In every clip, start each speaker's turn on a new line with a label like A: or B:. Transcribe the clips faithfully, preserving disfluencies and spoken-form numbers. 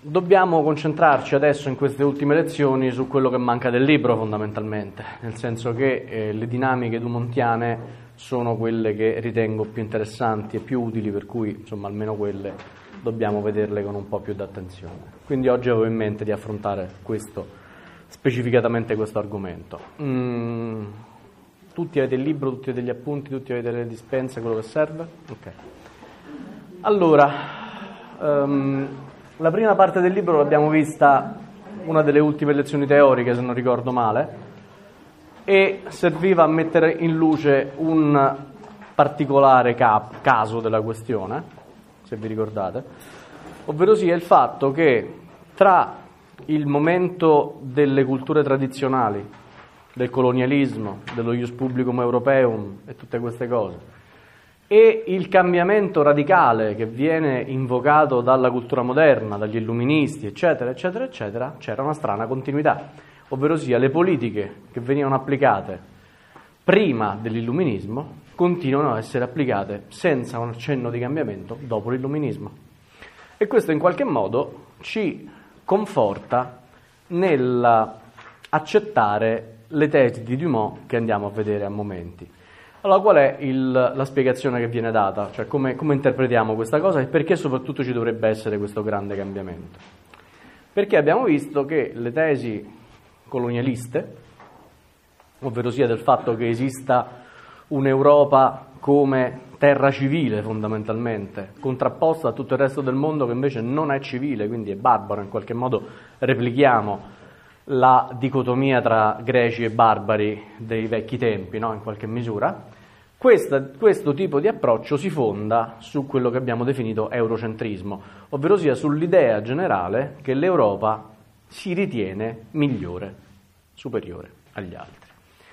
A: dobbiamo concentrarci adesso in queste ultime lezioni su quello che manca del libro fondamentalmente, nel senso che eh, le dinamiche dumontiane sono quelle che ritengo più interessanti e più utili, per cui insomma almeno quelle dobbiamo vederle con un po' più d'attenzione. Quindi oggi avevo in mente di affrontare questo, specificatamente questo argomento. Mm, tutti avete il libro, tutti avete gli appunti, tutti avete le dispense, quello che serve? Ok. Allora, um, la prima parte del libro l'abbiamo vista, una delle ultime lezioni teoriche se non ricordo male, e serviva a mettere in luce un particolare cap- caso della questione, se vi ricordate, ovvero sia il fatto che tra il momento delle culture tradizionali, del colonialismo, dello ius publicum europeum e tutte queste cose, e il cambiamento radicale che viene invocato dalla cultura moderna, dagli illuministi, eccetera, eccetera, eccetera, c'era una strana continuità. Ovvero sia le politiche che venivano applicate prima dell'illuminismo continuano a essere applicate senza un accenno di cambiamento dopo l'illuminismo. E questo in qualche modo ci conforta nell'accettare le tesi di Dumont che andiamo a vedere a momenti. Allora, qual è il, la spiegazione che viene data? Cioè come, come interpretiamo questa cosa e perché soprattutto ci dovrebbe essere questo grande cambiamento? Perché abbiamo visto che le tesi colonialiste, ovvero sia del fatto che esista un'Europa come terra civile fondamentalmente, contrapposta a tutto il resto del mondo che invece non è civile, quindi è barbaro, in qualche modo replichiamo la dicotomia tra greci e barbari dei vecchi tempi, no? In qualche misura. Questa, questo tipo di approccio si fonda su quello che abbiamo definito eurocentrismo, ovvero sia sull'idea generale che l'Europa si ritiene migliore, superiore agli altri.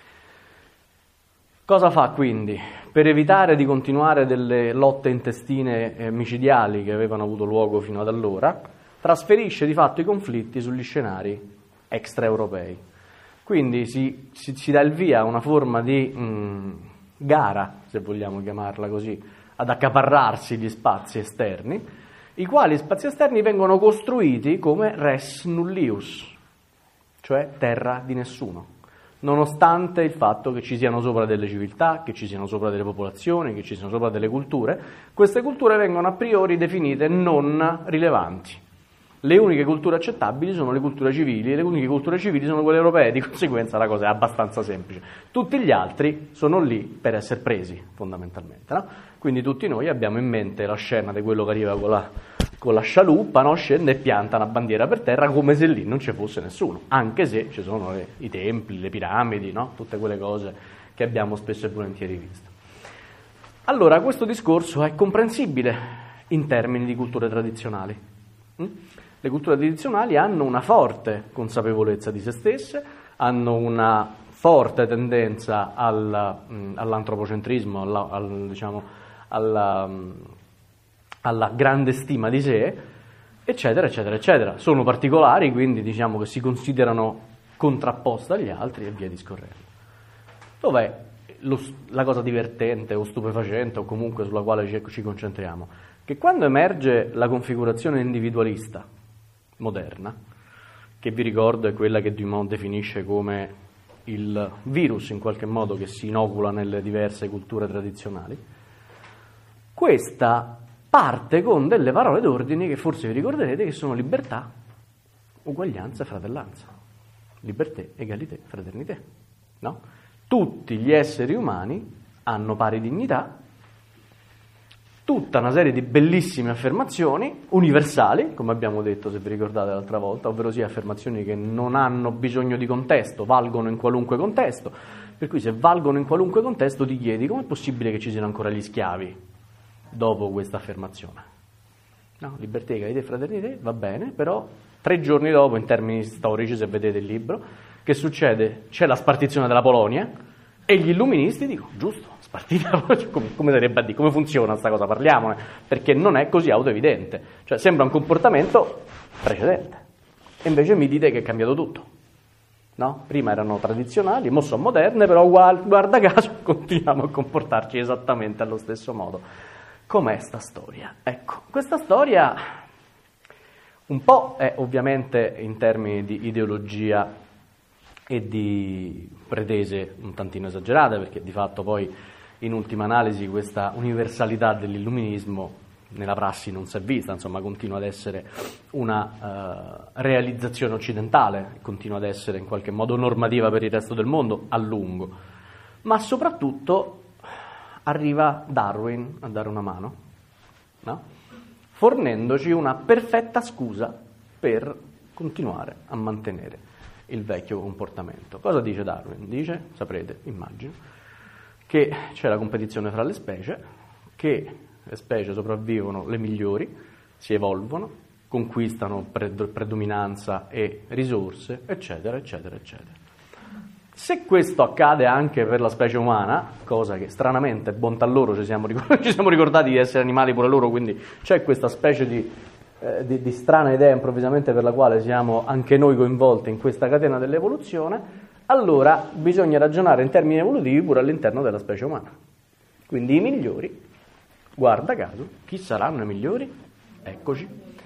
A: Cosa fa quindi? Per evitare di continuare delle lotte intestine eh, micidiali che avevano avuto luogo fino ad allora, trasferisce di fatto i conflitti sugli scenari extraeuropei. Quindi si, si, si dà il via a una forma di mh, gara, se vogliamo chiamarla così, ad accaparrarsi gli spazi esterni, i quali spazi esterni vengono costruiti come res nullius, cioè terra di nessuno, nonostante il fatto che ci siano sopra delle civiltà, che ci siano sopra delle popolazioni, che ci siano sopra delle culture. Queste culture vengono a priori definite non rilevanti. Le uniche culture accettabili sono le culture civili e le uniche culture civili sono quelle europee, di conseguenza la cosa è abbastanza semplice. Tutti gli altri sono lì per essere presi, fondamentalmente, no? Quindi tutti noi abbiamo in mente la scena di quello che arriva con la, con la scialuppa, no? Scende e pianta una bandiera per terra come se lì non ci fosse nessuno, anche se ci sono le, i templi, le piramidi, no? Tutte quelle cose che abbiamo spesso e volentieri visto. Allora, questo discorso è comprensibile in termini di culture tradizionali. Hm? Le culture tradizionali hanno una forte consapevolezza di se stesse, hanno una forte tendenza al, mh, all'antropocentrismo, alla, al, diciamo, alla, mh, alla grande stima di sé, eccetera, eccetera, eccetera. Sono particolari, quindi diciamo che si considerano contrapposte agli altri e via discorrendo. Dov'è lo, la cosa divertente o stupefacente o comunque sulla quale ci, ci concentriamo? Che quando emerge la configurazione individualista moderna, che vi ricordo è quella che Dumont definisce come il virus in qualche modo che si inocula nelle diverse culture tradizionali, questa parte con delle parole d'ordine che forse vi ricorderete che sono libertà, uguaglianza e fratellanza. Liberté, égalité, fraternité. No? Tutti gli esseri umani hanno pari dignità, tutta una serie di bellissime affermazioni universali, come abbiamo detto se vi ricordate l'altra volta, ovvero sia affermazioni che non hanno bisogno di contesto, valgono in qualunque contesto, per cui se valgono in qualunque contesto ti chiedi com'è possibile che ci siano ancora gli schiavi dopo questa affermazione. No, libertà, egalità e fraternità, va bene, però tre giorni dopo, in termini storici, se vedete il libro, che succede? C'è la spartizione della Polonia e gli illuministi dicono, giusto, spartita, come, come sarebbe a dire, come funziona sta cosa, parliamone, perché non è così autoevidente, cioè sembra un comportamento precedente, e invece mi dite che è cambiato tutto, no? Prima erano tradizionali, mo sono moderne, però guarda caso continuiamo a comportarci esattamente allo stesso modo. Com'è sta storia? Ecco, questa storia Un po' è ovviamente in termini di ideologia e di pretese un tantino esagerate, perché di fatto poi in ultima analisi questa universalità dell'illuminismo nella prassi non si è vista, insomma continua ad essere una uh, realizzazione occidentale, continua ad essere in qualche modo normativa per il resto del mondo a lungo, ma soprattutto arriva Darwin a dare una mano, no? Fornendoci una perfetta scusa per continuare a mantenere il vecchio comportamento. Cosa dice Darwin? Dice, saprete, immagino, che c'è la competizione fra le specie, che le specie sopravvivono le migliori, si evolvono, conquistano predominanza e risorse, eccetera, eccetera, eccetera. Se questo accade anche per la specie umana, cosa che stranamente, bontà loro, ci siamo, ricordati, ci siamo ricordati di essere animali pure loro, quindi c'è questa specie di, eh, di, di strana idea improvvisamente per la quale siamo anche noi coinvolti in questa catena dell'evoluzione, allora bisogna ragionare in termini evolutivi pure all'interno della specie umana. Quindi i migliori, guarda caso, chi saranno i migliori? Eccoci.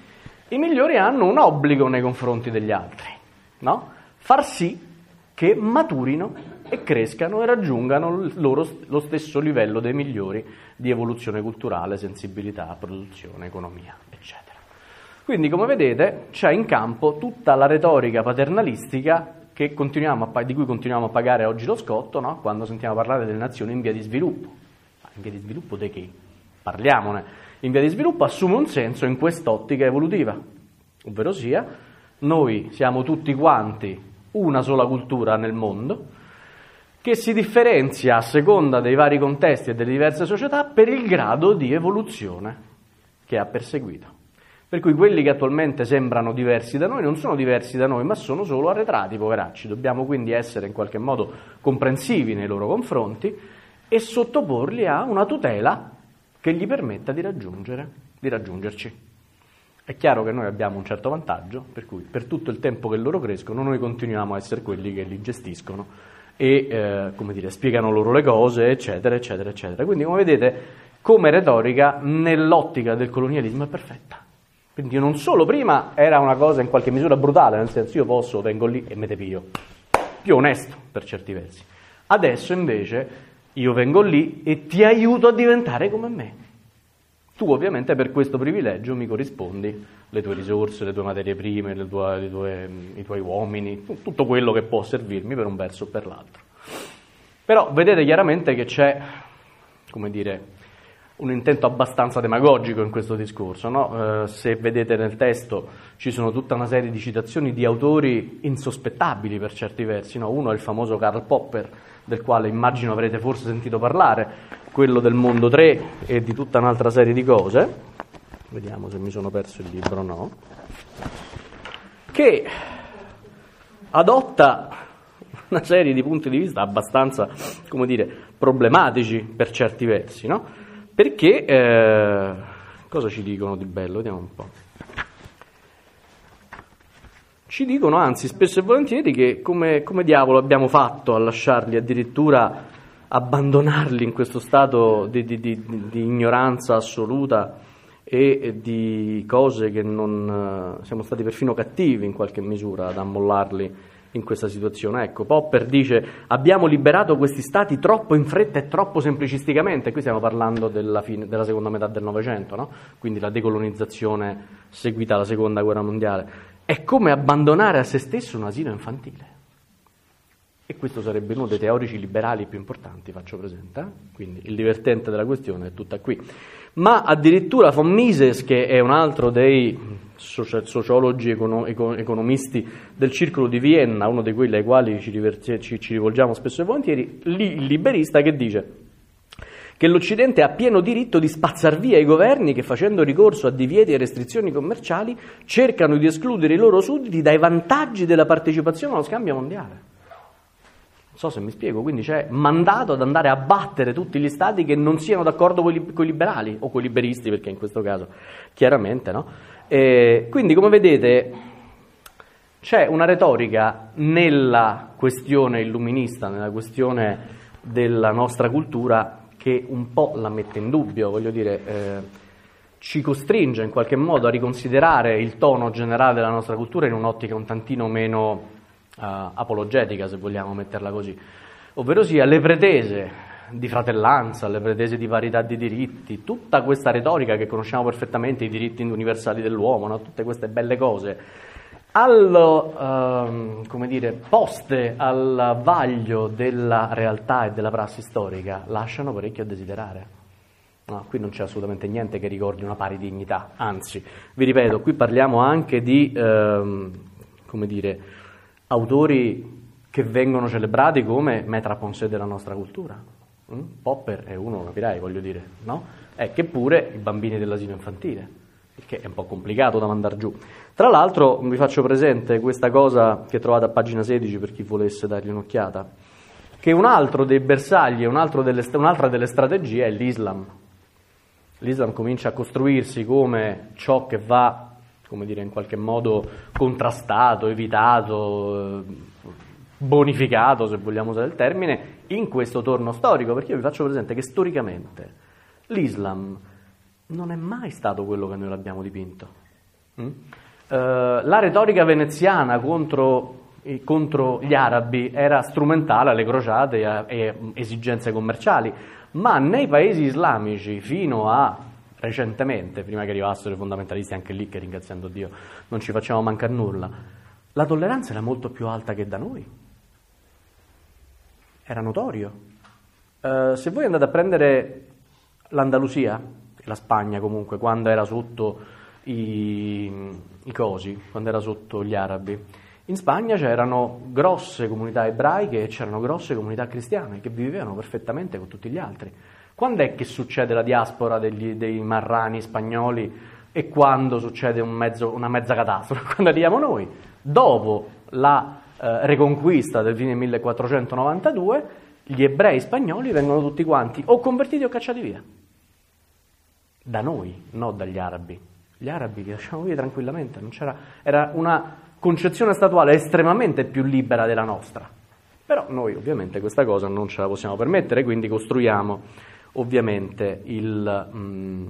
A: I migliori hanno un obbligo nei confronti degli altri, no? Far sì che maturino e crescano e raggiungano loro lo stesso livello dei migliori di evoluzione culturale, sensibilità, produzione, economia, eccetera. Quindi, come vedete, c'è in campo tutta la retorica paternalistica che continuiamo a, di cui continuiamo a pagare oggi lo scotto, no? Quando sentiamo parlare delle nazioni in via di sviluppo. In via di sviluppo di che? Parliamone. In via di sviluppo assume un senso in quest'ottica evolutiva, ovvero sia, noi siamo tutti quanti una sola cultura nel mondo che si differenzia a seconda dei vari contesti e delle diverse società per il grado di evoluzione che ha perseguito. Per cui quelli che attualmente sembrano diversi da noi non sono diversi da noi, ma sono solo arretrati, poveracci. Dobbiamo quindi essere in qualche modo comprensivi nei loro confronti e sottoporli a una tutela che gli permetta di raggiungere, di raggiungerci. È chiaro che noi abbiamo un certo vantaggio, per cui per tutto il tempo che loro crescono noi continuiamo a essere quelli che li gestiscono e eh, come dire, spiegano loro le cose, eccetera, eccetera, eccetera. Quindi, come vedete, come retorica nell'ottica del colonialismo è perfetta. Quindi non solo prima era una cosa in qualche misura brutale, nel senso io posso, vengo lì e me te pio, più onesto per certi versi. Adesso invece io vengo lì e ti aiuto a diventare come me. Tu ovviamente per questo privilegio mi corrispondi le tue risorse, le tue materie prime, le tue, le tue, i tuoi uomini, tutto quello che può servirmi per un verso o per l'altro. Però vedete chiaramente che c'è, come dire, un intento abbastanza demagogico in questo discorso, no? Eh, se vedete nel testo ci sono tutta una serie di citazioni di autori insospettabili per certi versi, no? Uno è il famoso Karl Popper, del quale immagino avrete forse sentito parlare, quello del Mondo tre e di tutta un'altra serie di cose, vediamo se mi sono perso il libro o no, che adotta una serie di punti di vista abbastanza, come dire, problematici per certi versi, no? Perché, eh, cosa ci dicono di bello? Vediamo un po'. Ci dicono, anzi, spesso e volentieri che come, come diavolo abbiamo fatto a lasciarli addirittura abbandonarli in questo stato di, di, di, di ignoranza assoluta e di cose che non siamo stati perfino cattivi in qualche misura ad ammollarli in questa situazione. Ecco, Popper dice: abbiamo liberato questi stati troppo in fretta e troppo semplicisticamente. Qui stiamo parlando della, fine, della seconda metà del Novecento, no? Quindi la decolonizzazione seguita alla seconda guerra mondiale. È come abbandonare a se stesso un asilo infantile. E questo sarebbe uno dei teorici liberali più importanti, faccio presente. Eh? Quindi il divertente della questione è tutta qui. Ma addirittura von Mises, che è un altro dei sociologi econo- economisti del circolo di Vienna, uno di quelli ai quali ci, river- ci, ci rivolgiamo spesso e volentieri, lì il liberista che dice che l'Occidente ha pieno diritto di spazzar via i governi che, facendo ricorso a divieti e restrizioni commerciali, cercano di escludere i loro sudditi dai vantaggi della partecipazione allo scambio mondiale. Non so se mi spiego, quindi c'è mandato ad andare a battere tutti gli stati che non siano d'accordo con i liberali o con i liberisti, perché in questo caso chiaramente, no? E quindi, come vedete, c'è una retorica nella questione illuminista, nella questione della nostra cultura, che un po' la mette in dubbio, voglio dire, eh, ci costringe in qualche modo a riconsiderare il tono generale della nostra cultura in un'ottica un tantino meno uh, apologetica, se vogliamo metterla così, ovvero sia le pretese di fratellanza, le pretese di parità di diritti, tutta questa retorica che conosciamo perfettamente, i diritti universali dell'uomo, no? Tutte queste belle cose, al, uh, come dire, poste al vaglio della realtà e della prassi storica, lasciano parecchio a desiderare. No, qui non c'è assolutamente niente che ricordi una pari dignità, anzi, vi ripeto, qui parliamo anche di, ehm, come dire, autori che vengono celebrati come maître à penser della nostra cultura. Mm? Popper è uno, capirai, voglio dire, no? È che pure i bambini dell'asilo infantile, perché è un po' complicato da mandar giù. Tra l'altro vi faccio presente questa cosa che trovate a pagina sedici per chi volesse dargli un'occhiata, che un altro dei bersagli, un altro delle, un'altra delle strategie è l'Islam. L'Islam comincia a costruirsi come ciò che va, come dire, in qualche modo contrastato, evitato, bonificato, se vogliamo usare il termine, in questo torno storico, perché io vi faccio presente che storicamente l'Islam non è mai stato quello che noi l'abbiamo dipinto. Mm? Uh, la retorica veneziana contro, eh, contro gli arabi era strumentale alle crociate e a e esigenze commerciali, ma nei paesi islamici fino a recentemente, prima che arrivassero i fondamentalisti, anche lì che ringraziando Dio non ci facciamo mancare nulla, la tolleranza era molto più alta che da noi, era notorio. Uh, se voi andate a prendere l'Andalusia, la Spagna comunque, quando era sotto i, i cosi, quando era sotto gli arabi, in Spagna c'erano grosse comunità ebraiche e c'erano grosse comunità cristiane che vivevano perfettamente con tutti gli altri. Quando è che succede la diaspora degli, dei marrani spagnoli e quando succede un mezzo, una mezza catastrofe? Quando arriviamo noi, dopo la eh, reconquista del fine millequattrocentonovantadue, gli ebrei spagnoli vengono tutti quanti o convertiti o cacciati via. Da noi, non dagli arabi. Gli arabi li lasciamo via tranquillamente, non c'era, era una concezione statuale estremamente più libera della nostra. Però noi ovviamente questa cosa non ce la possiamo permettere, quindi costruiamo ovviamente il, mh,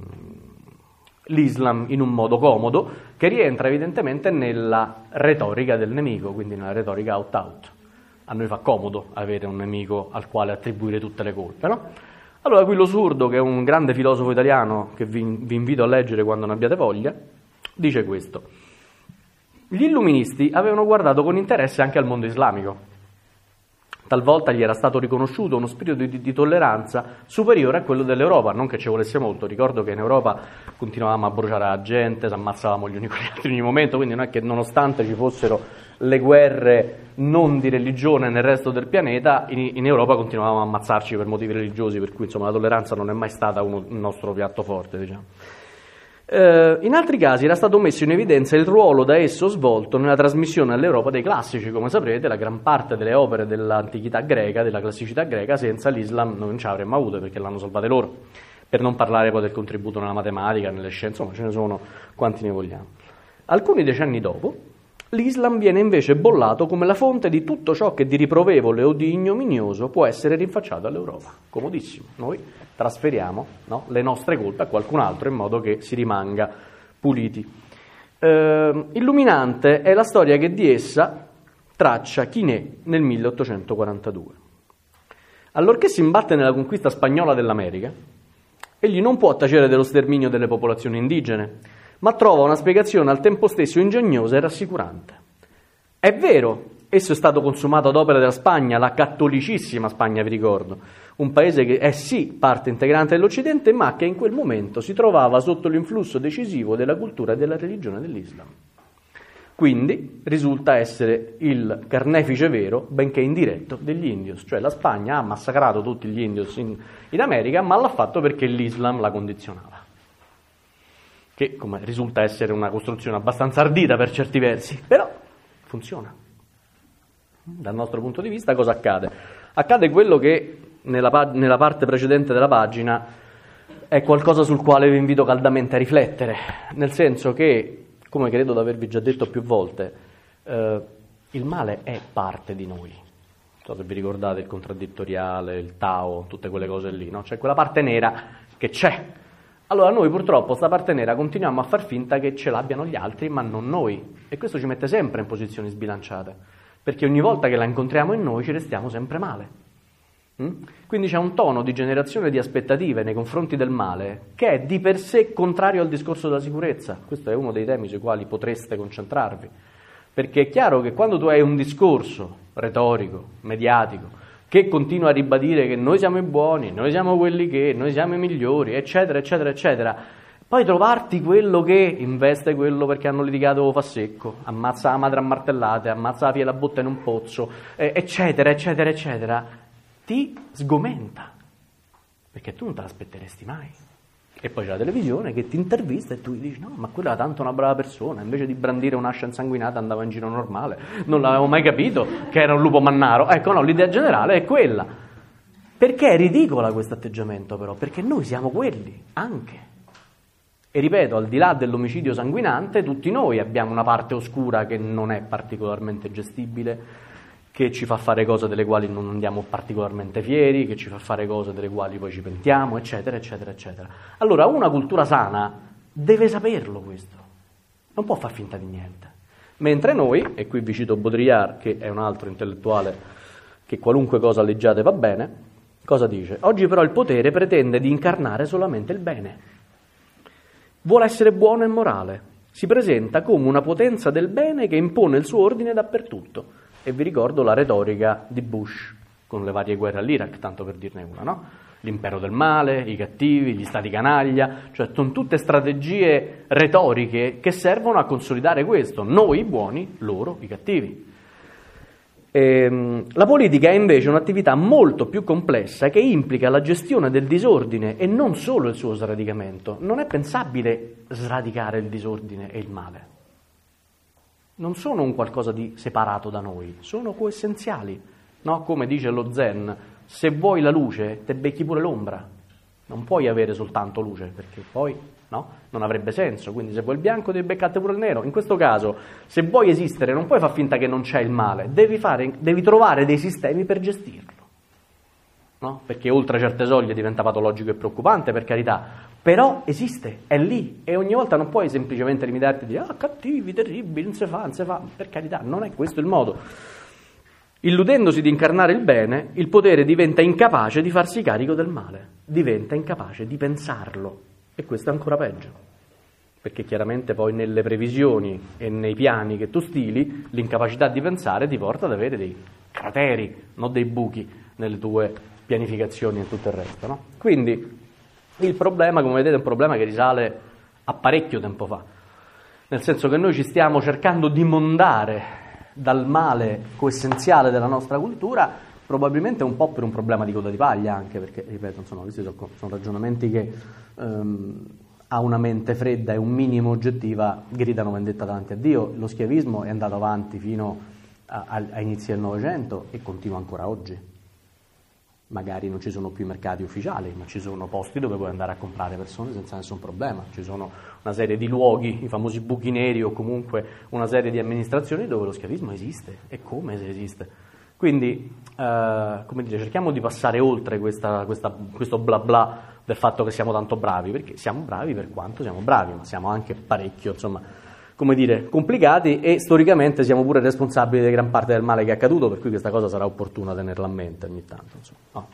A: l'Islam in un modo comodo che rientra evidentemente nella retorica del nemico, quindi nella retorica out-out. A noi fa comodo avere un nemico al quale attribuire tutte le colpe, no? Allora Quillo Surdo, che è un grande filosofo italiano che vi, vi invito a leggere quando ne abbiate voglia, dice questo: gli illuministi avevano guardato con interesse anche al mondo islamico. Talvolta gli era stato riconosciuto uno spirito di, di tolleranza superiore a quello dell'Europa, non che ci volesse molto. Ricordo che in Europa continuavamo a bruciare la gente, si ammazzavamo gli uni con gli altri in ogni momento, quindi non è che nonostante ci fossero le guerre non di religione nel resto del pianeta, in, in Europa continuavamo a ammazzarci per motivi religiosi, per cui insomma la tolleranza non è mai stata uno, il nostro piatto forte, diciamo. Eh, in altri casi era stato messo in evidenza il ruolo da esso svolto nella trasmissione all'Europa dei classici. Come saprete, la gran parte delle opere dell'antichità greca, della classicità greca, senza l'Islam non ci avremmo avute, perché l'hanno salvate loro, per non parlare poi del contributo nella matematica, nelle scienze, insomma ce ne sono quanti ne vogliamo. Alcuni decenni dopo, l'Islam viene invece bollato come la fonte di tutto ciò che di riprovevole o di ignominioso può essere rinfacciato all'Europa. Comodissimo, noi trasferiamo, no, le nostre colpe a qualcun altro in modo che si rimanga puliti. Eh, illuminante è la storia che di essa traccia Quinet nel milleottocentoquarantadue. Allorché si imbatte nella conquista spagnola dell'America, egli non può tacere dello sterminio delle popolazioni indigene, ma trova una spiegazione al tempo stesso ingegnosa e rassicurante. È vero, esso è stato consumato ad opera della Spagna, la cattolicissima Spagna, vi ricordo, un paese che è sì parte integrante dell'Occidente, ma che in quel momento si trovava sotto l'influsso decisivo della cultura e della religione dell'Islam. Quindi risulta essere il carnefice vero, benché indiretto, degli indios, cioè la Spagna ha massacrato tutti gli indios in, in America, ma l'ha fatto perché l'Islam la condizionava. Che come risulta essere una costruzione abbastanza ardita per certi versi, però funziona. Dal nostro punto di vista cosa accade? Accade quello che nella, nella parte precedente della pagina è qualcosa sul quale vi invito caldamente a riflettere, nel senso che, come credo di avervi già detto più volte, eh, il male è parte di noi. Non so se vi ricordate il contraddittoriale, il Tao, tutte quelle cose lì, no? C'è quella parte nera che c'è. Allora noi purtroppo sta parte nera continuiamo a far finta che ce l'abbiano gli altri, ma non noi. E questo ci mette sempre in posizioni sbilanciate, perché ogni volta che la incontriamo in noi ci restiamo sempre male. Mm? Quindi c'è un tono di generazione di aspettative nei confronti del male che è di per sé contrario al discorso della sicurezza. Questo è uno dei temi sui quali potreste concentrarvi, perché è chiaro che quando tu hai un discorso retorico, mediatico, che continua a ribadire che noi siamo i buoni, noi siamo quelli che, noi siamo i migliori, eccetera, eccetera, eccetera, poi trovarti quello che investe quello perché hanno litigato fa secco, ammazza la madre a martellate, ammazza la figlia la botta in un pozzo, eh, eccetera, eccetera, eccetera, ti sgomenta, perché tu non te l'aspetteresti mai. E poi c'è la televisione che ti intervista e tu gli dici no, ma quella era tanto una brava persona, invece di brandire un'ascia insanguinata andava in giro normale, non l'avevo mai capito che era un lupo mannaro. Ecco, no, l'idea generale è quella. Perché è ridicola questo atteggiamento però? Perché noi siamo quelli, anche. E ripeto, al di là dell'omicidio sanguinante, tutti noi abbiamo una parte oscura che non è particolarmente gestibile, che ci fa fare cose delle quali non andiamo particolarmente fieri, che ci fa fare cose delle quali poi ci pentiamo, eccetera, eccetera, eccetera. Allora, una cultura sana deve saperlo questo, non può far finta di niente. Mentre noi, e qui vi cito Baudrillard, che è un altro intellettuale che qualunque cosa leggiate va bene, cosa dice? Oggi però il potere pretende di incarnare solamente il bene. Vuole essere buono e morale. Si presenta come una potenza del bene che impone il suo ordine dappertutto. E vi ricordo la retorica di Bush con le varie guerre all'Iraq, tanto per dirne una, no? L'impero del male, i cattivi, gli stati canaglia, cioè sono tutte strategie retoriche che servono a consolidare questo, noi i buoni, loro i cattivi. Ehm, la politica è invece un'attività molto più complessa che implica la gestione del disordine e non solo il suo sradicamento. Non è pensabile sradicare il disordine e il male. Non sono un qualcosa di separato da noi, sono coessenziali, no? Come dice lo Zen, se vuoi la luce, te becchi pure l'ombra, non puoi avere soltanto luce, perché poi no? Non avrebbe senso, quindi se vuoi il bianco devi beccarti pure il nero. In questo caso, se vuoi esistere, non puoi far finta che non c'è il male, devi, fare, devi trovare dei sistemi per gestirlo, no? Perché oltre certe soglie diventa patologico e preoccupante, per carità, però esiste, è lì, e ogni volta non puoi semplicemente limitarti a dire ah, cattivi, terribili, non si fa, non si fa, per carità, non è questo il modo. Illudendosi di incarnare il bene, il potere diventa incapace di farsi carico del male, diventa incapace di pensarlo, e questo è ancora peggio, perché chiaramente poi nelle previsioni e nei piani che tu stili, l'incapacità di pensare ti porta ad avere dei crateri, non dei buchi nelle tue pianificazioni e tutto il resto, no? Quindi il problema, come vedete, è un problema che risale a parecchio tempo fa, nel senso che noi ci stiamo cercando di mondare dal male coessenziale della nostra cultura, probabilmente un po' per un problema di coda di paglia anche, perché, ripeto, insomma, questi sono, sono ragionamenti che ehm, a una mente fredda e un minimo oggettiva gridano vendetta davanti a Dio. Lo schiavismo è andato avanti fino a, a, a inizi del Novecento e continua ancora oggi. Magari non ci sono più i mercati ufficiali, ma ci sono posti dove puoi andare a comprare persone senza nessun problema. Ci sono una serie di luoghi, i famosi buchi neri, o comunque una serie di amministrazioni dove lo schiavismo esiste, e come se esiste. Quindi, eh, come dire, cerchiamo di passare oltre questa, questa, questo bla bla del fatto che siamo tanto bravi, perché siamo bravi per quanto siamo bravi, ma siamo anche parecchio, insomma, come dire, complicati, e storicamente siamo pure responsabili di gran parte del male che è accaduto, per cui questa cosa sarà opportuna tenerla a mente ogni tanto, insomma. No.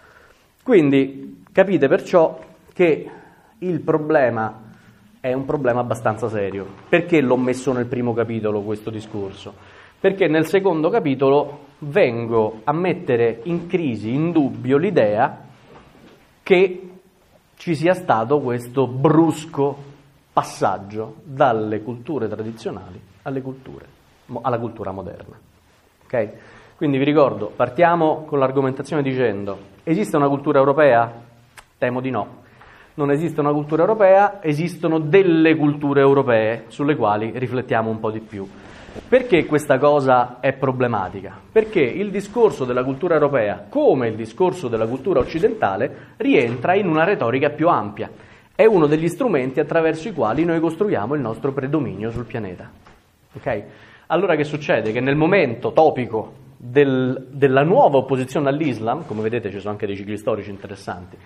A: Quindi capite perciò che il problema è un problema abbastanza serio. Perché l'ho messo nel primo capitolo questo discorso? Perché nel secondo capitolo vengo a mettere in crisi, in dubbio, l'idea che ci sia stato questo brusco passaggio dalle culture tradizionali alle culture, alla cultura moderna. Okay? Quindi vi ricordo, partiamo con l'argomentazione dicendo: esiste una cultura europea? Temo di no. Non esiste una cultura europea, esistono delle culture europee sulle quali riflettiamo un po' di più. Perché questa cosa è problematica? Perché il discorso della cultura europea, come il discorso della cultura occidentale, rientra in una retorica più ampia. È uno degli strumenti attraverso i quali noi costruiamo il nostro predominio sul pianeta. Okay? Allora che succede? Che nel momento topico del, della nuova opposizione all'Islam, come vedete ci sono anche dei cicli storici interessanti,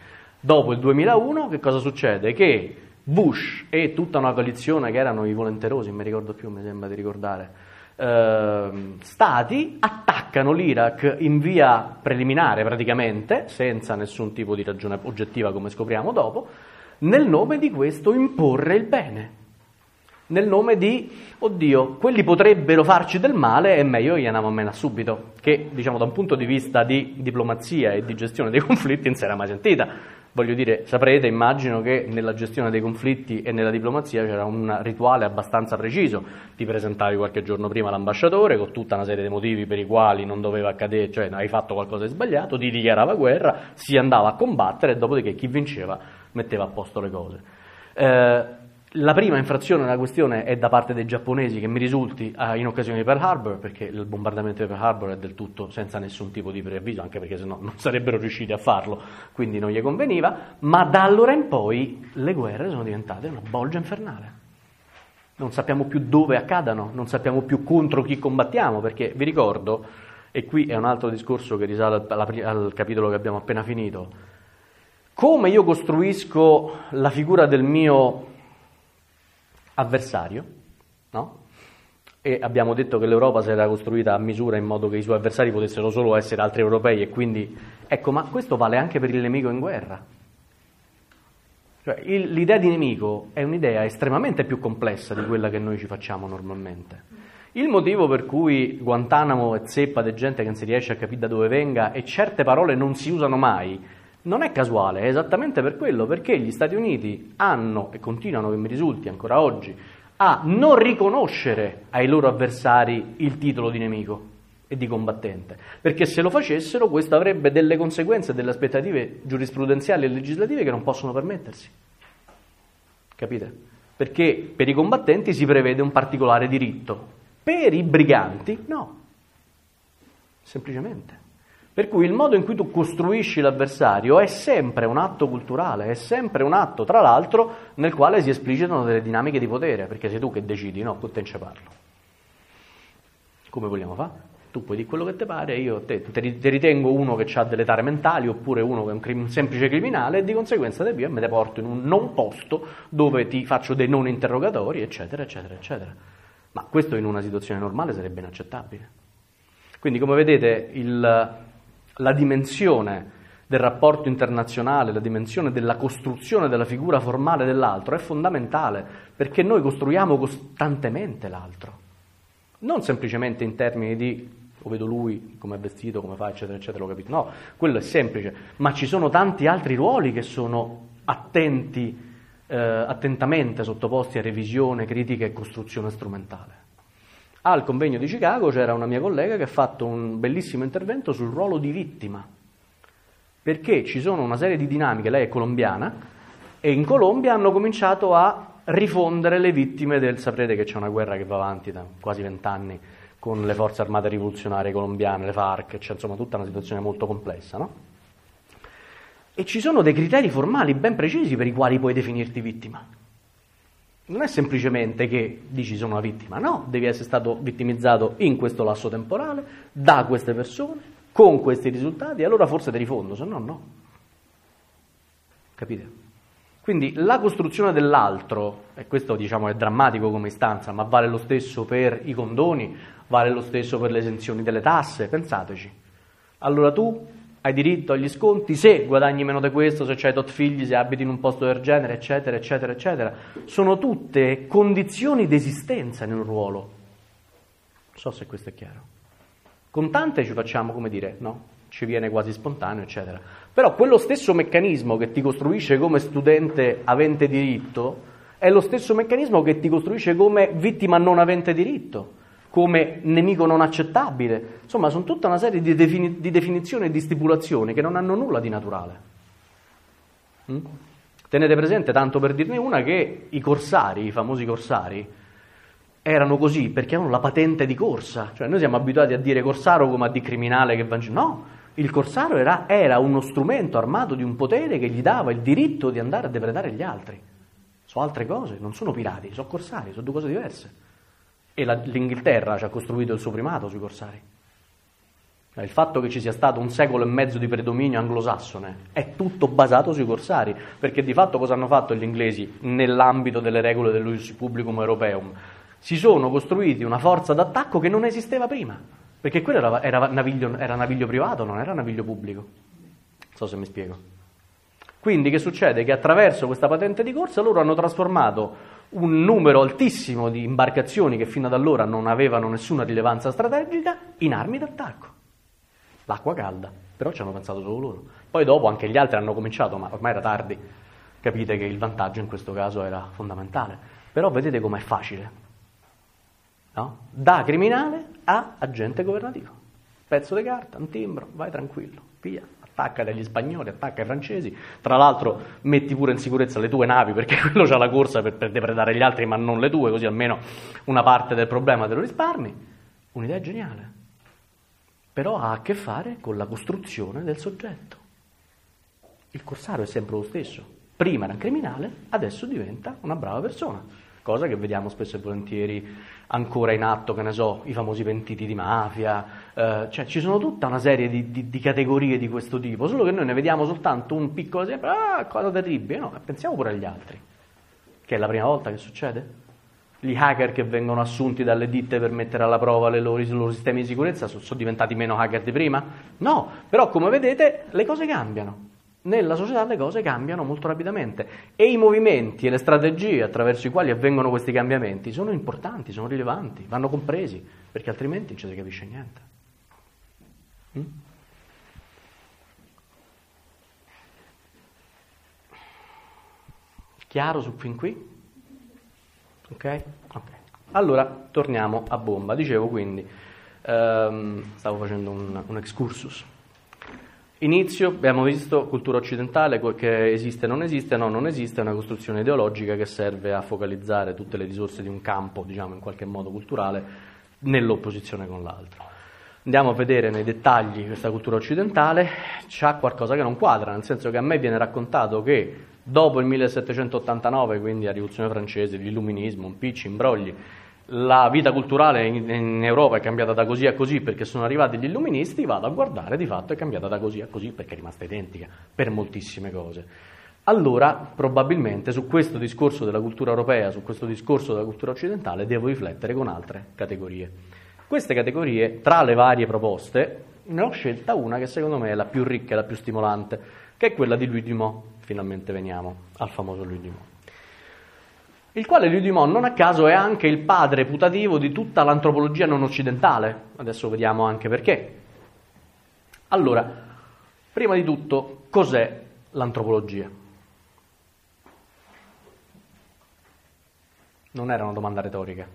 A: Dopo il duemilauno che cosa succede? Che Bush e tutta una coalizione che erano i volenterosi, non mi ricordo più, mi sembra di ricordare, eh, stati, attaccano l'Iraq in via preliminare praticamente, senza nessun tipo di ragione oggettiva come scopriamo dopo, nel nome di questo imporre il bene, nel nome di, oddio, quelli potrebbero farci del male e meglio gli andiamo a meno subito, che diciamo da un punto di vista di diplomazia e di gestione dei conflitti non si era mai sentita. Voglio dire, saprete, immagino che nella gestione dei conflitti e nella diplomazia c'era un rituale abbastanza preciso. Ti presentavi qualche giorno prima all'ambasciatore con tutta una serie di motivi per i quali non doveva accadere, cioè hai fatto qualcosa di sbagliato, ti dichiarava guerra, si andava a combattere e dopodiché chi vinceva metteva a posto le cose. Eh, La prima infrazione della questione è da parte dei giapponesi, che mi risulti eh, in occasione di Pearl Harbor, perché il bombardamento di Pearl Harbor è del tutto senza nessun tipo di preavviso, anche perché sennò non sarebbero riusciti a farlo, quindi non gli conveniva, ma da allora in poi le guerre sono diventate una bolgia infernale. Non sappiamo più dove accadano, non sappiamo più contro chi combattiamo, perché vi ricordo, e qui è un altro discorso che risale al, al capitolo che abbiamo appena finito, come io costruisco la figura del mio avversario, no? E abbiamo detto che l'Europa si era costruita a misura in modo che i suoi avversari potessero solo essere altri europei e quindi, ecco, ma questo vale anche per il nemico in guerra. Cioè, il, l'idea di nemico è un'idea estremamente più complessa di quella che noi ci facciamo normalmente. Il motivo per cui Guantanamo è zeppa di gente che non si riesce a capire da dove venga e certe parole non si usano mai non è casuale, è esattamente per quello, perché gli Stati Uniti hanno, e continuano, che mi risulti ancora oggi, a non riconoscere ai loro avversari il titolo di nemico e di combattente, perché se lo facessero questo avrebbe delle conseguenze, delle aspettative giurisprudenziali e legislative che non possono permettersi. Capite? Perché per i combattenti si prevede un particolare diritto, per i briganti no, semplicemente. Per cui il modo in cui tu costruisci l'avversario è sempre un atto culturale, è sempre un atto, tra l'altro, nel quale si esplicitano delle dinamiche di potere, perché sei tu che decidi, no, con te non ci parlo. Come vogliamo fare? Tu puoi dire quello che ti pare, io te, te ritengo uno che ha delle tare mentali, oppure uno che è un, crim- un semplice criminale, e di conseguenza te via e me te porto in un non posto dove ti faccio dei non interrogatori, eccetera, eccetera, eccetera. Ma questo in una situazione normale sarebbe inaccettabile. Quindi, come vedete, il... la dimensione del rapporto internazionale, la dimensione della costruzione della figura formale dell'altro è fondamentale, perché noi costruiamo costantemente l'altro, non semplicemente in termini di lo vedo lui, come è vestito, come fa, eccetera, eccetera, l'ho capito. No, quello è semplice, ma ci sono tanti altri ruoli che sono attenti, eh, attentamente sottoposti a revisione, critica e costruzione strumentale. Al convegno di Chicago c'era una mia collega che ha fatto un bellissimo intervento sul ruolo di vittima, perché ci sono una serie di dinamiche, lei è colombiana, e in Colombia hanno cominciato a rifondere le vittime del, saprete che c'è una guerra che va avanti da quasi vent'anni con le forze armate rivoluzionarie colombiane, le FARC, c'è insomma tutta una situazione molto complessa, no? E ci sono dei criteri formali ben precisi per i quali puoi definirti vittima. Non è semplicemente che dici sono una vittima, no, devi essere stato vittimizzato in questo lasso temporale, da queste persone, con questi risultati, e allora forse ti rifondo, se no no. Capite? Quindi la costruzione dell'altro, e questo diciamo è drammatico come istanza, ma vale lo stesso per i condoni, vale lo stesso per le esenzioni delle tasse, pensateci. Allora tu hai diritto agli sconti se guadagni meno di questo, se c'hai tot figli, se abiti in un posto del genere, eccetera, eccetera, eccetera. Sono tutte condizioni di esistenza in un ruolo. Non so se questo è chiaro. Con tante ci facciamo, come dire, no? Ci viene quasi spontaneo, eccetera. Però quello stesso meccanismo che ti costruisce come studente avente diritto è lo stesso meccanismo che ti costruisce come vittima non avente diritto, come nemico non accettabile. Insomma, sono tutta una serie di, defini- di definizioni e di stipulazioni che non hanno nulla di naturale. Mm? Tenete presente, tanto per dirne una, che i corsari, i famosi corsari, erano così perché avevano la patente di corsa. Cioè noi siamo abituati a dire corsaro come a di criminale che va in giro. No, il corsaro era, era uno strumento armato di un potere che gli dava il diritto di andare a depredare gli altri. Sono altre cose, non sono pirati, sono corsari, sono due cose diverse. E la, l'Inghilterra ci ha costruito il suo primato sui corsari. Il fatto che ci sia stato un secolo e mezzo di predominio anglosassone è tutto basato sui corsari, perché di fatto cosa hanno fatto gli inglesi nell'ambito delle regole dell'Ius Publicum Europeum? Si sono costruiti una forza d'attacco che non esisteva prima, perché quello era, era, naviglio, era naviglio privato, non era naviglio pubblico. Non so se mi spiego. Quindi che succede? Che attraverso questa patente di corsa loro hanno trasformato un numero altissimo di imbarcazioni che fino ad allora non avevano nessuna rilevanza strategica in armi d'attacco. L'acqua calda, però ci hanno pensato solo loro. Poi dopo anche gli altri hanno cominciato, ma ormai era tardi. Capite che il vantaggio in questo caso era fondamentale. Però vedete com'è facile, no? Da criminale a agente governativo. Pezzo di carta, un timbro, vai tranquillo, via. Attacca agli spagnoli, attacca ai francesi. Tra l'altro metti pure in sicurezza le tue navi, perché quello c'ha la corsa per, per depredare gli altri, ma non le tue, così almeno una parte del problema te lo risparmi. Un'idea geniale. Però ha a che fare con la costruzione del soggetto. Il corsario è sempre lo stesso. Prima era un criminale, adesso diventa una brava persona. Cosa che vediamo spesso e volentieri ancora in atto, che ne so, i famosi pentiti di mafia. Eh, cioè ci sono tutta una serie di, di, di categorie di questo tipo, solo che noi ne vediamo soltanto un piccolo esempio. Ah, cosa terribile. No, pensiamo pure agli altri. Che è la prima volta che succede? Gli hacker che vengono assunti dalle ditte per mettere alla prova le loro, i loro sistemi di sicurezza sono, sono diventati meno hacker di prima? No, però come vedete le cose cambiano. Nella società le cose cambiano molto rapidamente e i movimenti e le strategie attraverso i quali avvengono questi cambiamenti sono importanti, sono rilevanti, vanno compresi, perché altrimenti non ci si capisce niente. Mm? Chiaro su fin qui? Ok? Ok. Allora, torniamo a bomba. Dicevo quindi, ehm, stavo facendo un, un excursus. Inizio, abbiamo visto cultura occidentale, che esiste o non esiste, no, non esiste, è una costruzione ideologica che serve a focalizzare tutte le risorse di un campo, diciamo in qualche modo culturale, nell'opposizione con l'altro. Andiamo a vedere nei dettagli questa cultura occidentale, c'ha qualcosa che non quadra, nel senso che a me viene raccontato che dopo il millesettecentottantanove, quindi la rivoluzione francese, l'illuminismo, impicci, imbrogli, la vita culturale in, in Europa è cambiata da così a così perché sono arrivati gli illuministi, vado a guardare, di fatto è cambiata da così a così perché è rimasta identica per moltissime cose. Allora, probabilmente su questo discorso della cultura europea, su questo discorso della cultura occidentale, devo riflettere con altre categorie. Queste categorie, tra le varie proposte, ne ho scelta una che secondo me è la più ricca e la più stimolante, che è quella di Louis Dumont. Finalmente veniamo al famoso Louis Dumont. Il quale Louis Dumont, non a caso, è anche il padre putativo di tutta l'antropologia non occidentale. Adesso vediamo anche perché. Allora, prima di tutto, cos'è l'antropologia? Non era una domanda retorica.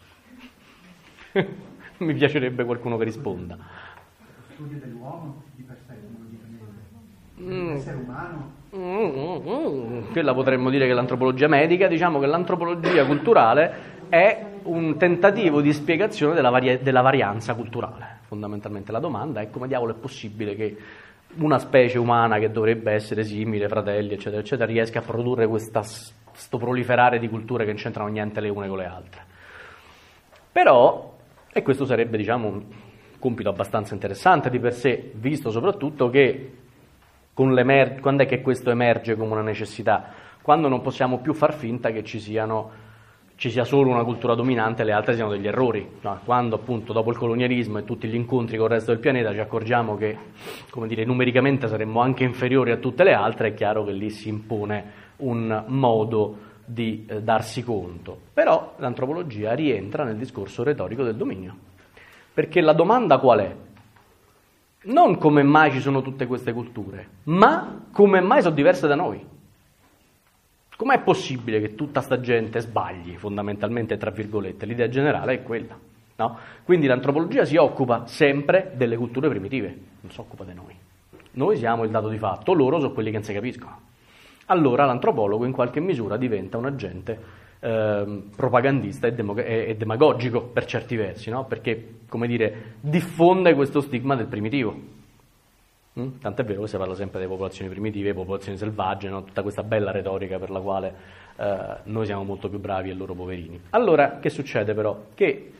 A: Mi piacerebbe qualcuno che risponda.
B: Lo studio dell'uomo di per sé, l'essere umano.
A: Mm, mm, mm. Quella potremmo dire che l'antropologia medica, diciamo che l'antropologia culturale è un tentativo di spiegazione della, varia- della varianza culturale. Fondamentalmente la domanda è come diavolo è possibile che una specie umana che dovrebbe essere simile, fratelli, eccetera, eccetera, riesca a produrre questa, sto proliferare di culture che non c'entrano niente le une con le altre. Però, e questo sarebbe, diciamo, un compito abbastanza interessante di per sé, visto soprattutto che con l'emer- quando è che questo emerge come una necessità? Quando non possiamo più far finta che ci siano, ci sia solo una cultura dominante e le altre siano degli errori. No? Quando appunto dopo il colonialismo e tutti gli incontri con il resto del pianeta ci accorgiamo che, come dire, numericamente saremmo anche inferiori a tutte le altre, è chiaro che lì si impone un modo di eh, darsi conto. Però l'antropologia rientra nel discorso retorico del dominio. Perché la domanda qual è? Non come mai ci sono tutte queste culture, ma come mai sono diverse da noi. Com'è possibile che tutta sta gente sbagli, fondamentalmente, tra virgolette? L'idea generale è quella, no? Quindi l'antropologia si occupa sempre delle culture primitive, non si occupa di noi. Noi siamo il dato di fatto, loro sono quelli che non si capiscono. Allora l'antropologo in qualche misura diventa un agente eh, propagandista e, demog- e demagogico per certi versi, no? Perché, come dire, diffonde questo stigma del primitivo. Mm? Tant'è vero che si parla sempre delle popolazioni primitive, popolazioni selvagge, no? Tutta questa bella retorica per la quale eh, noi siamo molto più bravi e loro poverini. Allora, che succede però? Che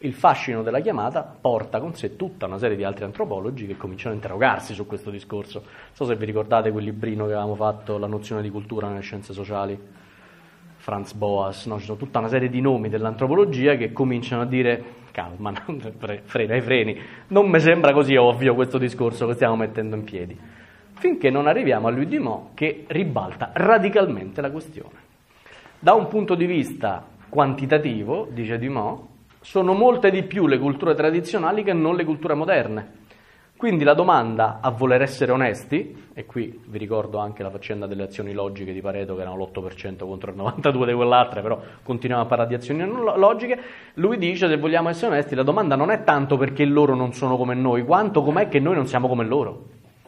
A: il fascino della chiamata porta con sé tutta una serie di altri antropologi che cominciano a interrogarsi su questo discorso. Non so se vi ricordate quel librino che avevamo fatto, La nozione di cultura nelle scienze sociali, Franz Boas, no? Ci sono tutta una serie di nomi dell'antropologia che cominciano a dire calma, frena i freni, non mi sembra così ovvio questo discorso che stiamo mettendo in piedi, finché non arriviamo a Louis Dumont che ribalta radicalmente la questione. Da un punto di vista quantitativo, dice Dumont, sono molte di più le culture tradizionali che non le culture moderne. Quindi la domanda a voler essere onesti, e qui vi ricordo anche la faccenda delle azioni logiche di Pareto che erano l'otto per cento contro il novantadue per cento di quell'altra, però continuiamo a parlare di azioni logiche, lui dice se vogliamo essere onesti la domanda non è tanto perché loro non sono come noi, quanto com'è che noi non siamo come loro.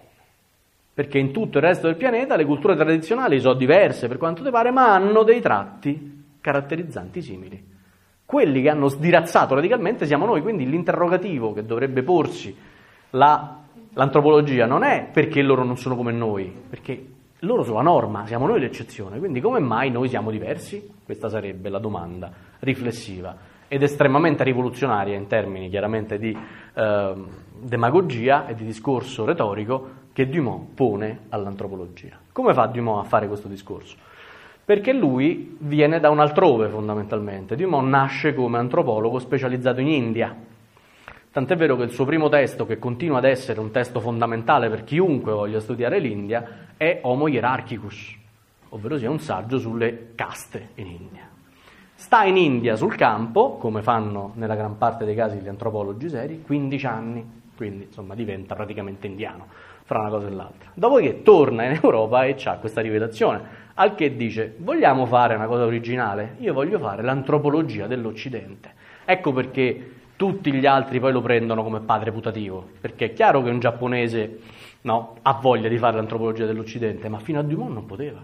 A: Perché in tutto il resto del pianeta le culture tradizionali sono diverse per quanto ti pare, ma hanno dei tratti caratterizzanti simili. Quelli che hanno sdirazzato radicalmente siamo noi, quindi l'interrogativo che dovrebbe porsi la, l'antropologia non è perché loro non sono come noi, perché loro sono la norma, siamo noi l'eccezione, quindi come mai noi siamo diversi? Questa sarebbe la domanda riflessiva ed estremamente rivoluzionaria in termini chiaramente di eh, demagogia e di discorso retorico che Dumont pone all'antropologia. Come fa Dumont a fare questo discorso? Perché lui viene da un altrove fondamentalmente. Dumont nasce come antropologo specializzato in India. Tant'è vero che il suo primo testo, che continua ad essere un testo fondamentale per chiunque voglia studiare l'India, è Homo Hierarchicus, ovvero sia un saggio sulle caste in India. Sta in India sul campo, come fanno nella gran parte dei casi gli antropologi seri, quindici anni, quindi insomma diventa praticamente indiano fra una cosa e l'altra. Dopodiché torna in Europa e ha questa rivelazione, al che dice, vogliamo fare una cosa originale? Io voglio fare l'antropologia dell'Occidente. Ecco perché tutti gli altri poi lo prendono come padre putativo, perché è chiaro che un giapponese no, ha voglia di fare l'antropologia dell'Occidente, ma fino a Dumont non poteva.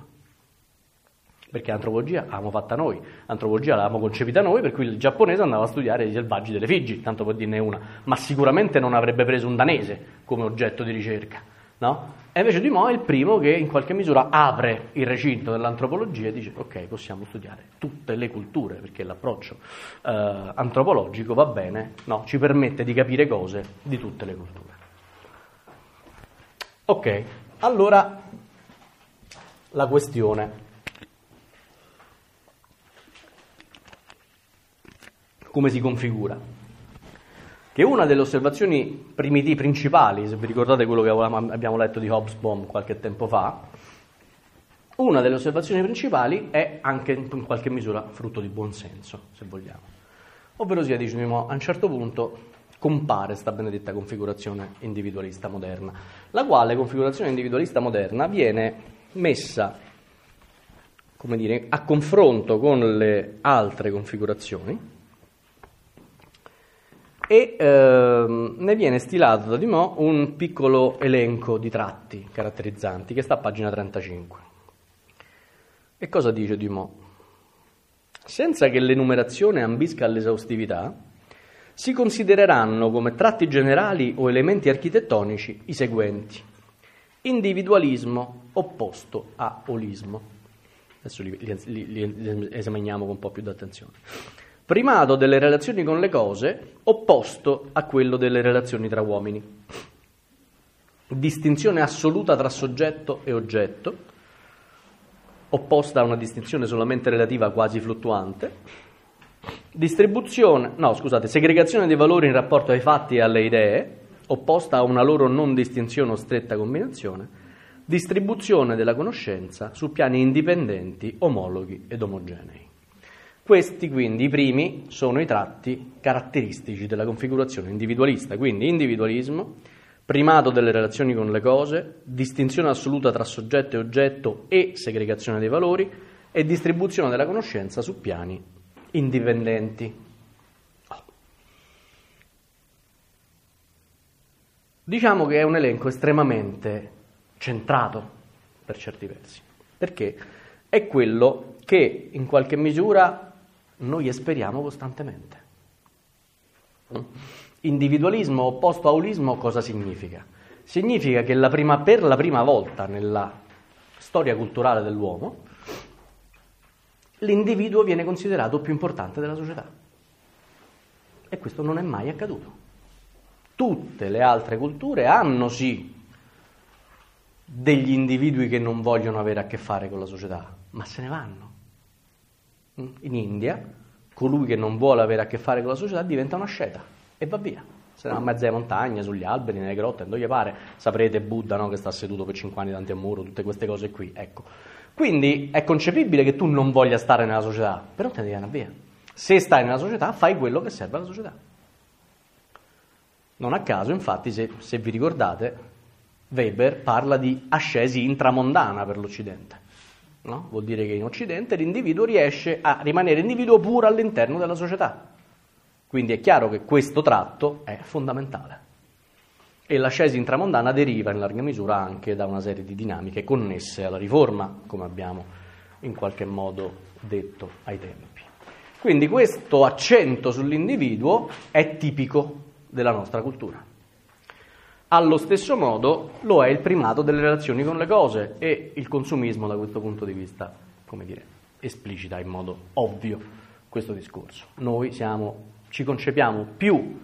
A: Perché l'antropologia l'avevamo fatta noi, l'antropologia l'avevamo concepita noi, per cui il giapponese andava a studiare i selvaggi delle Figi, tanto per dirne una, ma sicuramente non avrebbe preso un danese come oggetto di ricerca, no? E invece Dumont è il primo che in qualche misura apre il recinto dell'antropologia e dice ok, possiamo studiare tutte le culture, perché l'approccio eh, antropologico va bene, no? Ci permette di capire cose di tutte le culture. Ok, allora la questione. Come si configura? Che una delle osservazioni primitivi principali, se vi ricordate quello che abbiamo letto di Hobsbawm qualche tempo fa, una delle osservazioni principali è anche in qualche misura frutto di buonsenso, se vogliamo. Ovvero sia, diciamo, a un certo punto compare sta benedetta configurazione individualista moderna, la quale configurazione individualista moderna viene messa, come dire, a confronto con le altre configurazioni, e eh, ne viene stilato da Dumont un piccolo elenco di tratti caratterizzanti che sta a pagina trentacinque. E cosa dice Dumont? Senza che l'enumerazione ambisca all'esaustività, si considereranno come tratti generali o elementi architettonici i seguenti: individualismo opposto a olismo. Adesso li, li, li, li esaminiamo con un po' più di attenzione. Primato delle relazioni con le cose, opposto a quello delle relazioni tra uomini. Distinzione assoluta tra soggetto e oggetto, opposta a una distinzione solamente relativa quasi fluttuante. Distribuzione, no scusate, segregazione dei valori in rapporto ai fatti e alle idee, opposta a una loro non distinzione o stretta combinazione. Distribuzione della conoscenza su piani indipendenti, omologhi ed omogenei. Questi quindi, i primi, sono i tratti caratteristici della configurazione individualista, quindi individualismo, primato delle relazioni con le cose, distinzione assoluta tra soggetto e oggetto e segregazione dei valori, e distribuzione della conoscenza su piani indipendenti. Oh. Diciamo che è un elenco estremamente centrato per certi versi, perché è quello che in qualche misura noi esperiamo costantemente. Individualismo opposto a olismo cosa significa? Significa che la prima, per la prima volta nella storia culturale dell'uomo l'individuo viene considerato più importante della società. E questo non è mai accaduto. Tutte le altre culture hanno sì degli individui che non vogliono avere a che fare con la società, ma se ne vanno. In India, colui che non vuole avere a che fare con la società diventa una asceta e va via. Se ne va a mezzo alle montagne, sugli alberi, nelle grotte, dove gli pare. Saprete Buddha, no? Che sta seduto per cinque anni davanti a un muro, tutte queste cose qui. Ecco. Quindi è concepibile che tu non voglia stare nella società, però te ne devi andare via. Se stai nella società, fai quello che serve alla società. Non a caso, infatti, se, se vi ricordate, Weber parla di ascesi intramondana per l'Occidente. No? Vuol dire che in Occidente l'individuo riesce a rimanere individuo pure all'interno della società. Quindi è chiaro che questo tratto è fondamentale. E l'ascesi intramondana deriva in larga misura anche da una serie di dinamiche connesse alla riforma, come abbiamo in qualche modo detto ai tempi. Quindi questo accento sull'individuo è tipico della nostra cultura. Allo stesso modo lo è il primato delle relazioni con le cose e il consumismo da questo punto di vista, come dire, esplicita in modo ovvio questo discorso. Noi siamo, ci concepiamo più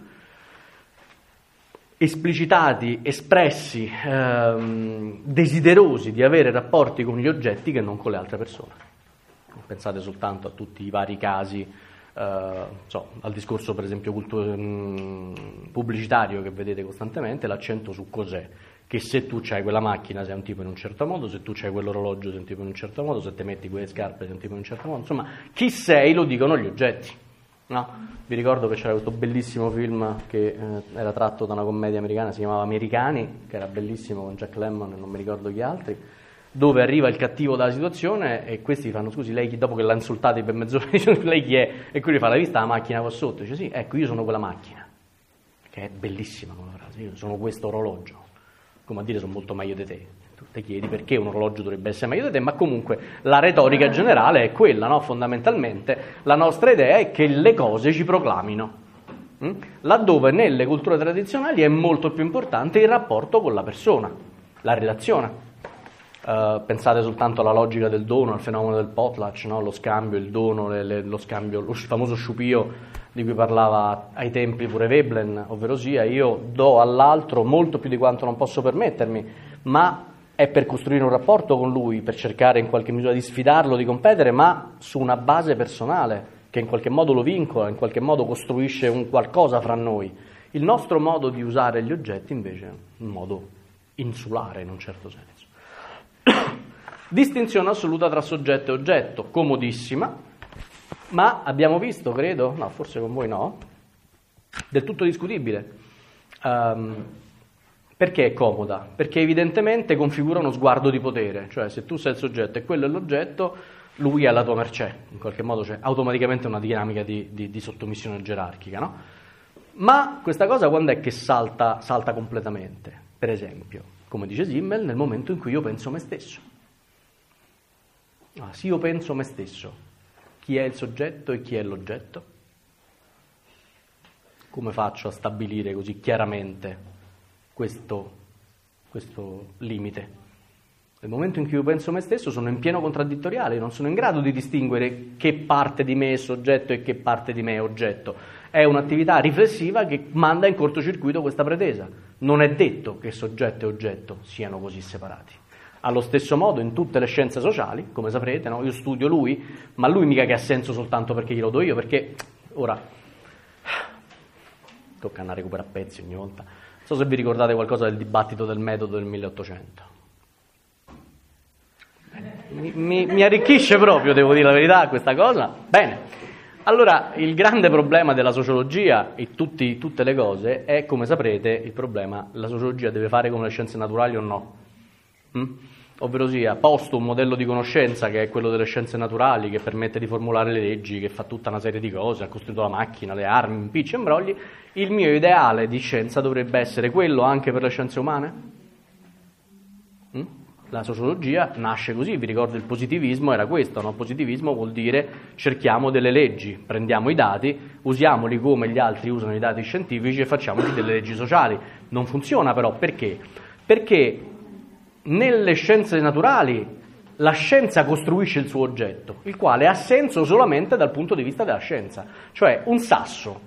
A: esplicitati, espressi, ehm, desiderosi di avere rapporti con gli oggetti che non con le altre persone. Pensate soltanto a tutti i vari casi, eh, so, al discorso per esempio cultu- mh, pubblicitario che vedete costantemente, l'accento su cos'è, che se tu c'hai quella macchina sei un tipo in un certo modo, se tu c'hai quell'orologio sei un tipo in un certo modo, se ti metti quelle scarpe sei un tipo in un certo modo, insomma chi sei lo dicono gli oggetti. No? Vi ricordo che c'era questo bellissimo film che eh, era tratto da una commedia americana, si chiamava Americani, che era bellissimo, con Jack Lemmon e non mi ricordo chi altri, dove arriva il cattivo dalla situazione e questi fanno scusi lei chi, dopo che l'ha insultato per mezz'ora dicono lei chi è, e qui gli fa la vista la macchina qua sotto, dice sì, ecco io sono quella macchina, che è bellissima come frase, io sono questo orologio, come a dire sono molto meglio di te. Tu ti chiedi perché un orologio dovrebbe essere meglio di te, ma comunque la retorica generale è quella, no? Fondamentalmente la nostra idea è che le cose ci proclamino, hm? laddove nelle culture tradizionali è molto più importante il rapporto con la persona, la relazione. Uh, pensate soltanto alla logica del dono, al fenomeno del potlatch, no? Lo scambio, il dono, le, le, lo scambio, lo famoso sciupio di cui parlava ai tempi pure Veblen, ovvero sia io do all'altro molto più di quanto non posso permettermi, ma è per costruire un rapporto con lui, per cercare in qualche misura di sfidarlo, di competere, ma su una base personale, che in qualche modo lo vincola, in qualche modo costruisce un qualcosa fra noi. Il nostro modo di usare gli oggetti invece è un modo insulare in un certo senso. Distinzione assoluta tra soggetto e oggetto, comodissima, ma abbiamo visto, credo, no, forse con voi no, del tutto discutibile. Um, Perché è comoda? Perché evidentemente configura uno sguardo di potere, cioè se tu sei il soggetto e quello è l'oggetto, lui è alla tua mercé, in qualche modo c'è automaticamente una dinamica di, di, di sottomissione gerarchica, no? Ma questa cosa quando è che salta, salta completamente? Per esempio, come dice Simmel, nel momento in cui io penso me stesso. Ah, se io penso me stesso, chi è il soggetto e chi è l'oggetto? Come faccio a stabilire così chiaramente Questo, questo limite? Nel momento in cui io penso me stesso sono in pieno contraddittoriale, non sono in grado di distinguere che parte di me è soggetto e che parte di me è oggetto. È un'attività riflessiva che manda in cortocircuito questa pretesa. Non è detto che soggetto e oggetto siano così separati. Allo stesso modo in tutte le scienze sociali, come saprete, no? Io studio lui, ma lui mica che ha senso soltanto perché glielo do io, perché ora tocca andare a recuperare pezzi ogni volta. Non so se vi ricordate qualcosa del dibattito del metodo del milleottocento. Mi, mi, mi arricchisce proprio, devo dire la verità, questa cosa. Bene, allora il grande problema della sociologia e tutti, tutte le cose è, come saprete, il problema, la sociologia deve fare come le scienze naturali o no? Mm? Ovvero sia, posto un modello di conoscenza che è quello delle scienze naturali, che permette di formulare le leggi, che fa tutta una serie di cose, ha costruito la macchina, le armi, impicci e imbrogli, il mio ideale di scienza dovrebbe essere quello anche per le scienze umane? Mm? La sociologia nasce così, vi ricordo il positivismo era questo, no? Positivismo vuol dire cerchiamo delle leggi, prendiamo i dati, usiamoli come gli altri usano i dati scientifici e facciamoci delle leggi sociali. Non funziona però, perché? Perché nelle scienze naturali la scienza costruisce il suo oggetto, il quale ha senso solamente dal punto di vista della scienza. Cioè un sasso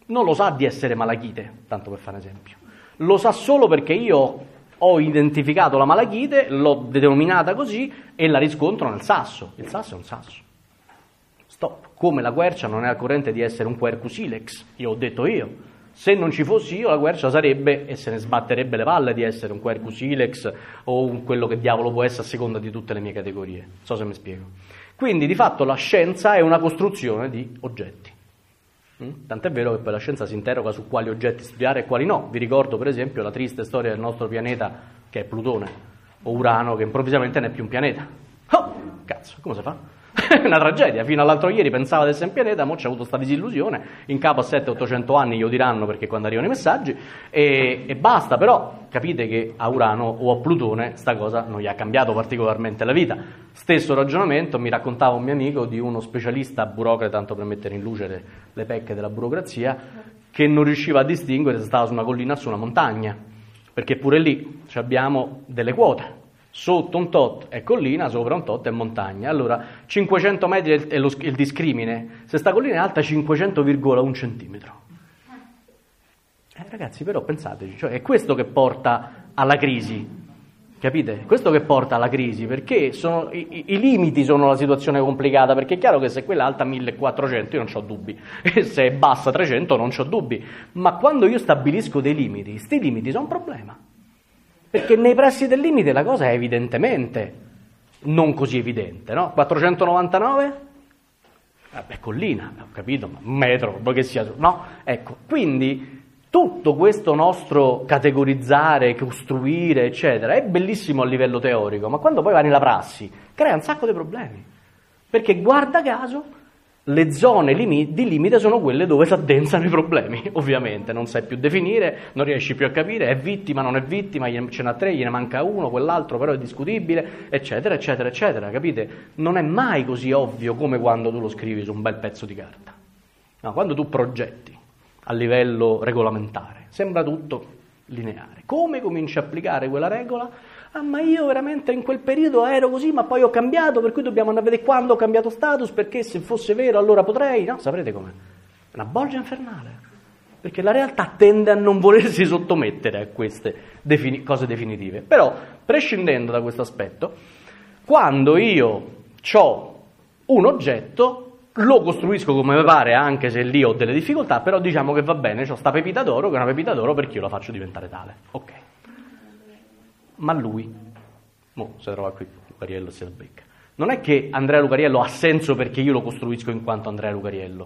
A: non lo sa di essere malachite, tanto per fare un esempio. Lo sa solo perché io ho identificato la malachite, l'ho denominata così e la riscontro nel sasso. Il sasso è un sasso. Stop. Come la quercia non è al corrente di essere un quercus ilex, io ho detto io. Se non ci fossi io, la quercia sarebbe, e se ne sbatterebbe le palle di essere un quercus ilex o un quello che diavolo può essere a seconda di tutte le mie categorie. Non so se mi spiego. Quindi di fatto la scienza è una costruzione di oggetti. Mm? Tant'è vero che poi la scienza si interroga su quali oggetti studiare e quali no. Vi ricordo per esempio la triste storia del nostro pianeta che è Plutone o Urano che improvvisamente non è più un pianeta. Oh, cazzo, come si fa? È una tragedia, fino all'altro ieri pensava di essere un pianeta, mo c'è avuto questa disillusione, in capo a sette ottocento anni glielo diranno perché quando arrivano i messaggi, e, e basta, però capite che a Urano o a Plutone sta cosa non gli ha cambiato particolarmente la vita. Stesso ragionamento mi raccontava un mio amico di uno specialista burocrate, tanto per mettere in luce le, le pecche della burocrazia, che non riusciva a distinguere se stava su una collina o su una montagna, perché pure lì abbiamo delle quote. Sotto un tot è collina, sopra un tot è montagna. Allora, cinquecento metri è lo, il discrimine. Se sta collina è alta cinquecento virgola uno centimetro. Eh, ragazzi, però pensateci, cioè è questo che porta alla crisi, capite? È questo che porta alla crisi, perché sono, i, i limiti sono la situazione complicata, perché è chiaro che se quella è alta millequattrocento io non ho dubbi, e se è bassa trecento non ho dubbi. Ma quando io stabilisco dei limiti, sti limiti sono un problema. Perché nei pressi del limite la cosa è evidentemente non così evidente, no? quattrocentonovantanove? Vabbè, collina, ho capito, ma un metro, poi che sia, no? Ecco, quindi tutto questo nostro categorizzare, costruire, eccetera, è bellissimo a livello teorico, ma quando poi va nella prassi crea un sacco di problemi. Perché guarda caso le zone limi- di limite sono quelle dove si addensano i problemi, ovviamente, non sai più definire, non riesci più a capire, è vittima, non è vittima, ce n'ha tre, gliene manca uno, quell'altro però è discutibile, eccetera, eccetera, eccetera, capite? Non è mai così ovvio come quando tu lo scrivi su un bel pezzo di carta. No, quando tu progetti a livello regolamentare, sembra tutto lineare. Come cominci a applicare quella regola? Ah, ma io veramente in quel periodo ero così, ma poi ho cambiato, per cui dobbiamo andare a vedere quando ho cambiato status, perché se fosse vero allora potrei, no? Saprete com'è? È una bolgia infernale, perché la realtà tende a non volersi sottomettere a queste defini- cose definitive. Però, prescindendo da questo aspetto, quando io ho un oggetto, lo costruisco come mi pare, anche se lì ho delle difficoltà, però diciamo che va bene, ho sta pepita d'oro, che è una pepita d'oro perché io la faccio diventare tale. Ok. Ma lui, mo si trova qui, Lucariello se la becca. Non è che Andrea Lucariello ha senso perché io lo costruisco in quanto Andrea Lucariello,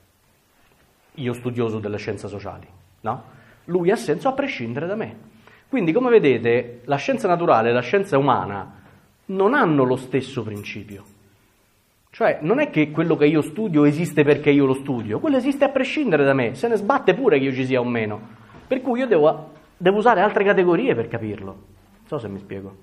A: io studioso delle scienze sociali, no? Lui ha senso a prescindere da me. Quindi, come vedete, la scienza naturale e la scienza umana non hanno lo stesso principio. Cioè, non è che quello che io studio esiste perché io lo studio, quello esiste a prescindere da me, se ne sbatte pure che io ci sia o meno. Per cui io devo, devo usare altre categorie per capirlo. Non so se mi spiego.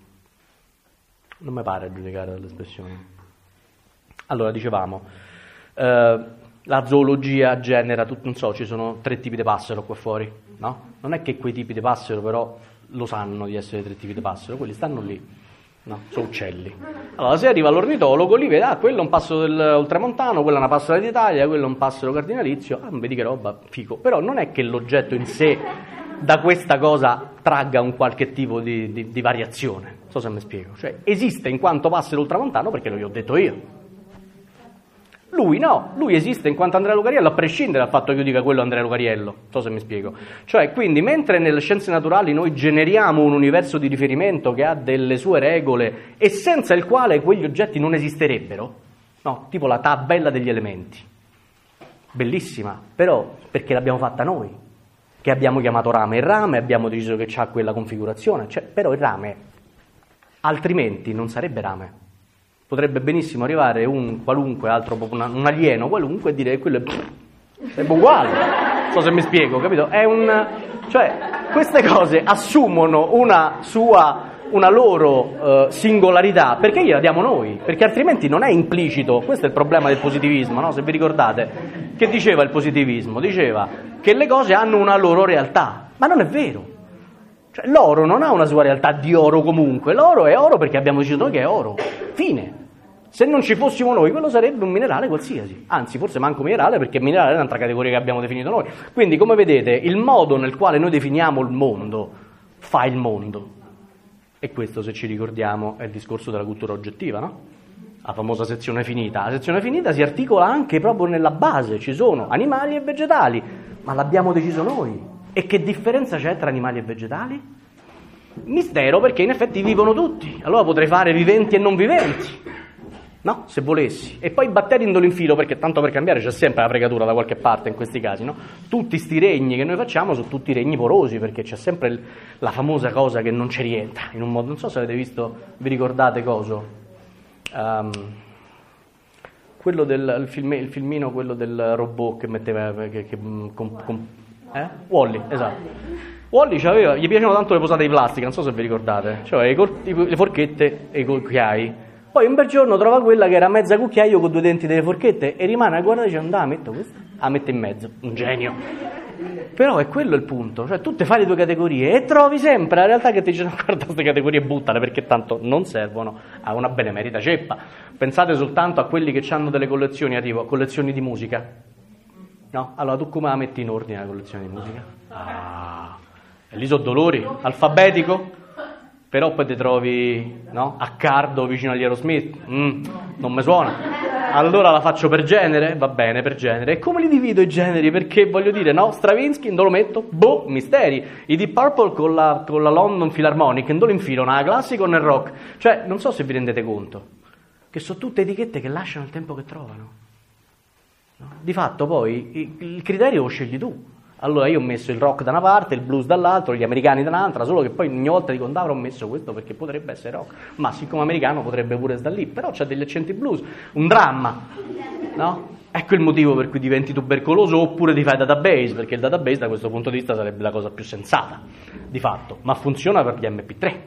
A: Non mi pare giudicare dalle espressioni. Allora, dicevamo, eh, la zoologia genera, tutto, non so, ci sono tre tipi di passero qua fuori, no? Non è che quei tipi di passero però lo sanno di essere tre tipi di passero, quelli stanno lì, no? Sono uccelli. Allora, se arriva l'ornitologo, li vede, ah, quello è un passero dell'oltremontano, quella è una passera d'Italia, quello è un passero cardinalizio, ah, vedi che roba, figo. Però non è che l'oggetto in sé da questa cosa tragga un qualche tipo di, di, di variazione, non so se mi spiego, cioè esiste in quanto passero ultramontano perché lo gli ho detto io. Lui no, lui esiste in quanto Andrea Lucariello a prescindere dal fatto che io dica quello Andrea Lucariello, non so se mi spiego. Cioè, quindi, mentre nelle scienze naturali noi generiamo un universo di riferimento che ha delle sue regole e senza il quale quegli oggetti non esisterebbero, no, tipo la tabella degli elementi, bellissima, però perché l'abbiamo fatta noi, che abbiamo chiamato rame. Il rame abbiamo deciso che ha quella configurazione, cioè, però il rame altrimenti non sarebbe rame. Potrebbe benissimo arrivare un qualunque altro, un alieno qualunque e dire che quello è, sarebbe uguale. Non so se mi spiego, capito? È un, cioè, queste cose assumono una sua, una loro uh, singolarità perché gliela diamo noi, perché altrimenti non è implicito. Questo è il problema del positivismo, no? Se vi ricordate, che diceva il positivismo? Diceva che le cose hanno una loro realtà, ma non è vero. Cioè, l'oro non ha una sua realtà di oro comunque, l'oro è oro perché abbiamo deciso noi che è oro, fine. Se non ci fossimo noi, quello sarebbe un minerale qualsiasi, anzi forse manco minerale, perché minerale è un'altra categoria che abbiamo definito noi. Quindi, come vedete, il modo nel quale noi definiamo il mondo fa il mondo. E questo, se ci ricordiamo, è il discorso della cultura oggettiva, no? La famosa sezione finita. La sezione finita si articola anche proprio nella base, ci sono animali e vegetali, ma l'abbiamo deciso noi. E che differenza c'è tra animali e vegetali? Mistero, perché in effetti vivono tutti. Allora potrei fare viventi e non viventi, no? Se volessi. E poi i batteri indole in filo, perché tanto per cambiare c'è sempre la fregatura da qualche parte in questi casi, no? Tutti sti regni che noi facciamo sono tutti regni porosi, perché c'è sempre il, la famosa cosa che non ci rientra in un modo. Non so se avete visto, vi ricordate coso? Um, quello del il, film, il filmino, quello del robot che metteva che, che, com, com, eh? Wall-E, esatto. Wall-E c'aveva, gli piacevano tanto le posate di plastica, non so se vi ricordate, cioè le forchette e i cucchiai. Poi un bel giorno trova quella che era mezza cucchiaio con due denti delle forchette e rimane a guardare e dice: andà, metto questa, la mette in mezzo, un genio. Però è quello il punto, cioè tu te fai le tue categorie e trovi sempre la realtà che ti dice: no, guarda, queste categorie buttale perché tanto non servono a una benemerita ceppa. Pensate soltanto a quelli che hanno delle collezioni, arrivo, collezioni di musica, no? Allora tu come la metti in ordine la collezione di musica? Ah, e lì sono dolori, alfabetico, però poi ti trovi, no? A Cardo vicino agli Aerosmith, mm, non mi suona. Allora la faccio per genere? Va bene, per genere. E come li divido i generi? Perché voglio dire, no, Stravinsky, non lo metto, boh, misteri. I Deep Purple con la, con la London Philharmonic, non lo infilo, nella classica o nel rock. Cioè, non so se vi rendete conto, che sono tutte etichette che lasciano il tempo che trovano. No? Di fatto poi il criterio lo scegli tu. Allora io ho messo il rock da una parte, il blues dall'altra, gli americani da un'altra, solo che poi ogni volta dico: avrò messo questo perché potrebbe essere rock, ma siccome americano potrebbe pure stare lì, però c'ha degli accenti blues, un dramma, no? Ecco il motivo per cui diventi tubercoloso oppure ti fai database, perché il database da questo punto di vista sarebbe la cosa più sensata, di fatto, ma funziona per gli emme pi tre,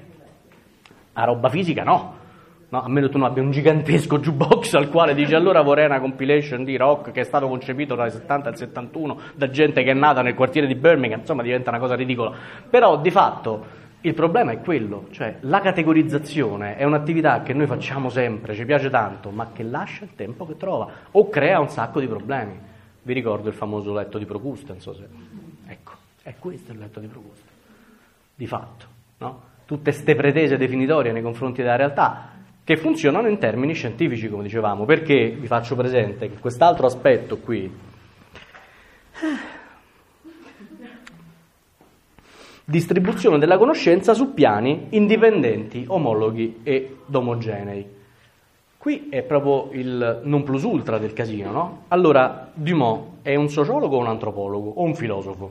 A: a roba fisica no. No, a meno che tu non abbia un gigantesco jukebox al quale dici: allora vorrei una compilation di rock che è stato concepito dal settanta al settantuno da gente che è nata nel quartiere di Birmingham, insomma diventa una cosa ridicola. Però di fatto il problema è quello, cioè la categorizzazione è un'attività che noi facciamo sempre, ci piace tanto, ma che lascia il tempo che trova o crea un sacco di problemi. Vi ricordo il famoso letto di Procusto, non so se... Ecco, è questo il letto di Procusto, di fatto, no? Tutte ste pretese definitorie nei confronti della realtà, che funzionano in termini scientifici, come dicevamo, perché vi faccio presente che quest'altro aspetto qui, distribuzione della conoscenza su piani indipendenti, omologhi ed omogenei. Qui è proprio il non plus ultra del casino, no? Allora, Dumont è un sociologo o un antropologo o un filosofo?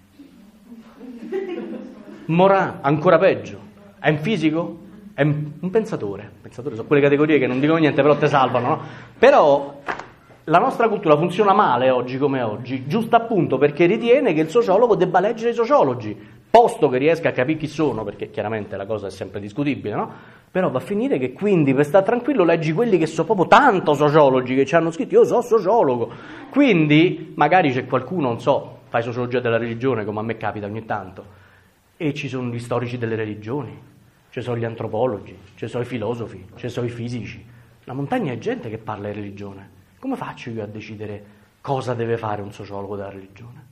A: Morin, ancora peggio, è un fisico? È un pensatore, pensatore sono quelle categorie che non dicono niente però te salvano, no? Però la nostra cultura funziona male oggi come oggi, giusto appunto perché ritiene che il sociologo debba leggere i sociologi, posto che riesca a capire chi sono, perché chiaramente la cosa è sempre discutibile, no? Però va a finire che quindi per stare tranquillo leggi quelli che sono proprio tanto sociologi che ci hanno scritto: io so sociologo, quindi magari c'è qualcuno, non so, fai sociologia della religione come a me capita ogni tanto, e ci sono gli storici delle religioni, ci sono gli antropologi, ci sono i filosofi, ci sono i fisici. La montagna è gente che parla di religione. Come faccio io a decidere cosa deve fare un sociologo della religione?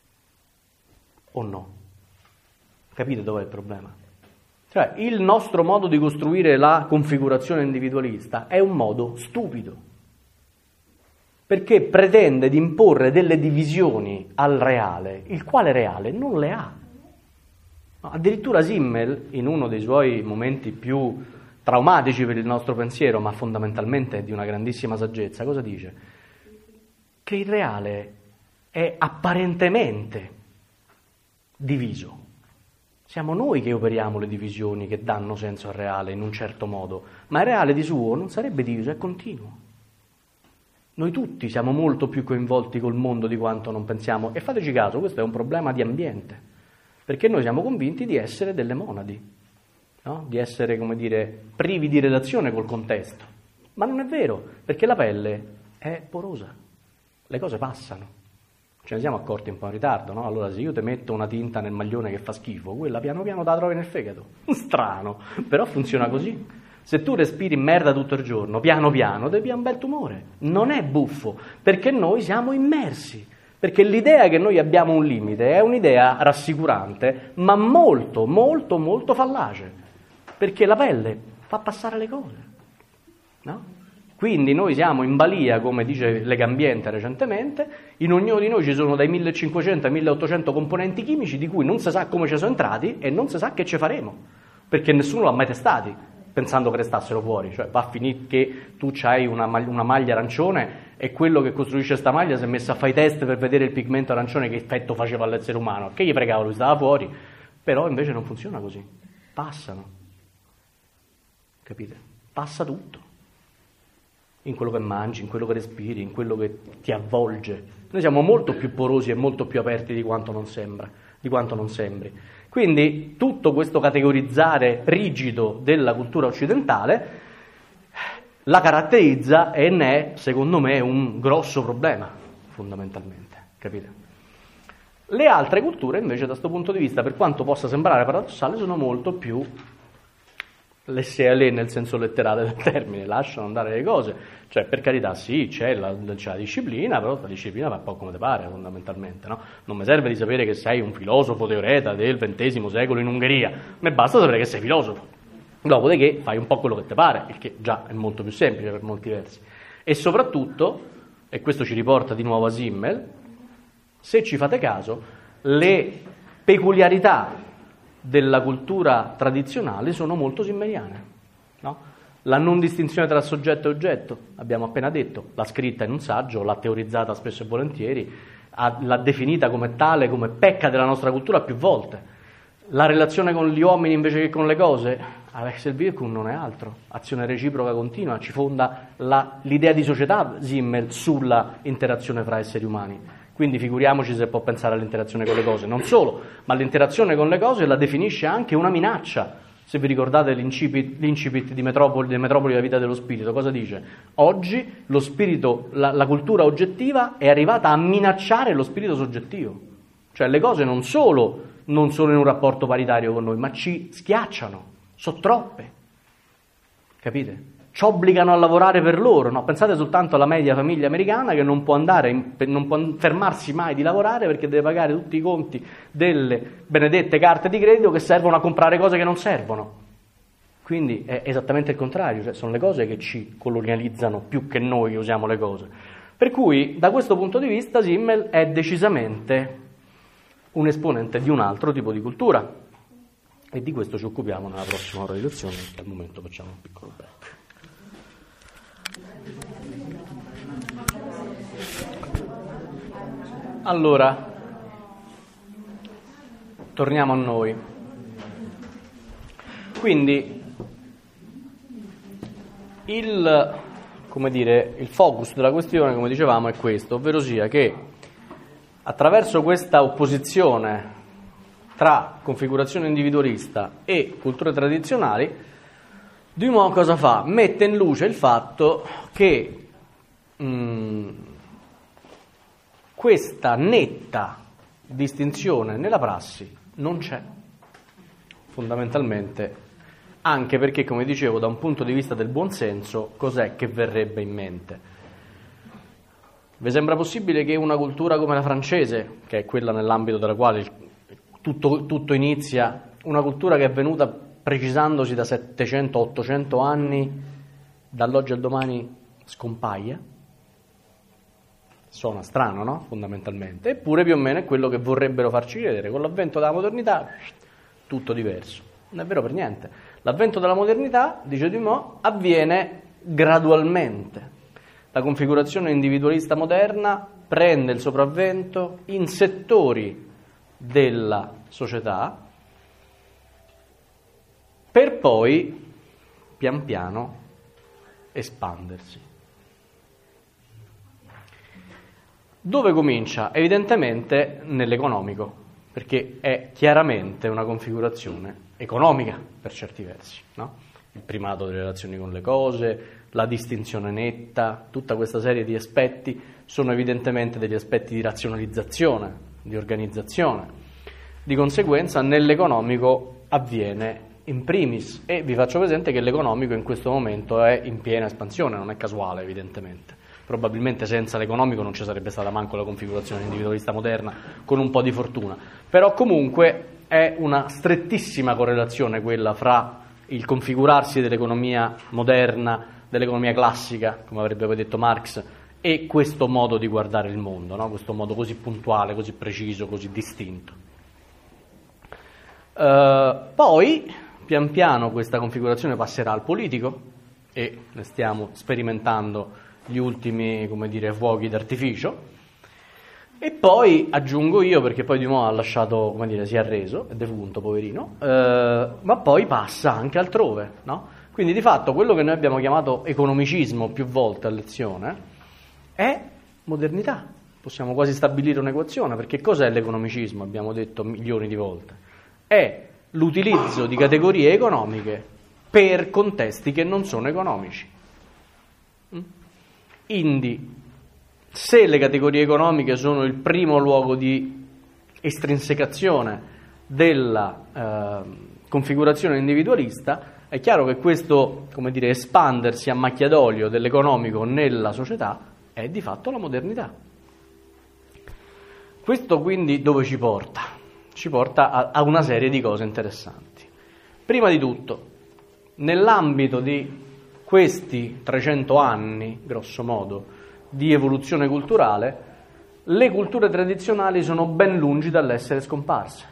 A: O no? Capite dov'è il problema? Cioè, il nostro modo di costruire la configurazione individualista è un modo stupido, perché pretende di imporre delle divisioni al reale, il quale reale non le ha. Addirittura Simmel, in uno dei suoi momenti più traumatici per il nostro pensiero, ma fondamentalmente di una grandissima saggezza, cosa dice? Che il reale è apparentemente diviso. Siamo noi che operiamo le divisioni che danno senso al reale in un certo modo, ma il reale di suo non sarebbe diviso, è continuo. Noi tutti siamo molto più coinvolti col mondo di quanto non pensiamo, e fateci caso, questo è un problema di ambiente. Perché noi siamo convinti di essere delle monadi, no? Di essere, come dire, privi di relazione col contesto. Ma non è vero, perché la pelle è porosa, le cose passano. Ce ne siamo accorti un po' in ritardo, no? Allora se io ti metto una tinta nel maglione che fa schifo, quella piano piano te la trovi nel fegato. Strano, però funziona così. Se tu respiri merda tutto il giorno, piano piano, devi un bel tumore. Non è buffo, perché noi siamo immersi. Perché l'idea che noi abbiamo un limite è un'idea rassicurante, ma molto, molto, molto fallace. Perché la pelle fa passare le cose, no? Quindi noi siamo in balia, come dice Legambiente recentemente, in ognuno di noi ci sono dai millecinquecento ai milleottocento componenti chimici di cui non si sa come ci sono entrati e non si sa che ci faremo, perché nessuno l'ha mai testati, pensando che restassero fuori. Cioè va a finire che tu hai una, mag- una maglia arancione e quello che costruisce sta maglia si è messo a fare i test per vedere il pigmento arancione che effetto faceva all'essere umano, che gli fregava, lui stava fuori, però invece non funziona così, passano, capite? Passa tutto. In quello che mangi, in quello che respiri, in quello che ti avvolge. Noi siamo molto più porosi e molto più aperti di quanto non sembra, di quanto non sembri. Quindi tutto questo categorizzare rigido della cultura occidentale la caratterizza e ne è, secondo me, un grosso problema, fondamentalmente, capite? Le altre culture, invece, da questo punto di vista, per quanto possa sembrare paradossale, sono molto più laissez-aller nel senso letterale del termine, lasciano andare le cose, cioè per carità sì, c'è la, c'è la disciplina, però la disciplina fa un po' come ti pare fondamentalmente, no? Non mi serve di sapere che sei un filosofo teoreta del ventesimo secolo in Ungheria, mi basta sapere che sei filosofo, dopodiché fai un po' quello che ti pare, il che già è molto più semplice per molti versi. E soprattutto, e questo ci riporta di nuovo a Simmel, se ci fate caso, le peculiarità della cultura tradizionale sono molto simmeriane, no? La non distinzione tra soggetto e oggetto, abbiamo appena detto, l'ha scritta in un saggio, l'ha teorizzata spesso e volentieri, ha, l'ha definita come tale, come pecca della nostra cultura più volte. La relazione con gli uomini invece che con le cose, Axel Birkum non è altro, azione reciproca continua, ci fonda la, l'idea di società Simmel sulla interazione fra esseri umani. Quindi figuriamoci se può pensare all'interazione con le cose. Non solo, ma l'interazione con le cose la definisce anche una minaccia. Se vi ricordate l'incipit, l'incipit di Metropoli, di Metropoli della vita dello spirito, cosa dice? Oggi lo spirito, la, la cultura oggettiva è arrivata a minacciare lo spirito soggettivo. Cioè le cose non solo non sono in un rapporto paritario con noi, ma ci schiacciano, sono troppe. Capite? Ci obbligano a lavorare per loro, no? Pensate soltanto alla media famiglia americana che non può andare, in, non può fermarsi mai di lavorare perché deve pagare tutti i conti delle benedette carte di credito che servono a comprare cose che non servono. Quindi è esattamente il contrario, cioè sono le cose che ci colonializzano più che noi che usiamo le cose. Per cui da questo punto di vista Simmel è decisamente un esponente di un altro tipo di cultura e di questo ci occupiamo nella prossima ora di lezione, al momento facciamo un piccolo break. Allora, torniamo a noi. Quindi il, come dire, il focus della questione, come dicevamo, è questo, ovvero sia che attraverso questa opposizione tra configurazione individualista e culture tradizionali, Dumont cosa fa? Mette in luce il fatto che mh, questa netta distinzione nella prassi non c'è, fondamentalmente, anche perché, come dicevo, da un punto di vista del buonsenso, cos'è che verrebbe in mente? Vi sembra possibile che una cultura come la francese, che è quella nell'ambito della quale tutto, tutto inizia, una cultura che è venuta precisandosi da settecento ottocento anni, dall'oggi al domani scompaia? Suona strano, no? Fondamentalmente. Eppure più o meno è quello che vorrebbero farci credere. Con l'avvento della modernità, tutto diverso. Non è vero per niente. L'avvento della modernità, dice Dumont, avviene gradualmente. La configurazione individualista moderna prende il sopravvento in settori della società per poi, pian piano, espandersi. Dove comincia? Evidentemente nell'economico, perché è chiaramente una configurazione economica per certi versi, no? Il primato delle relazioni con le cose, la distinzione netta, tutta questa serie di aspetti sono evidentemente degli aspetti di razionalizzazione, di organizzazione. Di conseguenza nell'economico avviene in primis, e vi faccio presente che l'economico in questo momento è in piena espansione, non è casuale evidentemente. Probabilmente senza l'economico non ci sarebbe stata manco la configurazione individualista moderna, con un po' di fortuna. Però comunque è una strettissima correlazione quella fra il configurarsi dell'economia moderna, dell'economia classica, come avrebbe poi detto Marx, e questo modo di guardare il mondo, no? Questo modo così puntuale, così preciso, così distinto. Uh, poi, pian piano, questa configurazione passerà al politico, e ne stiamo sperimentando gli ultimi, come dire, fuochi d'artificio, e poi aggiungo io, perché poi di nuovo ha lasciato, come dire, si è arreso, è defunto, poverino, eh, ma poi passa anche altrove, no? Quindi di fatto quello che noi abbiamo chiamato economicismo più volte a lezione è modernità. Possiamo quasi stabilire un'equazione, perché cos'è l'economicismo? Abbiamo detto milioni di volte. È l'utilizzo di categorie economiche per contesti che non sono economici. Quindi, se le categorie economiche sono il primo luogo di estrinsecazione della eh, configurazione individualista, è chiaro che questo, come dire, espandersi a macchia d'olio dell'economico nella società è di fatto la modernità. Questo quindi dove ci porta? Ci porta a, a una serie di cose interessanti. Prima di tutto, nell'ambito di questi trecento anni, grosso modo, di evoluzione culturale, le culture tradizionali sono ben lungi dall'essere scomparse.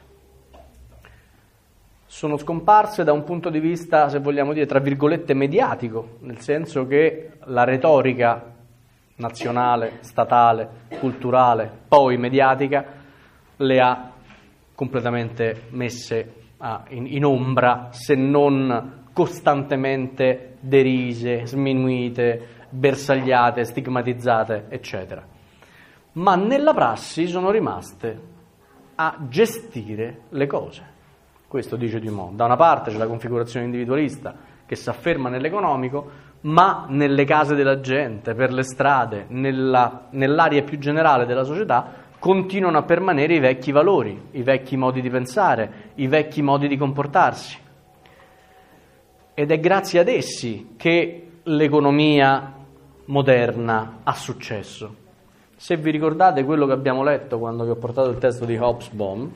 A: Sono scomparse da un punto di vista, se vogliamo dire, tra virgolette mediatico, nel senso che la retorica nazionale, statale, culturale, poi mediatica, le ha completamente messe a, in, in ombra, se non costantemente derise, sminuite, bersagliate, stigmatizzate, eccetera. Ma nella prassi sono rimaste a gestire le cose. Questo dice Dumont. Da una parte c'è la configurazione individualista che si afferma nell'economico, ma nelle case della gente, per le strade, nella, nell'area più generale della società, continuano a permanere i vecchi valori, i vecchi modi di pensare, i vecchi modi di comportarsi. Ed è grazie ad essi che l'economia moderna ha successo. Se vi ricordate quello che abbiamo letto quando vi ho portato il testo di Hobsbawm,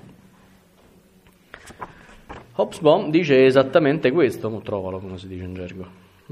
A: Hobsbawm dice esattamente questo, mo trovalo come si dice in gergo.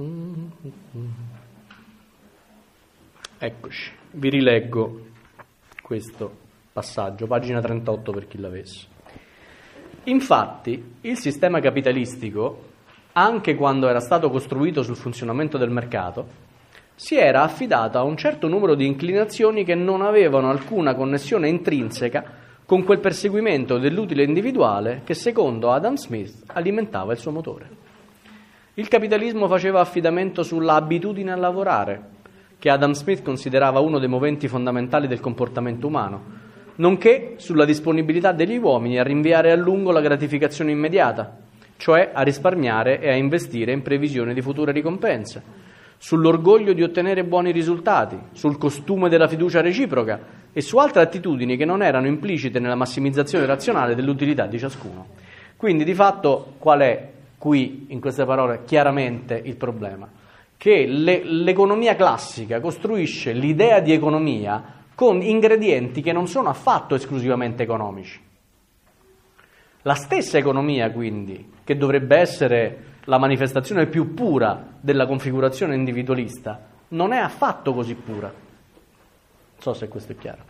A: Eccoci, vi rileggo questo passaggio, pagina trentotto per chi l'avesse. Infatti, il sistema capitalistico, anche quando era stato costruito sul funzionamento del mercato, si era affidato a un certo numero di inclinazioni che non avevano alcuna connessione intrinseca con quel perseguimento dell'utile individuale che, secondo Adam Smith, alimentava il suo motore. Il capitalismo faceva affidamento sulla abitudine a lavorare, che Adam Smith considerava uno dei moventi fondamentali del comportamento umano, nonché sulla disponibilità degli uomini a rinviare a lungo la gratificazione immediata, cioè a risparmiare e a investire in previsione di future ricompense, sull'orgoglio di ottenere buoni risultati, sul costume della fiducia reciproca e su altre attitudini che non erano implicite nella massimizzazione razionale dell'utilità di ciascuno. Quindi, di fatto, qual è qui, in queste parole, chiaramente il problema? Che le, l'economia classica costruisce l'idea di economia con ingredienti che non sono affatto esclusivamente economici. La stessa economia, quindi, che dovrebbe essere la manifestazione più pura della configurazione individualista, non è affatto così pura. Non so se questo è chiaro.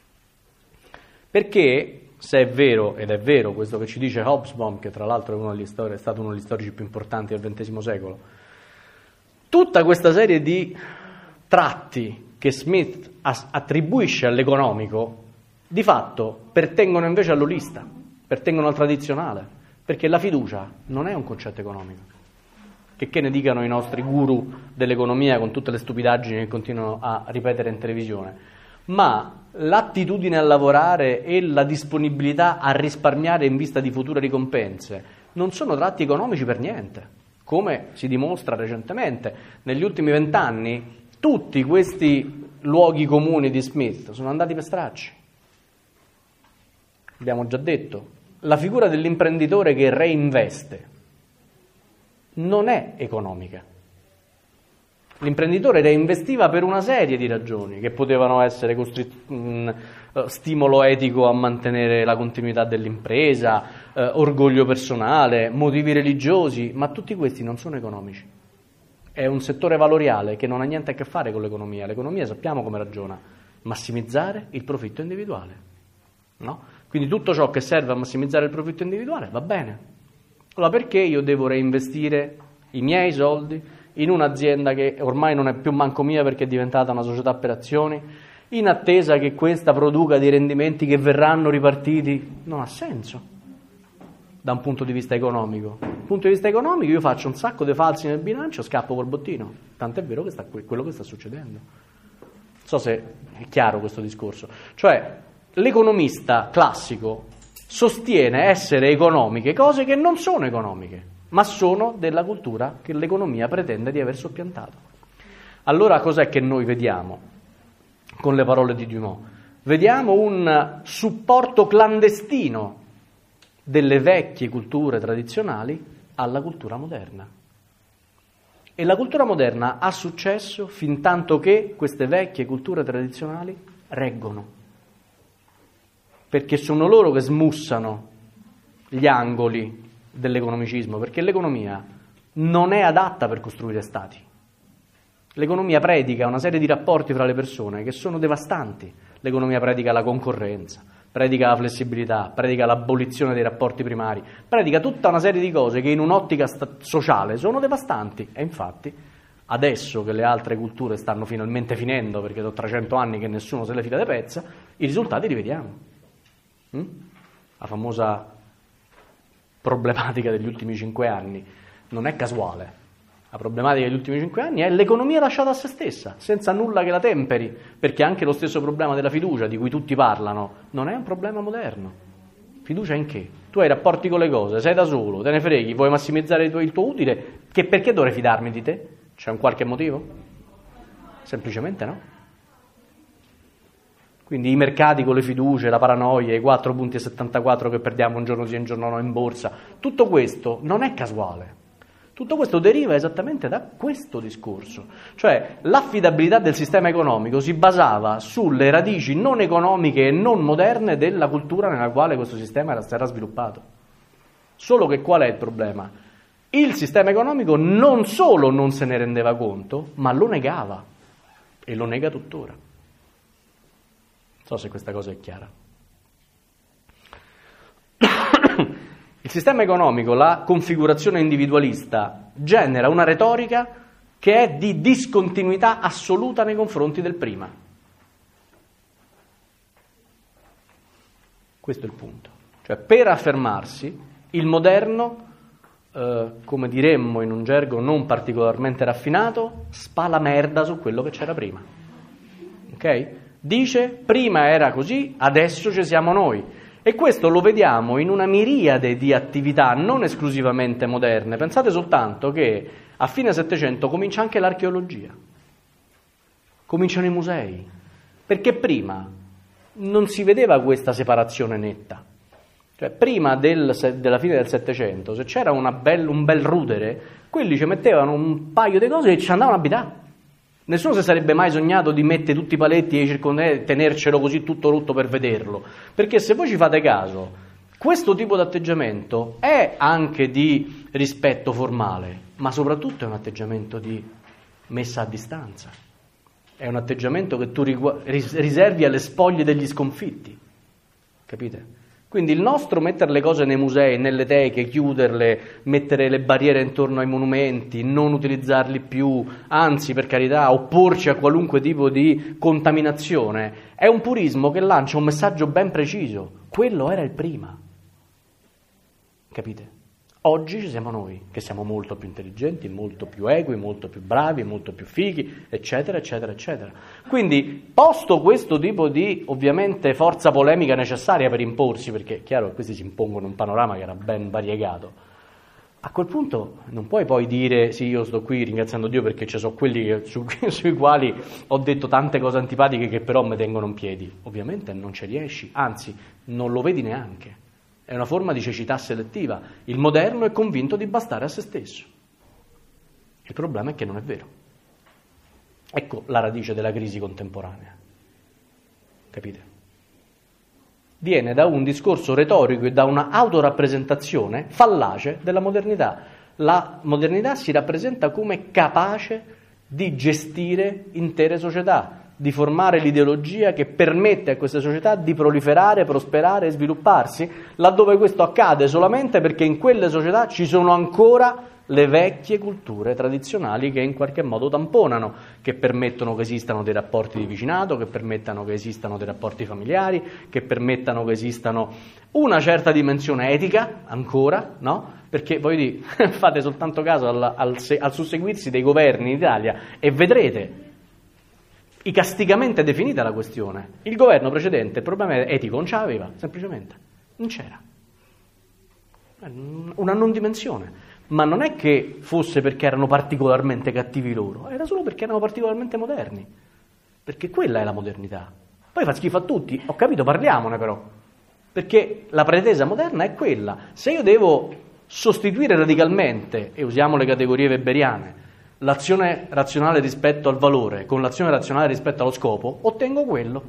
A: Perché, se è vero, ed è vero questo che ci dice Hobsbawm, che tra l'altro è, uno degli stori- è stato uno degli storici più importanti del ventesimo secolo, tutta questa serie di tratti che Smith as- attribuisce all'economico, di fatto pertengono invece all'olista, pertengono al tradizionale, perché la fiducia non è un concetto economico. Che, che ne dicano i nostri guru dell'economia con tutte le stupidaggini che continuano a ripetere in televisione, ma l'attitudine a lavorare e la disponibilità a risparmiare in vista di future ricompense non sono tratti economici per niente, come si dimostra recentemente. Negli ultimi vent'anni tutti questi luoghi comuni di Smith sono andati per stracci. Abbiamo già detto, la figura dell'imprenditore che reinveste non è economica. L'imprenditore reinvestiva per una serie di ragioni che potevano essere costri- mh, stimolo etico a mantenere la continuità dell'impresa, eh, orgoglio personale, motivi religiosi, ma tutti questi non sono economici. È un settore valoriale che non ha niente a che fare con l'economia. L'economia sappiamo come ragiona: massimizzare il profitto individuale, no? Quindi tutto ciò che serve a massimizzare il profitto individuale va bene. Allora perché io devo reinvestire i miei soldi in un'azienda che ormai non è più manco mia perché è diventata una società per azioni, in attesa che questa produca dei rendimenti che verranno ripartiti? Non ha senso da un punto di vista economico. Dal punto di vista economico io faccio un sacco di falsi nel bilancio, scappo col bottino. Tant'è vero che sta quello che sta succedendo. Non so se è chiaro questo discorso. Cioè, l'economista classico sostiene essere economiche cose che non sono economiche, ma sono della cultura che l'economia pretende di aver soppiantato. Allora cos'è che noi vediamo con le parole di Dumont? Vediamo un supporto clandestino delle vecchie culture tradizionali alla cultura moderna. E la cultura moderna ha successo fin tanto che queste vecchie culture tradizionali reggono, perché sono loro che smussano gli angoli dell'economicismo, perché l'economia non è adatta per costruire stati. L'economia predica una serie di rapporti fra le persone che sono devastanti. L'economia predica la concorrenza, predica la flessibilità, predica l'abolizione dei rapporti primari, predica tutta una serie di cose che in un'ottica sta- sociale sono devastanti. E infatti, adesso che le altre culture stanno finalmente finendo, perché sono trecento anni che nessuno se le fila di pezza, i risultati li vediamo. Mm? La famosa problematica degli ultimi cinque anni non è casuale. La problematica degli ultimi cinque anni è l'economia lasciata a se stessa, senza nulla che la temperi, perché anche lo stesso problema della fiducia, di cui tutti parlano, non è un problema moderno. Fiducia in che? Tu hai rapporti con le cose, sei da solo, te ne freghi, vuoi massimizzare il tuo, il tuo utile, che perché dovrei fidarmi di te? C'è un qualche motivo? Semplicemente no. Quindi i mercati con le fiducie, la paranoia, i quattro virgola settantaquattro che perdiamo un giorno sì e un giorno no in borsa, tutto questo non è casuale. Tutto questo deriva esattamente da questo discorso, cioè l'affidabilità del sistema economico si basava sulle radici non economiche e non moderne della cultura nella quale questo sistema era, si era sviluppato. Solo che qual è il problema? Il sistema economico non solo non se ne rendeva conto, ma lo negava e lo nega tuttora. Non so se questa cosa è chiara. Il sistema economico, la configurazione individualista, genera una retorica che è di discontinuità assoluta nei confronti del prima. Questo è il punto. Cioè, per affermarsi, il moderno, eh, come diremmo in un gergo non particolarmente raffinato, spala merda su quello che c'era prima. Ok? Dice, prima era così, adesso ci siamo noi. E questo lo vediamo in una miriade di attività non esclusivamente moderne. Pensate soltanto che a fine Settecento comincia anche l'archeologia, cominciano i musei, perché prima non si vedeva questa separazione netta. Cioè, prima del, della fine del Settecento, se c'era una bel, un bel rudere, quelli ci mettevano un paio di cose e ci andavano a abitare. Nessuno si sarebbe mai sognato di mettere tutti i paletti e circondare, tenercelo così tutto rotto per vederlo, perché se voi ci fate caso, questo tipo di atteggiamento è anche di rispetto formale, ma soprattutto è un atteggiamento di messa a distanza, è un atteggiamento che tu riservi alle spoglie degli sconfitti, capite? Quindi il nostro mettere le cose nei musei, nelle teche, chiuderle, mettere le barriere intorno ai monumenti, non utilizzarli più, anzi, per carità, opporci a qualunque tipo di contaminazione, è un purismo che lancia un messaggio ben preciso. Quello era il prima. Capite? Oggi ci siamo noi, che siamo molto più intelligenti, molto più equi, molto più bravi, molto più fighi, eccetera, eccetera, eccetera. Quindi, posto questo tipo di, ovviamente, forza polemica necessaria per imporsi, perché è chiaro che questi si impongono un panorama che era ben variegato, a quel punto non puoi poi dire, sì, io sto qui ringraziando Dio perché ci sono quelli che, su, sui quali ho detto tante cose antipatiche che però mi tengono in piedi. Ovviamente non ci riesci, anzi, non lo vedi neanche. È una forma di cecità selettiva. Il moderno è convinto di bastare a se stesso. Il problema è che non è vero. Ecco la radice della crisi contemporanea. Capite? Viene da un discorso retorico e da una autorappresentazione fallace della modernità. La modernità si rappresenta come capace di gestire intere società, di formare l'ideologia che permette a queste società di proliferare, prosperare e svilupparsi, laddove questo accade solamente perché in quelle società ci sono ancora le vecchie culture tradizionali che in qualche modo tamponano, che permettono che esistano dei rapporti di vicinato, che permettano che esistano dei rapporti familiari, che permettano che esistano una certa dimensione etica ancora, no? Perché voi dite, fate soltanto caso al, al, al susseguirsi dei governi in Italia e vedrete i casticamente definita la questione. Il governo precedente il problema etico non ce l'aveva, semplicemente non c'era, una non dimensione. Ma non è che fosse perché erano particolarmente cattivi loro, era solo perché erano particolarmente moderni, perché quella è la modernità. Poi fa schifo a tutti, ho capito, parliamone però, perché la pretesa moderna è quella. Se io devo sostituire radicalmente, e usiamo le categorie weberiane, l'azione razionale rispetto al valore con l'azione razionale rispetto allo scopo, ottengo quello.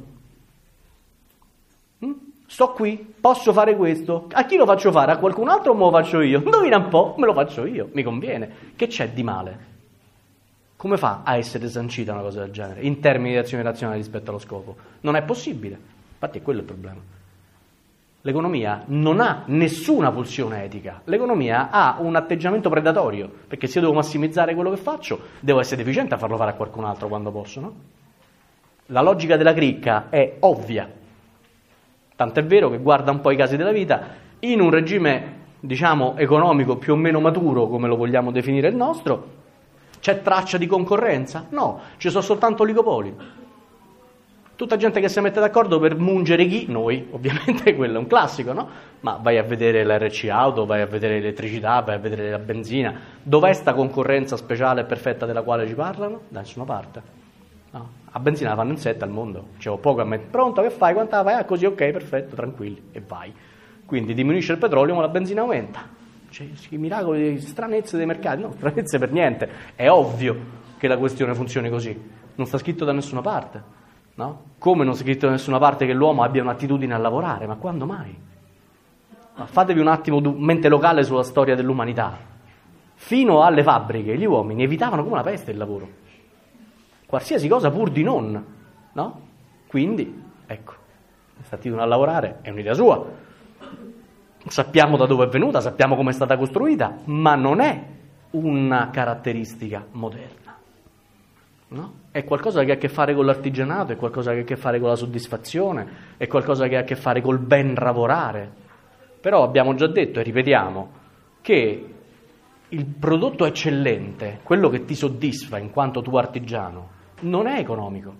A: Mm? Sto qui, posso fare questo. A chi lo faccio fare? A qualcun altro o me lo faccio io? Indovina un po', me lo faccio io, mi conviene. Che c'è di male? Come fa a essere sancita una cosa del genere, in termini di azione razionale rispetto allo scopo? Non è possibile. Infatti è quello il problema. L'economia non ha nessuna pulsione etica. L'economia ha un atteggiamento predatorio, perché se io devo massimizzare quello che faccio, devo essere efficiente a farlo fare a qualcun altro quando posso, no? La logica della cricca è ovvia. Tant'è vero che guarda un po' i casi della vita, in un regime, diciamo, economico più o meno maturo, come lo vogliamo definire il nostro, c'è traccia di concorrenza? No, ci sono soltanto oligopoli. Tutta gente che si mette d'accordo per mungere chi? Noi, ovviamente quello è un classico, no? Ma vai a vedere l'R C auto, vai a vedere l'elettricità, vai a vedere la benzina. Dov'è sta concorrenza speciale e perfetta della quale ci parlano? Da nessuna parte. No, a benzina la fanno in sette al mondo, c'è poco a mettere. Pronto, che fai? Quanta vai? Ah, così, ok, perfetto, tranquilli, e vai. Quindi diminuisce il petrolio ma la benzina aumenta. Cioè, i miracoli, stranezze dei mercati, no, stranezze per niente. È ovvio che la questione funzioni così, non sta scritto da nessuna parte, no? Come non sta scritto da nessuna parte che l'uomo abbia un'attitudine a lavorare, ma quando mai? Ma fatevi un attimo mente locale sulla storia dell'umanità. Fino alle fabbriche gli uomini evitavano come la peste il lavoro. Qualsiasi cosa pur di non, no? Quindi, ecco, l'attitudine a lavorare è un'idea sua. Sappiamo da dove è venuta, sappiamo come è stata costruita, ma non è una caratteristica moderna, no? È qualcosa che ha a che fare con l'artigianato, è qualcosa che ha a che fare con la soddisfazione, è qualcosa che ha a che fare col ben lavorare. Però abbiamo già detto e ripetiamo che il prodotto eccellente, quello che ti soddisfa in quanto tuo artigiano, non è economico.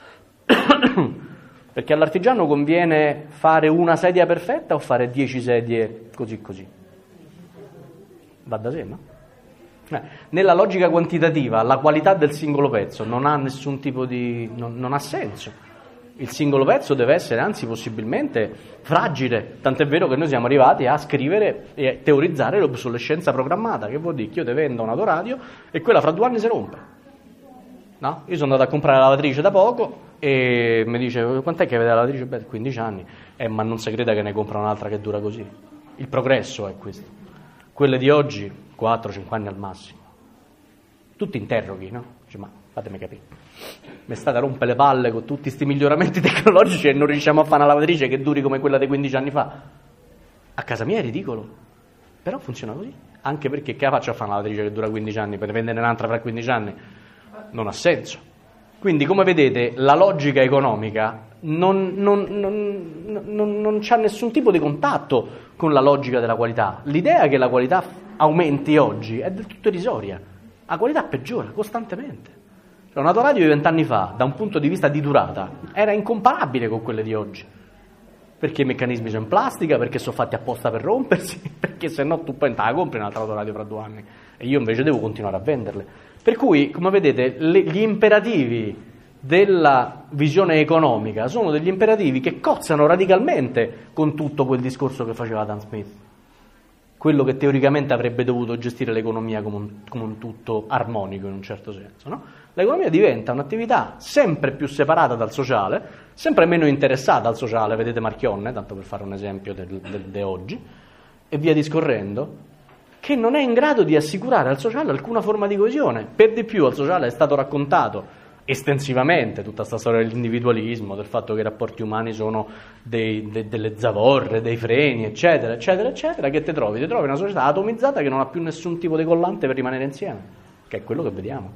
A: Perché all'artigiano conviene fare una sedia perfetta o fare dieci sedie così così? Va da sé, no? Eh, nella logica quantitativa la qualità del singolo pezzo non ha nessun tipo di... non, non ha senso. Il singolo pezzo deve essere anzi possibilmente fragile, tant'è vero che noi siamo arrivati a scrivere e teorizzare l'obsolescenza programmata, che vuol dire che io ti vendo un autoradio e quella fra due anni si rompe. No? Io sono andato a comprare la lavatrice da poco e mi dice quant'è che vede la lavatrice? Beh, quindici anni, eh, ma non si creda che ne compra un'altra che dura così. Il progresso è questo. Quelle di oggi, quattro cinque anni al massimo. Tutti interroghi, no? Dice, ma fatemi capire. Mi state a rompere le palle con tutti questi miglioramenti tecnologici e non riusciamo a fare una lavatrice che duri come quella dei quindici anni fa. A casa mia è ridicolo, però funziona così. Anche perché che la faccio a fare una lavatrice che dura quindici anni per vendere un'altra fra quindici anni? Non ha senso. Quindi, come vedete, la logica economica non, non, non, non, non c'ha nessun tipo di contatto con la logica della qualità. L'idea che la qualità aumenti oggi è del tutto irrisoria. La qualità peggiora costantemente. Cioè, un autoradio di vent'anni fa, da un punto di vista di durata, era incomparabile con quelle di oggi. Perché i meccanismi sono in plastica, perché sono fatti apposta per rompersi, perché se no tu poi te la compri un altro autoradio fra due anni e io invece devo continuare a venderle. Per cui, come vedete, le, gli imperativi della visione economica sono degli imperativi che cozzano radicalmente con tutto quel discorso che faceva Adam Smith. quello che teoricamente avrebbe dovuto gestire l'economia come un, come un tutto armonico in un certo senso, no? L'economia diventa un'attività sempre più separata dal sociale, sempre meno interessata al sociale, vedete Marchionne, tanto per fare un esempio di oggi, e via discorrendo, che non è in grado di assicurare al sociale alcuna forma di coesione. Per di più al sociale è stato raccontato estensivamente tutta questa storia dell'individualismo, del fatto che i rapporti umani sono dei, de, delle zavorre, dei freni, eccetera, eccetera, eccetera, che ti trovi? Ti trovi una società atomizzata che non ha più nessun tipo di collante per rimanere insieme, che è quello che vediamo.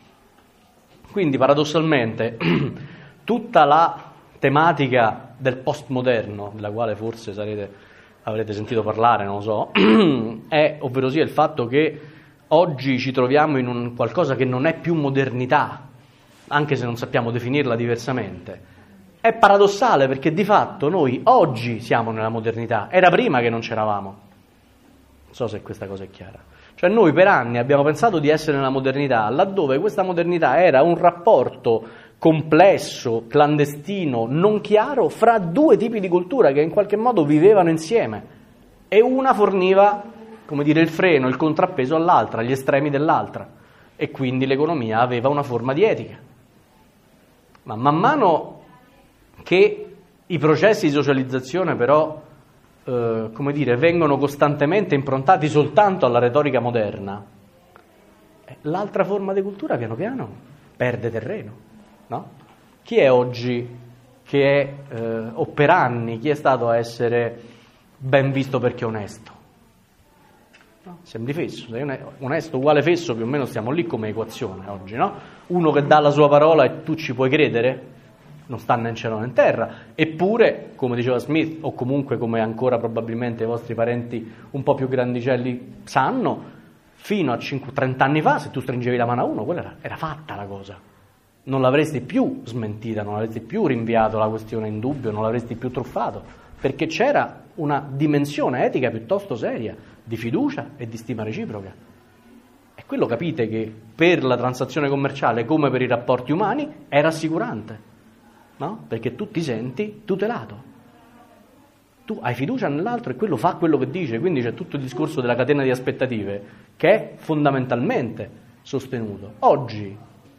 A: Quindi paradossalmente tutta la tematica del postmoderno, della quale forse sarete, avrete sentito parlare, non lo so, è ovverosia il fatto che oggi ci troviamo in un qualcosa che non è più modernità, anche se non sappiamo definirla diversamente. È paradossale perché di fatto noi oggi siamo nella modernità, era prima che non c'eravamo. Non so se questa cosa è chiara. Cioè noi per anni abbiamo pensato di essere nella modernità, laddove questa modernità era un rapporto complesso, clandestino, non chiaro, fra due tipi di cultura che in qualche modo vivevano insieme e una forniva, come dire, il freno, il contrappeso all'altra, agli estremi dell'altra, e quindi l'economia aveva una forma di etica. Ma man mano che i processi di socializzazione però eh, come dire, vengono costantemente improntati soltanto alla retorica moderna, l'altra forma di cultura piano piano perde terreno, no? Chi è oggi che è, eh, o per anni, chi è stato a essere ben visto perché è onesto? No? Sembri fesso, sei onesto uguale fesso, più o meno stiamo lì come equazione oggi, no? Uno che dà la sua parola e tu ci puoi credere, non sta né in cielo né in terra. Eppure, come diceva Smith, o comunque come ancora probabilmente i vostri parenti un po' più grandicelli sanno, fino a trenta anni fa, se tu stringevi la mano a uno, quella era, era fatta la cosa. Non l'avresti più smentita, non avresti più rinviato la questione in dubbio, non l'avresti più truffato, perché c'era una dimensione etica piuttosto seria, di fiducia e di stima reciproca. E quello capite che per la transazione commerciale, come per i rapporti umani, è rassicurante. No? Perché tu ti senti tutelato, tu hai fiducia nell'altro e quello fa quello che dice, quindi c'è tutto il discorso della catena di aspettative che è fondamentalmente sostenuto. Oggi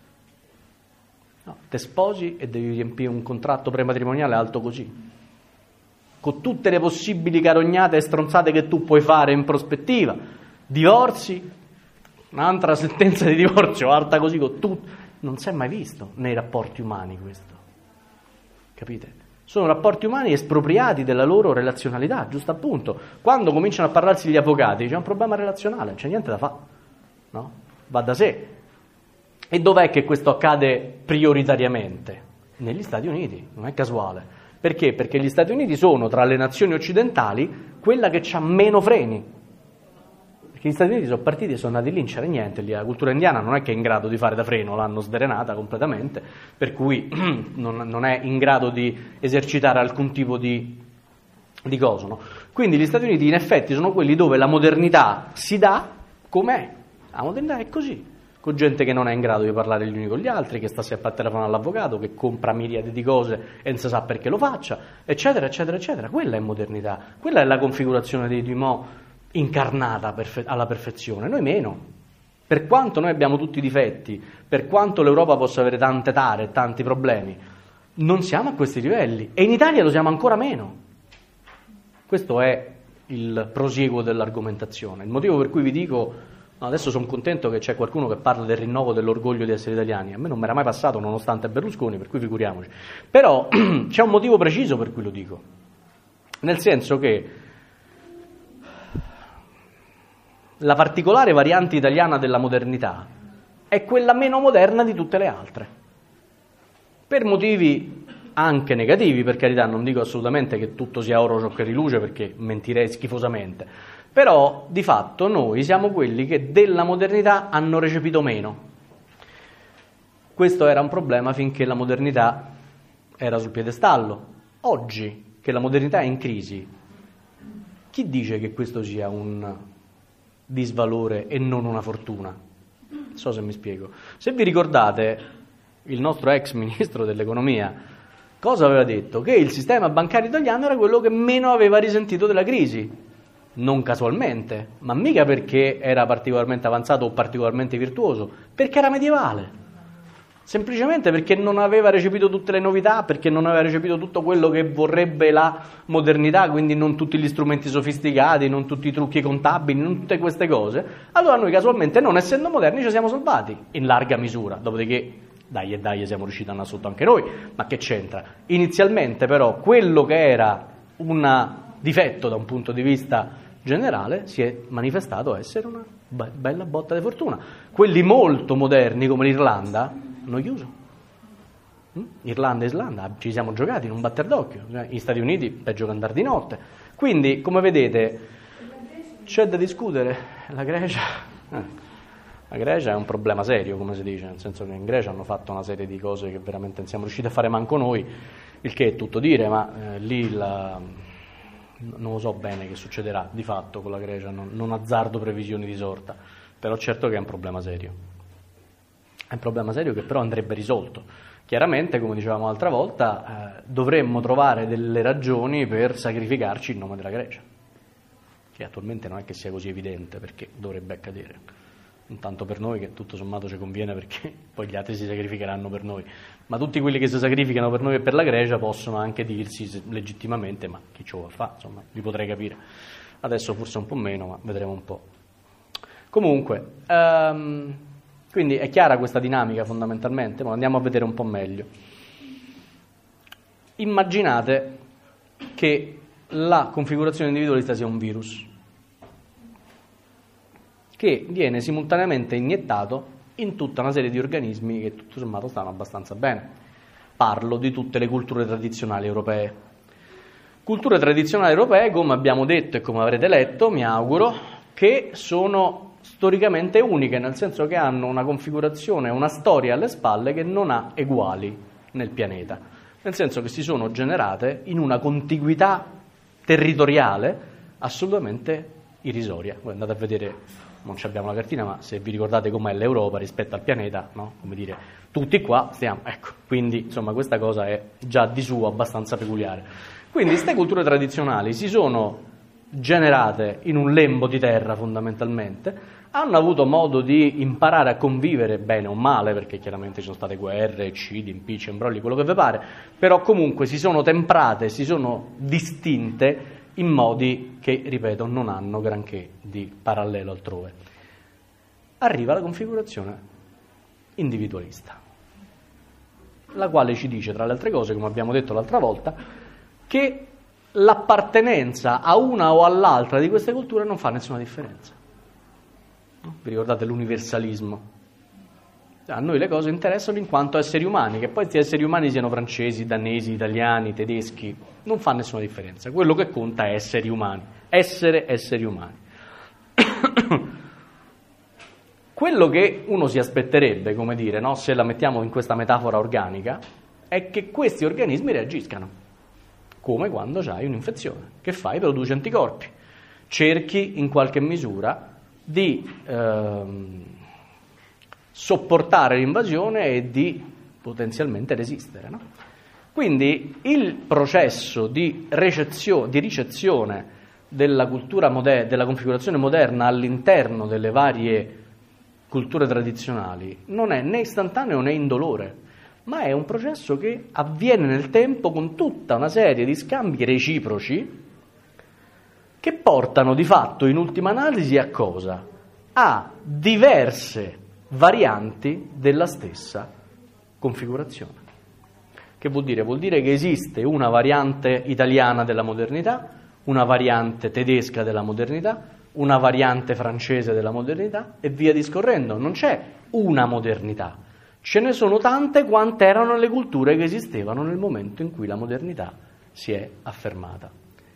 A: no, te sposi e devi riempire un contratto prematrimoniale alto così, con tutte le possibili carognate e stronzate che tu puoi fare in prospettiva, divorzi, un'altra sentenza di divorzio alta così, con tutto. Non si è mai visto nei rapporti umani questo. Capite? Sono rapporti umani espropriati della loro relazionalità, giusto appunto. Quando cominciano a parlarsi gli avvocati c'è un problema relazionale, c'è niente da fare, no? Va da sé. E dov'è che questo accade prioritariamente? Negli Stati Uniti, non è casuale. Perché? Perché gli Stati Uniti sono, tra le nazioni occidentali, quella che ha meno freni. Perché gli Stati Uniti sono partiti e sono andati lì, non c'era niente lì, la cultura indiana non è che è in grado di fare da freno, l'hanno sdrenata completamente, per cui non, non è in grado di esercitare alcun tipo di, di cosa, no? Quindi gli Stati Uniti in effetti sono quelli dove la modernità si dà com'è, la modernità è così, con gente che non è in grado di parlare gli uni con gli altri, che sta sempre a telefono all'avvocato, che compra miriadi di cose e non si sa perché lo faccia, eccetera, eccetera, eccetera. Quella è modernità, quella è la configurazione dei Dumont incarnata perfe- alla perfezione, noi meno. Per quanto noi abbiamo tutti i difetti, per quanto l'Europa possa avere tante tare e tanti problemi, non siamo a questi livelli e in Italia lo siamo ancora meno. Questo è il prosieguo dell'argomentazione, il motivo per cui vi dico, no, adesso sono contento che c'è qualcuno che parla del rinnovo dell'orgoglio di essere italiani, a me non mi era mai passato nonostante Berlusconi, per cui figuriamoci, però c'è un motivo preciso per cui lo dico, nel senso che la particolare variante italiana della modernità è quella meno moderna di tutte le altre, per motivi anche negativi, per carità, non dico assolutamente che tutto sia oro ciò che riluce, perché mentirei schifosamente, però di fatto noi siamo quelli che della modernità hanno recepito meno. Questo era un problema finché la modernità era sul piedestallo. Oggi che la modernità è in crisi, chi dice che questo sia un disvalore e non una fortuna? Non so se mi spiego. Se vi ricordate, il nostro ex ministro dell'economia cosa aveva detto? Che il sistema bancario italiano era quello che meno aveva risentito della crisi. non casualmente, ma mica perché era particolarmente avanzato o particolarmente virtuoso, perché era medievale. Semplicemente perché non aveva recepito tutte le novità, perché non aveva recepito tutto quello che vorrebbe la modernità, quindi non tutti gli strumenti sofisticati, non tutti i trucchi contabili, non tutte queste cose. Allora noi casualmente, non essendo moderni, ci siamo salvati, in larga misura. Dopodiché, dai e dai, siamo riusciti a andare sotto anche noi, ma che c'entra? Inizialmente però, quello che era un difetto da un punto di vista generale si è manifestato essere una bella botta di fortuna. Quelli molto moderni come l'Irlanda hanno chiuso. Irlanda e Islanda ci siamo giocati in un batter d'occhio. Gli Stati Uniti peggio che andare di notte. Quindi, come vedete, c'è da discutere. La Grecia eh, la Grecia è un problema serio, come si dice, nel senso che in Grecia hanno fatto una serie di cose che veramente non siamo riusciti a fare manco noi, il che è tutto dire, ma eh, lì la, non lo so bene che succederà di fatto con la Grecia, non, non azzardo previsioni di sorta, però certo che è un problema serio. È un problema serio che però andrebbe risolto. Chiaramente, come dicevamo l'altra volta, eh, dovremmo trovare delle ragioni per sacrificarci in nome della Grecia, che attualmente non è che sia così evidente perché dovrebbe accadere. Intanto per noi, che tutto sommato ci conviene perché poi gli altri si sacrificheranno per noi, ma tutti quelli che si sacrificano per noi e per la Grecia possono anche dirsi legittimamente: ma chi ce lo fa? Insomma, li potrei capire. Adesso forse un po' meno, ma vedremo un po'. Comunque, um, quindi è chiara questa dinamica fondamentalmente, ma andiamo a vedere un po' meglio. Immaginate che la configurazione individualista sia un virus che viene simultaneamente iniettato in tutta una serie di organismi che tutto sommato stanno abbastanza bene. Parlo di tutte le culture tradizionali europee. Culture tradizionali europee, come abbiamo detto e come avrete letto, mi auguro, che sono storicamente uniche, nel senso che hanno una configurazione, una storia alle spalle che non ha eguali nel pianeta, nel senso che si sono generate in una contiguità territoriale assolutamente irrisoria. Voi andate a vedere, non abbiamo la cartina, ma se vi ricordate com'è l'Europa rispetto al pianeta, no? Come dire, tutti qua stiamo, ecco, quindi insomma questa cosa è già di suo abbastanza peculiare. Quindi queste culture tradizionali si sono generate in un lembo di terra fondamentalmente, hanno avuto modo di imparare a convivere bene o male, perché chiaramente ci sono state guerre, eccidi, impicci, imbrogli, quello che vi pare, però comunque si sono temprate, si sono distinte in modi che, ripeto, non hanno granché di parallelo altrove. Arriva la configurazione individualista, la quale ci dice, tra le altre cose, come abbiamo detto l'altra volta, che l'appartenenza a una o all'altra di queste culture non fa nessuna differenza. Vi ricordate l'universalismo? A noi le cose interessano in quanto esseri umani, che poi questi esseri umani siano francesi, danesi, italiani, tedeschi, non fa nessuna differenza. Quello che conta è esseri umani, essere esseri umani. Quello che uno si aspetterebbe, come dire, no, se la mettiamo in questa metafora organica, è che questi organismi reagiscano, come quando hai un'infezione. Che fai? Produci anticorpi. Cerchi in qualche misura di ehm, sopportare l'invasione e di potenzialmente resistere, no? Quindi il processo di, recezio, di ricezione della cultura moder- della configurazione moderna all'interno delle varie culture tradizionali non è né istantaneo né indolore, ma è un processo che avviene nel tempo con tutta una serie di scambi reciproci che portano di fatto in ultima analisi a cosa? A diverse varianti della stessa configurazione. Che vuol dire? Vuol dire che esiste una variante italiana della modernità, una variante tedesca della modernità, una variante francese della modernità e via discorrendo. Non c'è una modernità, ce ne sono tante quante erano le culture che esistevano nel momento in cui la modernità si è affermata.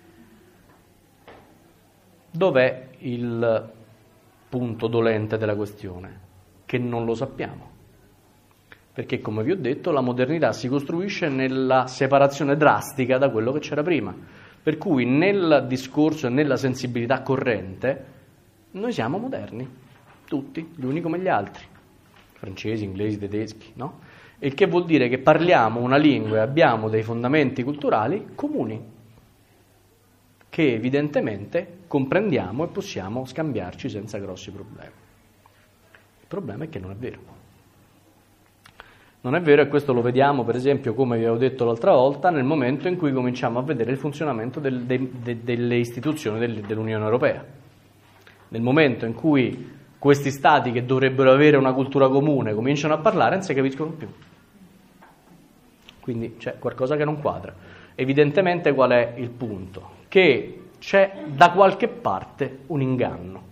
A: Dov'è il punto dolente della questione? Che non lo sappiamo. Perché, come vi ho detto, la modernità si costruisce nella separazione drastica da quello che c'era prima. Per cui nel discorso e nella sensibilità corrente noi siamo moderni, tutti, gli uni come gli altri, francesi, inglesi, tedeschi, no? Il che vuol dire che parliamo una lingua e abbiamo dei fondamenti culturali comuni. che evidentemente comprendiamo e possiamo scambiarci senza grossi problemi. Il problema è che non è vero. Non è vero, e questo lo vediamo per esempio, come vi avevo detto l'altra volta, nel momento in cui cominciamo a vedere il funzionamento del, de, de, delle istituzioni del, dell'Unione Europea. Nel momento in cui questi stati che dovrebbero avere una cultura comune cominciano a parlare, non si capiscono più. Quindi c'è qualcosa che non quadra. Evidentemente qual è il punto? Che c'è da qualche parte un inganno.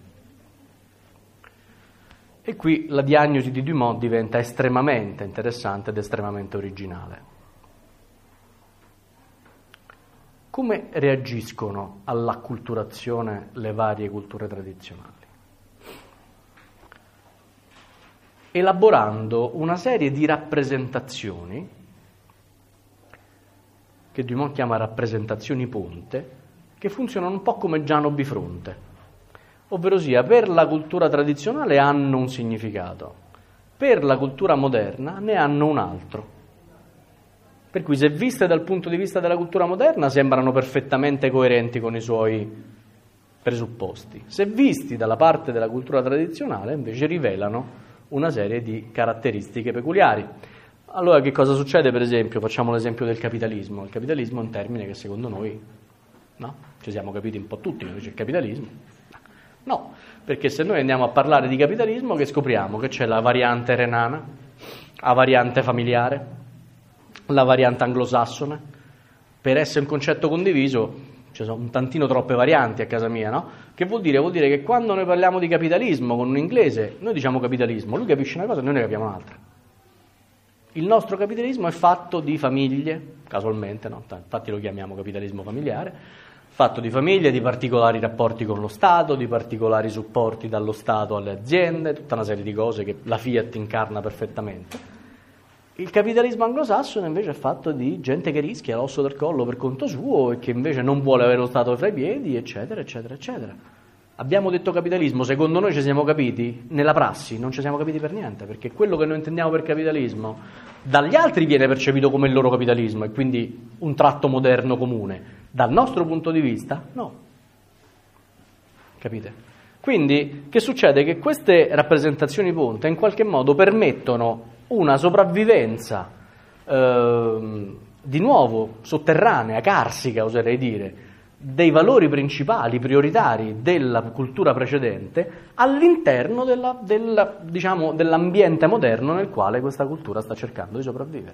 A: E qui la diagnosi di Dumont diventa estremamente interessante ed estremamente originale. Come reagiscono all'acculturazione le varie culture tradizionali? Elaborando una serie di rappresentazioni, che Dumont chiama rappresentazioni ponte, che funzionano un po' come Giano bifronte. Ovverosia, per la cultura tradizionale hanno un significato, per la cultura moderna ne hanno un altro. Per cui se viste dal punto di vista della cultura moderna sembrano perfettamente coerenti con i suoi presupposti. Se visti dalla parte della cultura tradizionale invece rivelano una serie di caratteristiche peculiari. Allora che cosa succede per esempio? Facciamo l'esempio del capitalismo. Il capitalismo è un termine che secondo noi, no? Ci siamo capiti un po' tutti, che c'è il capitalismo. No, perché se noi andiamo a parlare di capitalismo che scopriamo? Che c'è la variante renana, la variante familiare, la variante anglosassone. Per essere un concetto condiviso ci sono un tantino troppe varianti a casa mia, no? Che vuol dire? Vuol dire che quando noi parliamo di capitalismo con un inglese, noi diciamo capitalismo, lui capisce una cosa e noi ne capiamo un'altra. Il nostro capitalismo è fatto di famiglie, casualmente, no? Infatti lo chiamiamo capitalismo familiare, fatto di famiglie, di particolari rapporti con lo Stato, di particolari supporti dallo Stato alle aziende, tutta una serie di cose che la Fiat incarna perfettamente. Il capitalismo anglosassone invece è fatto di gente che rischia l'osso del collo per conto suo e che invece non vuole avere lo Stato fra i piedi, eccetera, eccetera, eccetera. Abbiamo detto capitalismo, secondo noi ci siamo capiti, nella prassi non ci siamo capiti per niente, perché quello che noi intendiamo per capitalismo dagli altri viene percepito come il loro capitalismo e quindi un tratto moderno comune. Dal nostro punto di vista, no. Capite? Quindi, che succede? Che queste rappresentazioni ponte in qualche modo permettono una sopravvivenza, eh, di nuovo, sotterranea, carsica, oserei dire, dei valori principali, prioritari della cultura precedente all'interno della, della, diciamo, dell'ambiente moderno nel quale questa cultura sta cercando di sopravvivere.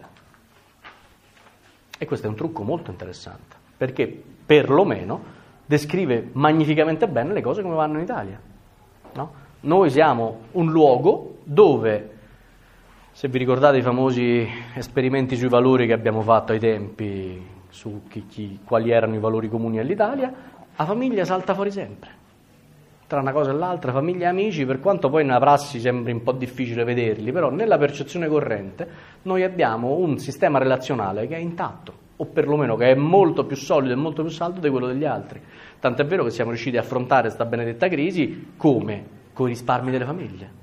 A: E questo è un trucco molto interessante, perché perlomeno descrive magnificamente bene le cose come vanno in Italia. No? Noi siamo un luogo dove, se vi ricordate i famosi esperimenti sui valori che abbiamo fatto ai tempi, su chi, chi, quali erano i valori comuni all'Italia, la famiglia salta fuori sempre. Tra una cosa e l'altra, famiglia e amici, per quanto poi nella prassi sembri un po' difficile vederli, però nella percezione corrente noi abbiamo un sistema relazionale che è intatto, o perlomeno che è molto più solido e molto più saldo di quello degli altri. Tant'è vero che siamo riusciti a affrontare questa benedetta crisi come? Con i risparmi delle famiglie.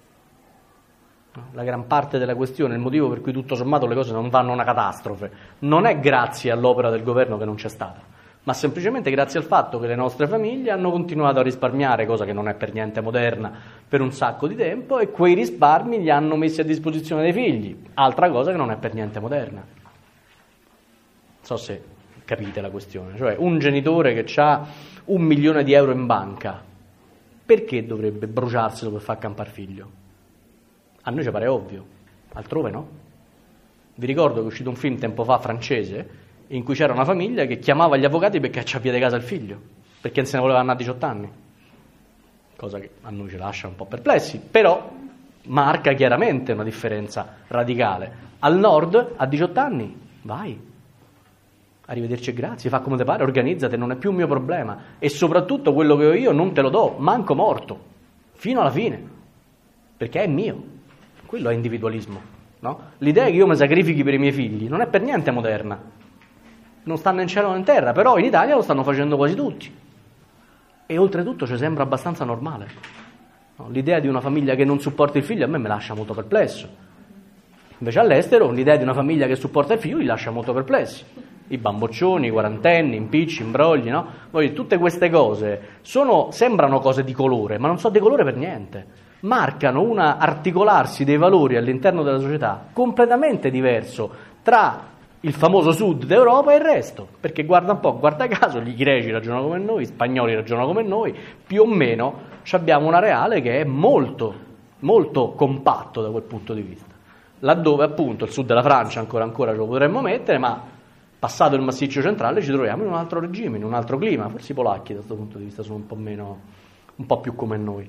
A: La gran parte della questione, il motivo per cui tutto sommato le cose non vanno a una catastrofe, non è grazie all'opera del governo che non c'è stata, ma semplicemente grazie al fatto che le nostre famiglie hanno continuato a risparmiare, cosa che non è per niente moderna, per un sacco di tempo, e quei risparmi li hanno messi a disposizione dei figli, altra cosa che non è per niente moderna. Non so se capite la questione, cioè un genitore che ha un milione di euro in banca, perché dovrebbe bruciarselo per far campare figlio? A noi ci pare ovvio, altrove no. Vi ricordo che è uscito un film tempo fa francese in cui c'era una famiglia che chiamava gli avvocati per cacciare via di casa il figlio, perché non se ne voleva andare a diciotto anni, cosa che a noi ci lascia un po' perplessi, però marca chiaramente una differenza radicale. Al nord a diciotto anni vai, arrivederci e grazie, fa come te pare, organizzate, non è più un mio problema, e soprattutto quello che ho io non te lo do, manco morto, fino alla fine, perché è mio. Quello è individualismo, no? L'idea che io mi sacrifichi per i miei figli non è per niente moderna, non stanno in cielo né in terra, però in Italia lo stanno facendo quasi tutti e oltretutto ci sembra abbastanza normale, no? L'idea di una famiglia che non supporta il figlio a me mi lascia molto perplesso, invece all'estero l'idea di una famiglia che supporta il figlio li lascia molto perplessi. i bamboccioni, i quarantenni, impicci, imbrogli, no? Poi, tutte queste cose sono, sembrano cose di colore, ma non sono di colore per niente. Marcano un articolarsi dei valori all'interno della società completamente diverso tra il famoso sud d'Europa e il resto, perché guarda un po', guarda caso, gli greci ragionano come noi, gli spagnoli ragionano come noi, più o meno abbiamo un areale che è molto, molto compatto da quel punto di vista, laddove appunto il sud della Francia ancora ancora ce lo potremmo mettere, ma passato il massiccio centrale ci troviamo in un altro regime, in un altro clima, forse i polacchi da questo punto di vista sono un po' meno, un po' più come noi.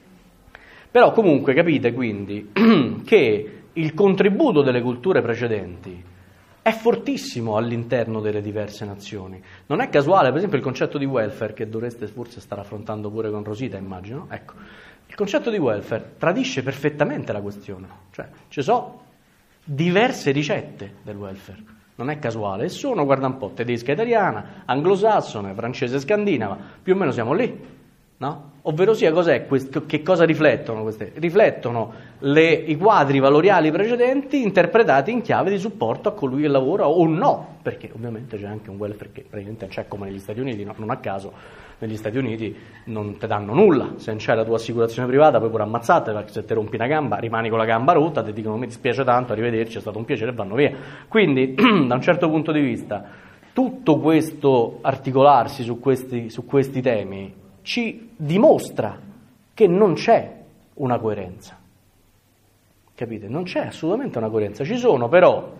A: Però comunque capite quindi che il contributo delle culture precedenti è fortissimo all'interno delle diverse nazioni. Non è casuale, per esempio, il concetto di welfare, che dovreste forse stare affrontando pure con Rosita, immagino. Ecco, il concetto di welfare tradisce perfettamente la questione. Cioè, ci sono diverse ricette del welfare, non è casuale. E sono, guarda un po', tedesca italiana, anglosassone, francese scandinava, più o meno siamo lì. No? Ovvero sia, cos'è questo, che cosa riflettono queste? Riflettono le, i quadri valoriali precedenti interpretati in chiave di supporto a colui che lavora o no, perché ovviamente c'è anche un welfare che praticamente c'è come negli Stati Uniti, no? Non a caso negli Stati Uniti non ti danno nulla, se non c'è la tua assicurazione privata puoi pure ammazzate, perché se ti rompi una gamba rimani con la gamba rotta, ti dicono mi dispiace tanto, arrivederci, è stato un piacere e vanno via. Quindi da un certo punto di vista tutto questo articolarsi su questi, su questi temi ci dimostra che non c'è una coerenza, capite? Non c'è assolutamente una coerenza, ci sono però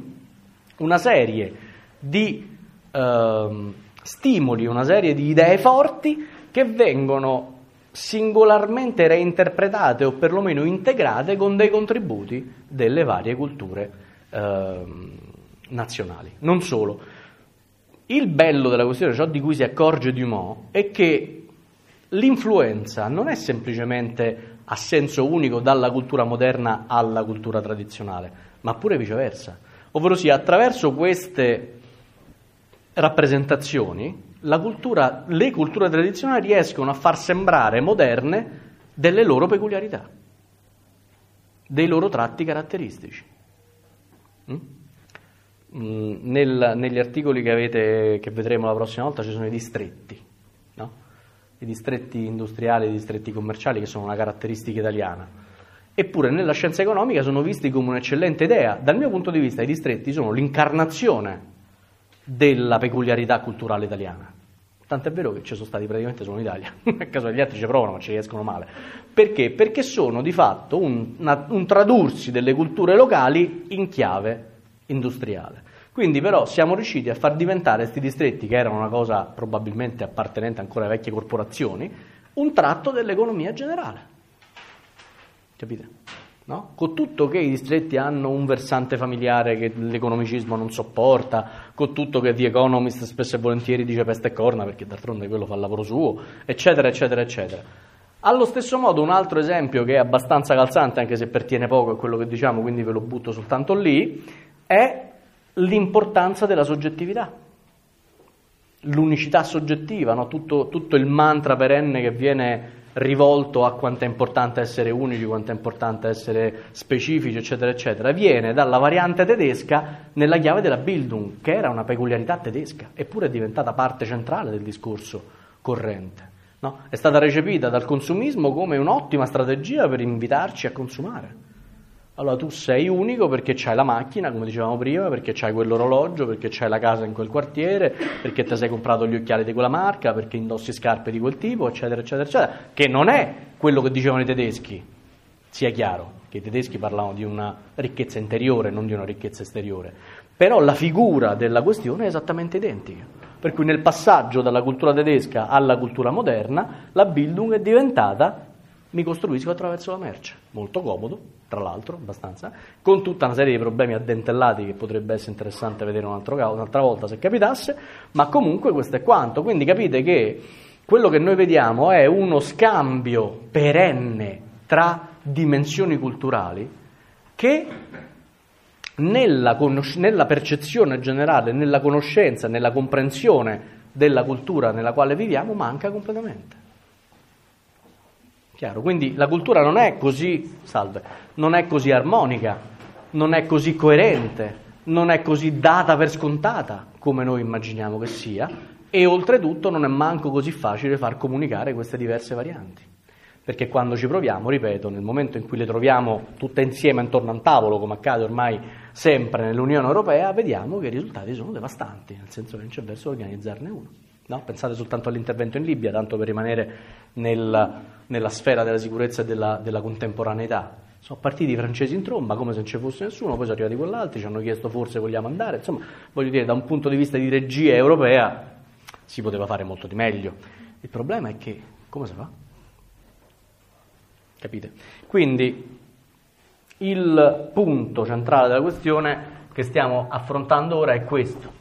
A: una serie di eh, stimoli, una serie di idee forti che vengono singolarmente reinterpretate o perlomeno integrate con dei contributi delle varie culture eh, nazionali. Non solo. Il bello della questione, ciò di cui si accorge Dumont, è che l'influenza non è semplicemente a senso unico dalla cultura moderna alla cultura tradizionale, ma pure viceversa. Ovvero sia, attraverso queste rappresentazioni, la cultura, le culture tradizionali riescono a far sembrare moderne delle loro peculiarità, dei loro tratti caratteristici. Mm? Mm, nel, negli articoli che avete, che vedremo la prossima volta, ci sono i distretti, no? I distretti industriali e i distretti commerciali, che sono una caratteristica italiana. Eppure nella scienza economica sono visti come un'eccellente idea. Dal mio punto di vista i distretti sono l'incarnazione della peculiarità culturale italiana. Tant'è vero che ci sono stati praticamente solo in Italia, a caso gli altri ci provano ma ci riescono male. Perché? Perché sono di fatto un, una, un tradursi delle culture locali in chiave industriale. Quindi però siamo riusciti a far diventare questi distretti, che erano una cosa probabilmente appartenente ancora alle vecchie corporazioni, un tratto dell'economia generale. Capite? No? Con tutto che i distretti hanno un versante familiare che l'economicismo non sopporta, con tutto che The Economist spesso e volentieri dice peste e corna, perché d'altronde quello fa il lavoro suo, eccetera, eccetera, eccetera. Allo stesso modo un altro esempio che è abbastanza calzante, anche se pertiene poco, è quello che diciamo, quindi ve lo butto soltanto lì, è l'importanza della soggettività, l'unicità soggettiva, no? tutto, tutto il mantra perenne che viene rivolto a quanto è importante essere unici, quanto è importante essere specifici, eccetera, eccetera, viene dalla variante tedesca nella chiave della Bildung, che era una peculiarità tedesca, eppure è diventata parte centrale del discorso corrente. No? È stata recepita dal consumismo come un'ottima strategia per invitarci a consumare. Allora tu sei unico perché c'hai la macchina, come dicevamo prima, perché c'hai quell'orologio, perché c'hai la casa in quel quartiere, perché ti sei comprato gli occhiali di quella marca, perché indossi scarpe di quel tipo, eccetera, eccetera, eccetera, che non è quello che dicevano i tedeschi, sia chiaro, che i tedeschi parlavano di una ricchezza interiore, non di una ricchezza esteriore, però la figura della questione è esattamente identica, per cui nel passaggio dalla cultura tedesca alla cultura moderna, la Bildung è diventata mi costruisco attraverso la merce, molto comodo, tra l'altro, abbastanza, con tutta una serie di problemi addentellati che potrebbe essere interessante vedere un altro, un'altra volta se capitasse, ma comunque questo è quanto. Quindi capite che quello che noi vediamo è uno scambio perenne tra dimensioni culturali che nella, conosc- nella percezione generale, nella conoscenza, nella comprensione della cultura nella quale viviamo manca completamente. Chiaro? Quindi la cultura non è così, salve, non è così armonica, non è così coerente, non è così data per scontata come noi immaginiamo che sia, e oltretutto non è manco così facile far comunicare queste diverse varianti. Perché quando ci proviamo, ripeto, nel momento in cui le troviamo tutte insieme intorno a un tavolo, come accade ormai sempre nell'Unione Europea, vediamo che i risultati sono devastanti, nel senso che non c'è verso organizzarne uno. No? Pensate soltanto all'intervento in Libia, tanto per rimanere nel, nella sfera della sicurezza e della, della contemporaneità. Sono partiti i francesi in tromba come se non ci fosse nessuno, poi sono arrivati quell'altri, ci hanno chiesto forse vogliamo andare, insomma, voglio dire, da un punto di vista di regia europea si poteva fare molto di meglio. Il problema è che, come si fa? Capite? Quindi il punto centrale della questione che stiamo affrontando ora è questo.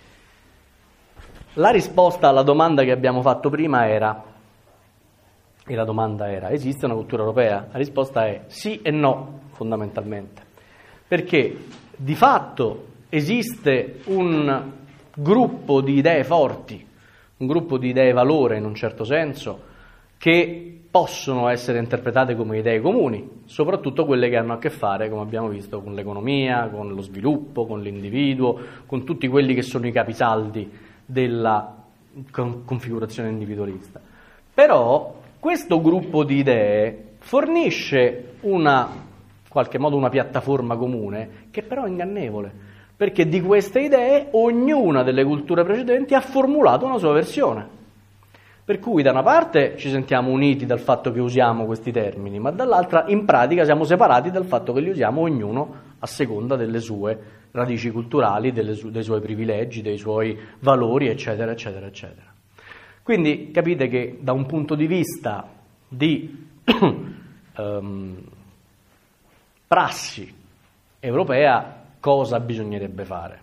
A: La risposta alla domanda che abbiamo fatto prima era, e la domanda era, esiste una cultura europea? La risposta è sì e no, fondamentalmente. Perché di fatto esiste un gruppo di idee forti, un gruppo di idee valore in un certo senso, che possono essere interpretate come idee comuni, soprattutto quelle che hanno a che fare, come abbiamo visto, con l'economia, con lo sviluppo, con l'individuo, con tutti quelli che sono i capisaldi della con- configurazione individualista. Però questo gruppo di idee fornisce una, in qualche modo una piattaforma comune, che però è ingannevole, perché di queste idee ognuna delle culture precedenti ha formulato una sua versione. Per cui da una parte ci sentiamo uniti dal fatto che usiamo questi termini, ma dall'altra in pratica siamo separati dal fatto che li usiamo ognuno a seconda delle sue radici culturali, delle su- dei suoi privilegi, dei suoi valori, eccetera, eccetera, eccetera. Quindi capite che da un punto di vista di um, prassi europea cosa bisognerebbe fare?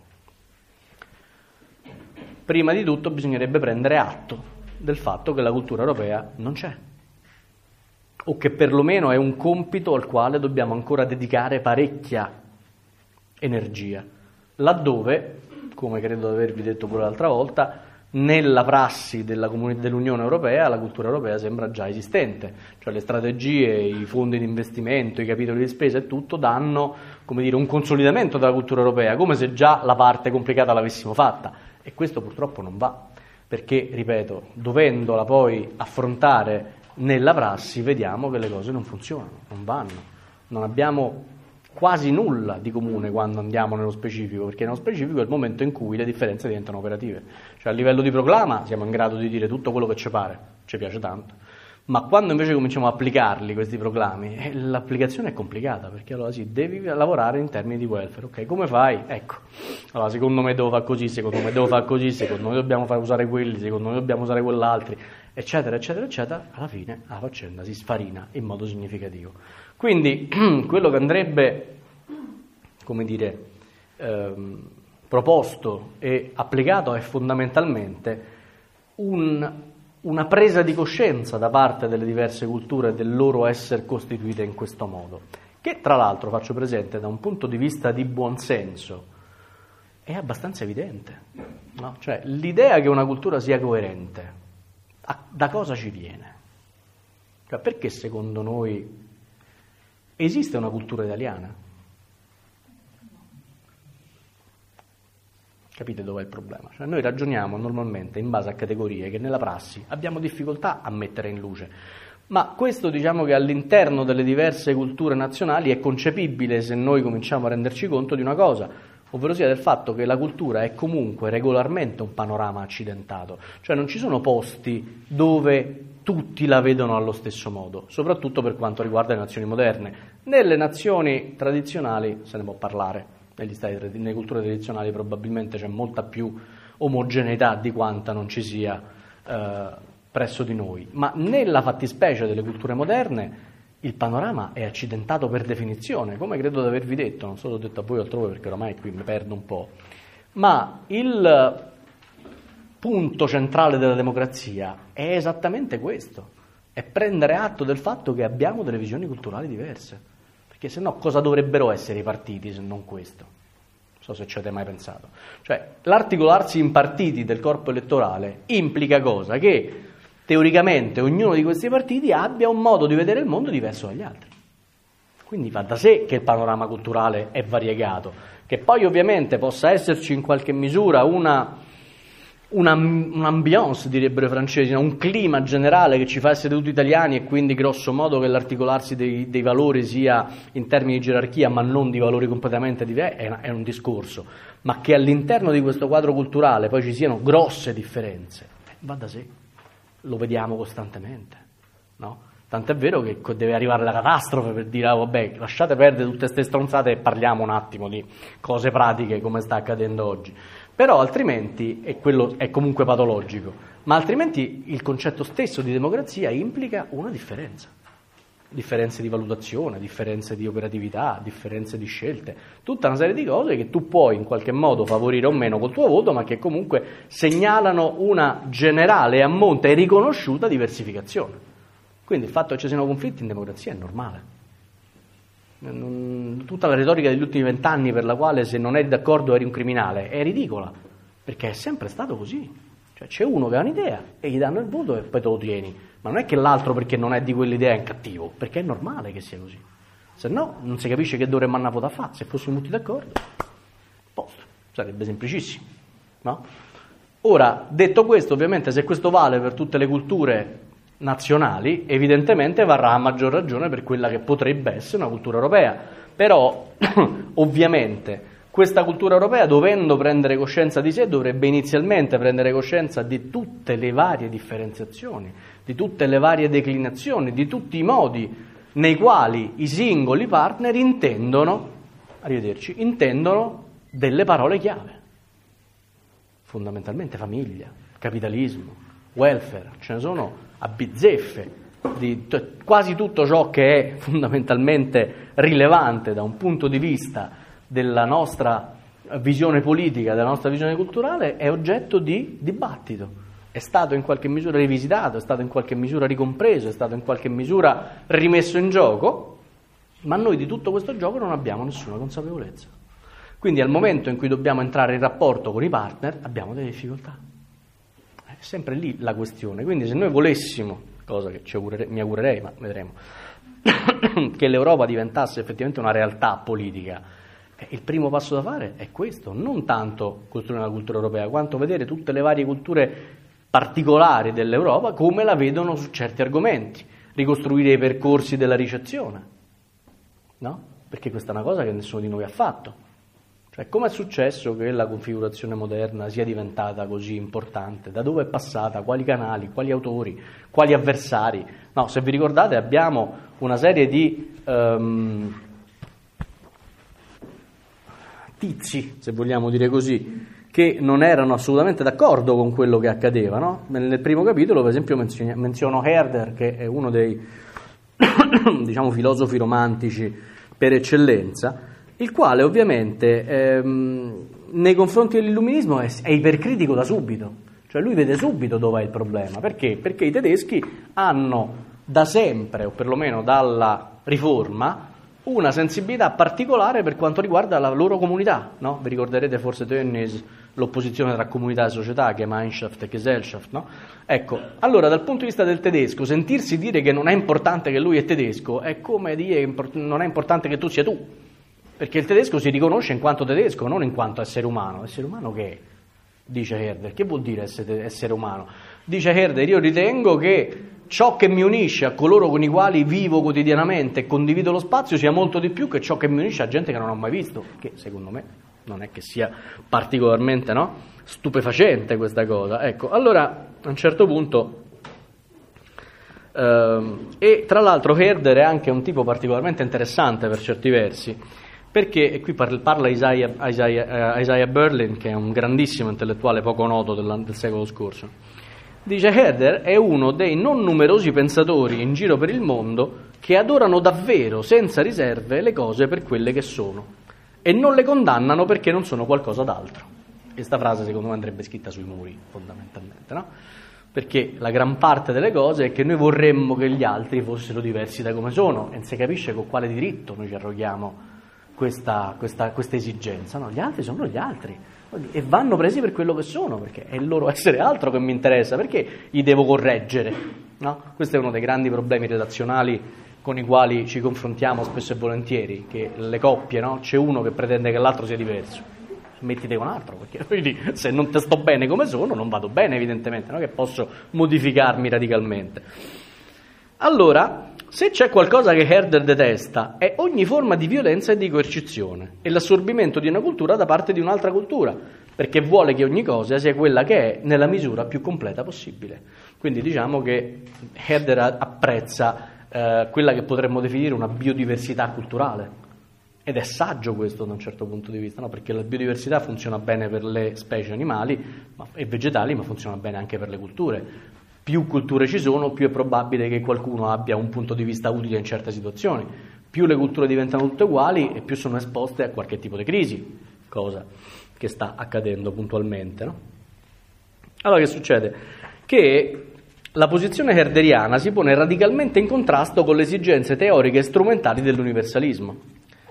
A: Prima di tutto bisognerebbe prendere atto del fatto che la cultura europea non c'è, o che perlomeno è un compito al quale dobbiamo ancora dedicare parecchia energia, laddove, come credo di avervi detto pure l'altra volta, nella prassi della comuni- dell'Unione Europea la cultura europea sembra già esistente, cioè le strategie, i fondi di investimento, i capitoli di spesa e tutto danno, come dire, un consolidamento della cultura europea, come se già la parte complicata l'avessimo fatta, e questo purtroppo non va. Perché, ripeto, dovendola poi affrontare nella prassi, vediamo che le cose non funzionano, non vanno. Non abbiamo quasi nulla di comune quando andiamo nello specifico, perché nello specifico è il momento in cui le differenze diventano operative. Cioè a livello di proclama siamo in grado di dire tutto quello che ci pare, ci piace tanto. Ma quando invece cominciamo a applicarli questi proclami, eh, l'applicazione è complicata, perché allora sì, devi lavorare in termini di welfare, ok? Come fai? Ecco, allora secondo me devo fare così, secondo me devo fare così, secondo me dobbiamo far usare quelli, secondo me dobbiamo usare quell'altri, eccetera, eccetera, eccetera, alla fine la faccenda si sfarina in modo significativo. Quindi quello che andrebbe, come dire, ehm, proposto e applicato è fondamentalmente un... una presa di coscienza da parte delle diverse culture del loro essere costituite in questo modo, che tra l'altro, faccio presente, da un punto di vista di buonsenso è abbastanza evidente, no? Cioè l'idea che una cultura sia coerente, da cosa ci viene? Cioè, perché secondo noi esiste una cultura italiana? Capite dov'è il problema? Cioè noi ragioniamo normalmente in base a categorie che nella prassi abbiamo difficoltà a mettere in luce, ma questo diciamo che all'interno delle diverse culture nazionali è concepibile se noi cominciamo a renderci conto di una cosa, ovvero sia del fatto che la cultura è comunque regolarmente un panorama accidentato, cioè non ci sono posti dove tutti la vedono allo stesso modo, soprattutto per quanto riguarda le nazioni moderne. Nelle nazioni tradizionali se ne può parlare. Negli stati, nelle culture tradizionali probabilmente c'è molta più omogeneità di quanta non ci sia eh, presso di noi, ma nella fattispecie delle culture moderne il panorama è accidentato per definizione, come credo di avervi detto, non so se l'ho detto a voi o altrove perché ormai qui mi perdo un po', ma il punto centrale della democrazia è esattamente questo, è prendere atto del fatto che abbiamo delle visioni culturali diverse. Perché se no cosa dovrebbero essere i partiti se non questo? Non so se ci avete mai pensato. Cioè, l'articolarsi in partiti del corpo elettorale implica cosa? Che teoricamente ognuno di questi partiti abbia un modo di vedere il mondo diverso dagli altri. Quindi va da sé che il panorama culturale è variegato, che poi ovviamente possa esserci in qualche misura una, una, un'ambiance, direbbero i francesi, un clima generale che ci fa essere tutti italiani e quindi grosso modo che l'articolarsi dei, dei valori sia in termini di gerarchia ma non di valori completamente diversi, è, è un discorso, ma che all'interno di questo quadro culturale poi ci siano grosse differenze, va da sé, lo vediamo costantemente, no? Tant'è vero che deve arrivare la catastrofe per dire ah, vabbè, lasciate perdere tutte queste stronzate e parliamo un attimo di cose pratiche come sta accadendo oggi. Però altrimenti, e quello è comunque patologico, ma altrimenti il concetto stesso di democrazia implica una differenza. Differenze di valutazione, differenze di operatività, differenze di scelte, tutta una serie di cose che tu puoi in qualche modo favorire o meno col tuo voto, ma che comunque segnalano una generale e a monte riconosciuta diversificazione. Quindi il fatto che ci siano conflitti in democrazia è normale. Non, tutta la retorica degli ultimi vent'anni per la quale se non eri d'accordo eri un criminale è ridicola, perché è sempre stato così. Cioè c'è uno che ha un'idea e gli danno il voto e poi te lo tieni, ma non è che l'altro perché non è di quell'idea è cattivo, perché è normale che sia così. Se no non si capisce che dovremmo andare a votare a fare, se fossimo tutti d'accordo, posto, sarebbe semplicissimo, no? Ora, detto questo, ovviamente se questo vale per tutte le culture nazionali, evidentemente varrà a maggior ragione per quella che potrebbe essere una cultura europea, però ovviamente questa cultura europea, dovendo prendere coscienza di sé, dovrebbe inizialmente prendere coscienza di tutte le varie differenziazioni, di tutte le varie declinazioni, di tutti i modi nei quali i singoli partner intendono, arrivederci, intendono delle parole chiave, fondamentalmente famiglia, capitalismo, welfare, ce ne sono a bizzeffe di t- quasi tutto ciò che è fondamentalmente rilevante da un punto di vista della nostra visione politica, della nostra visione culturale, è oggetto di dibattito, è stato in qualche misura rivisitato, è stato in qualche misura ricompreso, è stato in qualche misura rimesso in gioco, ma noi di tutto questo gioco non abbiamo nessuna consapevolezza. Quindi al momento in cui dobbiamo entrare in rapporto con i partner abbiamo delle difficoltà. È sempre lì la questione. Quindi se noi volessimo, cosa che ci augurere, mi augurerei, ma vedremo, che l'Europa diventasse effettivamente una realtà politica, eh, il primo passo da fare è questo, non tanto costruire una cultura europea, quanto vedere tutte le varie culture particolari dell'Europa come la vedono su certi argomenti, ricostruire i percorsi della ricezione, no? Perché questa è una cosa che nessuno di noi ha fatto. Cioè, come è successo che la configurazione moderna sia diventata così importante? Da dove è passata? Quali canali? Quali autori? Quali avversari? No, se vi ricordate abbiamo una serie di um, tizi, se vogliamo dire così, che non erano assolutamente d'accordo con quello che accadeva, no? Nel primo capitolo, per esempio, menziono, menziono Herder, che è uno dei diciamo filosofi romantici per eccellenza, il quale ovviamente ehm, nei confronti dell'illuminismo è, è ipercritico da subito, cioè lui vede subito dove è il problema. Perché? Perché i tedeschi hanno da sempre, o perlomeno dalla Riforma, una sensibilità particolare per quanto riguarda la loro comunità, no? Vi ricorderete forse Tönnies, l'opposizione tra comunità e società, Gemeinschaft e Gesellschaft, no? Ecco, allora dal punto di vista del tedesco, sentirsi dire che non è importante che lui è tedesco è come dire che non è importante che tu sia tu, perché il tedesco si riconosce in quanto tedesco, non in quanto essere umano. Essere umano che è? Dice Herder. Che vuol dire essere, essere umano? Dice Herder, io ritengo che ciò che mi unisce a coloro con i quali vivo quotidianamente e condivido lo spazio sia molto di più che ciò che mi unisce a gente che non ho mai visto, che secondo me non è che sia particolarmente, no, stupefacente questa cosa. Ecco, allora a un certo punto ehm, e tra l'altro Herder è anche un tipo particolarmente interessante per certi versi, perché, e qui parla Isaiah, Isaiah, uh, Isaiah Berlin, che è un grandissimo intellettuale poco noto del, del secolo scorso. Dice Herder è uno dei non numerosi pensatori in giro per il mondo che adorano davvero, senza riserve, le cose per quelle che sono e non le condannano perché non sono qualcosa d'altro. Questa frase secondo me andrebbe scritta sui muri, fondamentalmente, no? Perché la gran parte delle cose è che noi vorremmo che gli altri fossero diversi da come sono e non si capisce con quale diritto noi ci arroghiamo Questa, questa, questa esigenza, no? Gli altri sono gli altri e vanno presi per quello che sono, perché è il loro essere altro che mi interessa, perché li devo correggere, no? Questo è uno dei grandi problemi relazionali con i quali ci confrontiamo spesso e volentieri, che le coppie, no? C'è uno che pretende che l'altro sia diverso, mettite con altro, perché quindi, se non te sto bene come sono, non vado bene evidentemente, non è che posso modificarmi radicalmente. Allora, se c'è qualcosa che Herder detesta, è ogni forma di violenza e di coercizione e l'assorbimento di una cultura da parte di un'altra cultura, perché vuole che ogni cosa sia quella che è nella misura più completa possibile. Quindi diciamo che Herder apprezza eh, quella che potremmo definire una biodiversità culturale, ed è saggio questo da un certo punto di vista, no? Perché la biodiversità funziona bene per le specie animali ma, e vegetali, ma funziona bene anche per le culture. Più culture ci sono, più è probabile che qualcuno abbia un punto di vista utile in certe situazioni. Più le culture diventano tutte uguali e più sono esposte a qualche tipo di crisi, cosa che sta accadendo puntualmente, no? Allora che succede? Che la posizione herderiana si pone radicalmente in contrasto con le esigenze teoriche e strumentali dell'universalismo,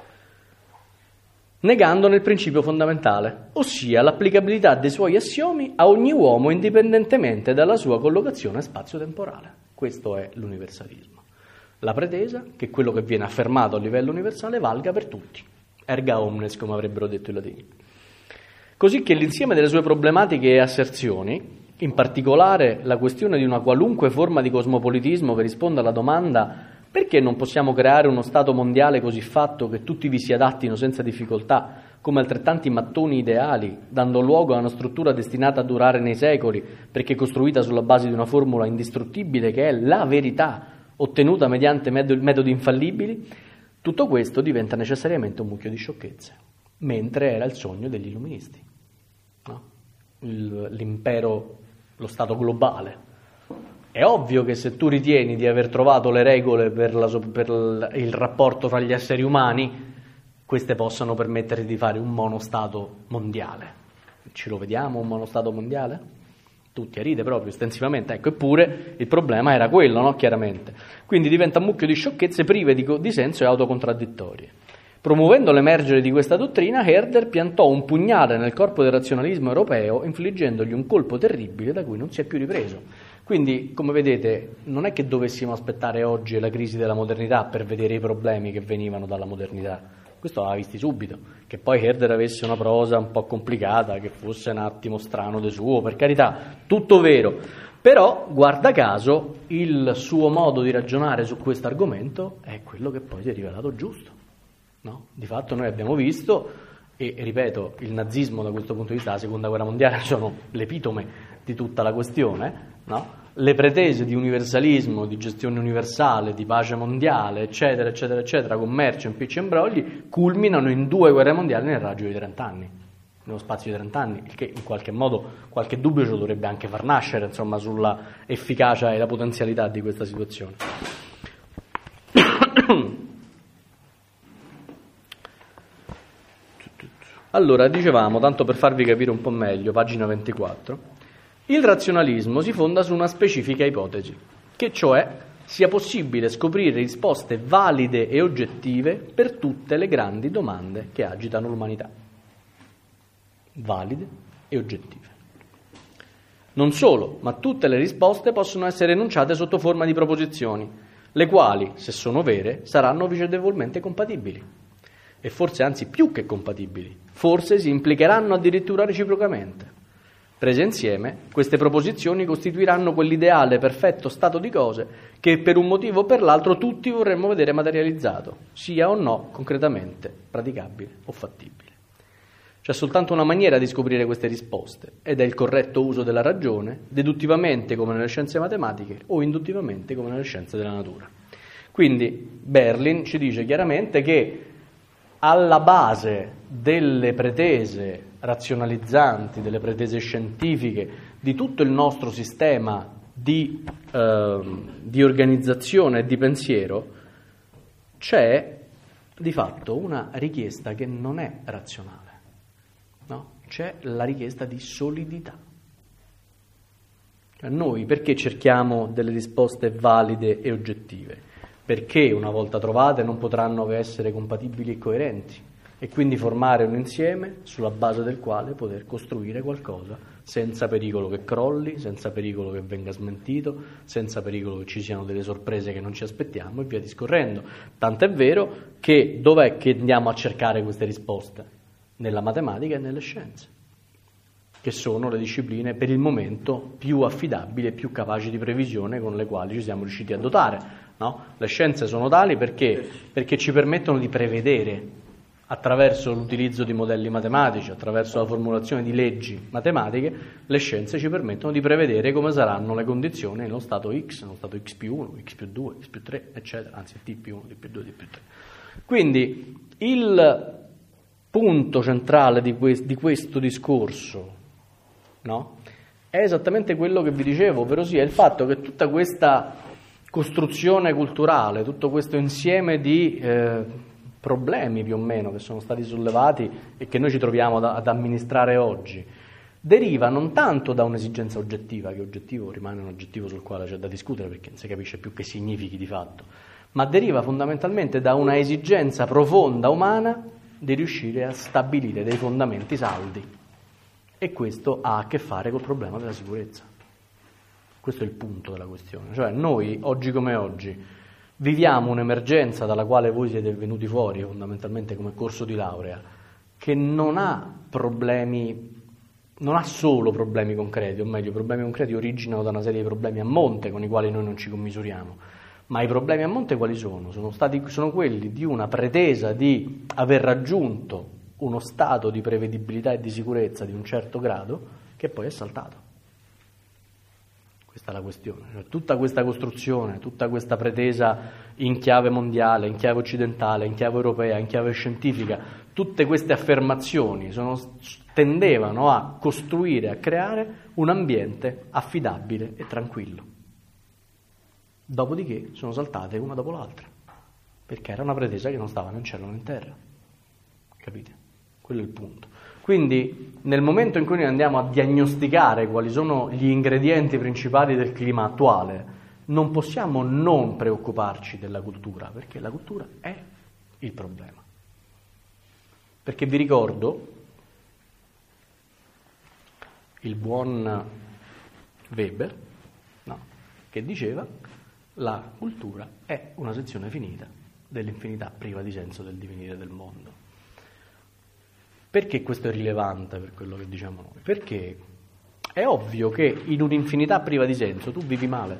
A: negandone il principio fondamentale, ossia l'applicabilità dei suoi assiomi a ogni uomo indipendentemente dalla sua collocazione spazio-temporale. Questo è l'universalismo. La pretesa che quello che viene affermato a livello universale valga per tutti, erga omnes, come avrebbero detto i latini. Così che l'insieme delle sue problematiche e asserzioni, in particolare la questione di una qualunque forma di cosmopolitismo che risponda alla domanda perché non possiamo creare uno Stato mondiale così fatto che tutti vi si adattino senza difficoltà, come altrettanti mattoni ideali, dando luogo a una struttura destinata a durare nei secoli, perché costruita sulla base di una formula indistruttibile che è la verità, ottenuta mediante metodi infallibili, tutto questo diventa necessariamente un mucchio di sciocchezze, mentre era il sogno degli illuministi, no? Il, l'impero, lo Stato globale. È ovvio che se tu ritieni di aver trovato le regole per, la, per il rapporto tra gli esseri umani, queste possano permettere di fare un monostato mondiale. Ce lo vediamo un monostato mondiale? Tutti a ride proprio estensivamente. Ecco, eppure il problema era quello, no? Chiaramente. Quindi diventa un mucchio di sciocchezze prive di, di senso e autocontradittorie. Promuovendo l'emergere di questa dottrina, Herder piantò un pugnale nel corpo del razionalismo europeo, infliggendogli un colpo terribile da cui non si è più ripreso. Quindi, come vedete, non è che dovessimo aspettare oggi la crisi della modernità per vedere i problemi che venivano dalla modernità. Questo l'aveva visti subito. Che poi Herder avesse una prosa un po' complicata, che fosse un attimo strano de suo, per carità, tutto vero. Però, guarda caso, il suo modo di ragionare su questo argomento è quello che poi si è rivelato giusto, no? Di fatto noi abbiamo visto, e ripeto, il nazismo da questo punto di vista, la seconda guerra mondiale, sono l'epitome di tutta la questione, no? Le pretese di universalismo, di gestione universale, di pace mondiale, eccetera, eccetera, eccetera, commercio, impicci e imbrogli, culminano in due guerre mondiali nel raggio di trent'anni, nello spazio di trent'anni, il che in qualche modo qualche dubbio ce lo dovrebbe anche far nascere, insomma, sulla efficacia e la potenzialità di questa situazione. Allora, dicevamo, tanto per farvi capire un po' meglio, pagina ventiquattro, il razionalismo si fonda su una specifica ipotesi, che cioè sia possibile scoprire risposte valide e oggettive per tutte le grandi domande che agitano l'umanità. Valide e oggettive. Non solo, ma tutte le risposte possono essere enunciate sotto forma di proposizioni, le quali, se sono vere, saranno vicendevolmente compatibili. E forse anzi più che compatibili, forse si implicheranno addirittura reciprocamente. Prese insieme, queste proposizioni costituiranno quell'ideale perfetto stato di cose che per un motivo o per l'altro tutti vorremmo vedere materializzato, sia o no concretamente praticabile o fattibile. C'è soltanto una maniera di scoprire queste risposte, ed è il corretto uso della ragione, deduttivamente come nelle scienze matematiche o induttivamente come nelle scienze della natura. Quindi Berlin ci dice chiaramente che alla base delle pretese razionalizzanti, delle pretese scientifiche, di tutto il nostro sistema di, eh, di organizzazione e di pensiero, c'è di fatto una richiesta che non è razionale, no? C'è la richiesta di solidità. Cioè noi perché cerchiamo delle risposte valide e oggettive? Perché una volta trovate non potranno essere compatibili e coerenti e quindi formare un insieme sulla base del quale poter costruire qualcosa senza pericolo che crolli, senza pericolo che venga smentito, senza pericolo che ci siano delle sorprese che non ci aspettiamo e via discorrendo. Tant'è vero che dov'è che andiamo a cercare queste risposte? Nella matematica e nelle scienze, che sono le discipline per il momento più affidabili e più capaci di previsione con le quali ci siamo riusciti a dotare, no? Le scienze sono tali perché, perché ci permettono di prevedere attraverso l'utilizzo di modelli matematici, attraverso la formulazione di leggi matematiche. Le scienze ci permettono di prevedere come saranno le condizioni nello stato X, nello stato X più uno, X più due, X più tre, eccetera, anzi T più uno, T più due, T più tre. Quindi il punto centrale di, que- di questo discorso, no? È esattamente quello che vi dicevo, ovvero sia il fatto che tutta questa costruzione culturale, tutto questo insieme di eh, problemi più o meno che sono stati sollevati e che noi ci troviamo da, ad amministrare oggi, deriva non tanto da un'esigenza oggettiva, che oggettivo rimane un oggettivo sul quale c'è da discutere perché non si capisce più che significhi di fatto, ma deriva fondamentalmente da una esigenza profonda umana di riuscire a stabilire dei fondamenti saldi. E questo ha a che fare col problema della sicurezza. Questo è il punto della questione. Cioè noi, oggi come oggi, viviamo un'emergenza dalla quale voi siete venuti fuori, fondamentalmente come corso di laurea, che non ha problemi, non ha solo problemi concreti, o meglio, i problemi concreti originano da una serie di problemi a monte con i quali noi non ci commisuriamo. Ma i problemi a monte quali sono? Sono stati, sono quelli di una pretesa di aver raggiunto uno stato di prevedibilità e di sicurezza di un certo grado che poi è saltato. Questa è la questione. Cioè, tutta questa costruzione, tutta questa pretesa in chiave mondiale, in chiave occidentale, in chiave europea, in chiave scientifica, tutte queste affermazioni sono, tendevano a costruire, a creare un ambiente affidabile e tranquillo. Dopodiché sono saltate una dopo l'altra, perché era una pretesa che non stava né in cielo né in terra. Capite? Quello è il punto. Quindi nel momento in cui noi andiamo a diagnosticare quali sono gli ingredienti principali del clima attuale, non possiamo non preoccuparci della cultura, perché la cultura è il problema. Perché vi ricordo, il buon Weber, no, che diceva la cultura è una sezione finita dell'infinità priva di senso del divenire del mondo. Perché questo è rilevante per quello che diciamo noi? Perché è ovvio che in un'infinità priva di senso tu vivi male,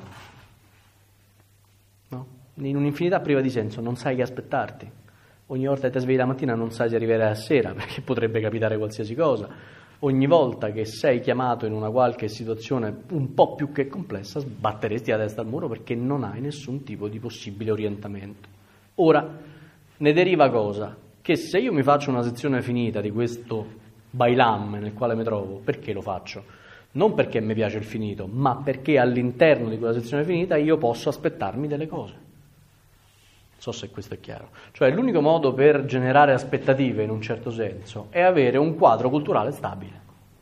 A: no? In un'infinità priva di senso non sai che aspettarti. Ogni volta che ti svegli la mattina non sai se arriverai a sera, perché potrebbe capitare qualsiasi cosa. Ogni volta che sei chiamato in una qualche situazione un po' più che complessa, sbatteresti la testa al muro perché non hai nessun tipo di possibile orientamento. Ora, ne deriva cosa? Che se io mi faccio una sezione finita di questo bailam nel quale mi trovo, perché lo faccio? Non perché mi piace il finito, ma perché all'interno di quella sezione finita io posso aspettarmi delle cose. Non so se questo è chiaro. Cioè l'unico modo per generare aspettative in un certo senso è avere un quadro culturale stabile.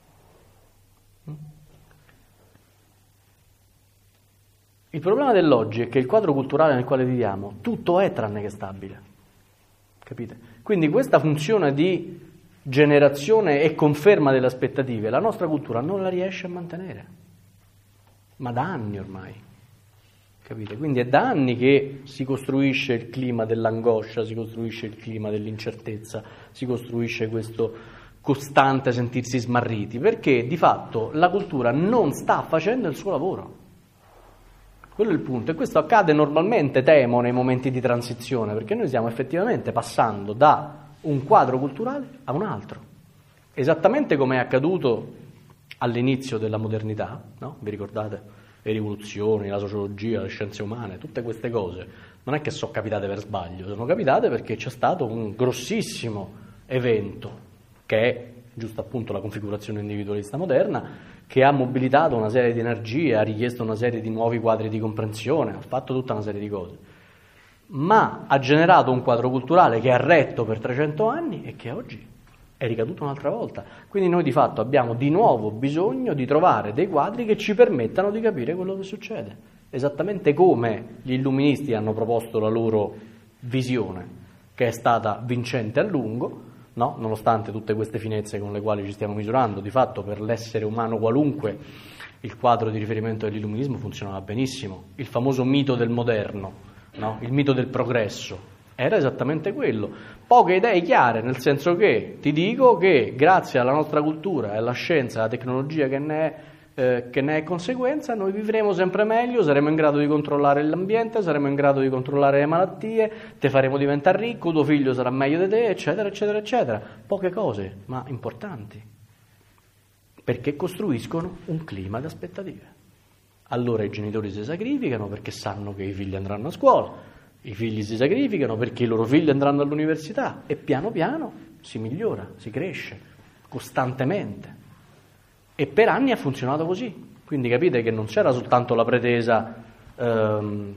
A: Il problema dell'oggi è che il quadro culturale nel quale viviamo tutto è tranne che stabile. Capite? Quindi questa funzione di generazione e conferma delle aspettative la nostra cultura non la riesce a mantenere, ma da anni ormai, capite? Quindi è da anni che si costruisce il clima dell'angoscia, si costruisce il clima dell'incertezza, si costruisce questo costante sentirsi smarriti, perché di fatto la cultura non sta facendo il suo lavoro. Quello è il punto, e questo accade normalmente, temo, nei momenti di transizione, perché noi stiamo effettivamente passando da un quadro culturale a un altro, esattamente come è accaduto all'inizio della modernità, no? Vi ricordate? Le rivoluzioni, la sociologia, le scienze umane, tutte queste cose non è che sono capitate per sbaglio, sono capitate perché c'è stato un grossissimo evento che è giusto appunto la configurazione individualista moderna, che ha mobilitato una serie di energie, ha richiesto una serie di nuovi quadri di comprensione, ha fatto tutta una serie di cose, ma ha generato un quadro culturale che ha retto per trecento anni e che oggi è ricaduto un'altra volta. Quindi noi di fatto abbiamo di nuovo bisogno di trovare dei quadri che ci permettano di capire quello che succede, esattamente come gli illuministi hanno proposto la loro visione, che è stata vincente a lungo, no? Nonostante tutte queste finezze con le quali ci stiamo misurando. Di fatto per l'essere umano qualunque il quadro di riferimento dell'illuminismo funzionava benissimo. Il famoso mito del moderno, no? Il mito del progresso, era esattamente quello. Poche idee chiare, nel senso che ti dico che grazie alla nostra cultura e alla scienza, alla tecnologia che ne è, eh, che ne è conseguenza, noi vivremo sempre meglio, saremo in grado di controllare l'ambiente, saremo in grado di controllare le malattie, te faremo diventare ricco, tuo figlio sarà meglio di te, eccetera, eccetera, eccetera. Poche cose, ma importanti, perché costruiscono un clima di aspettative. Allora i genitori si sacrificano perché sanno che i figli andranno a scuola, i figli si sacrificano perché i loro figli andranno all'università e piano piano si migliora, si cresce costantemente. E per anni ha funzionato così. Quindi capite che non c'era soltanto la pretesa ehm,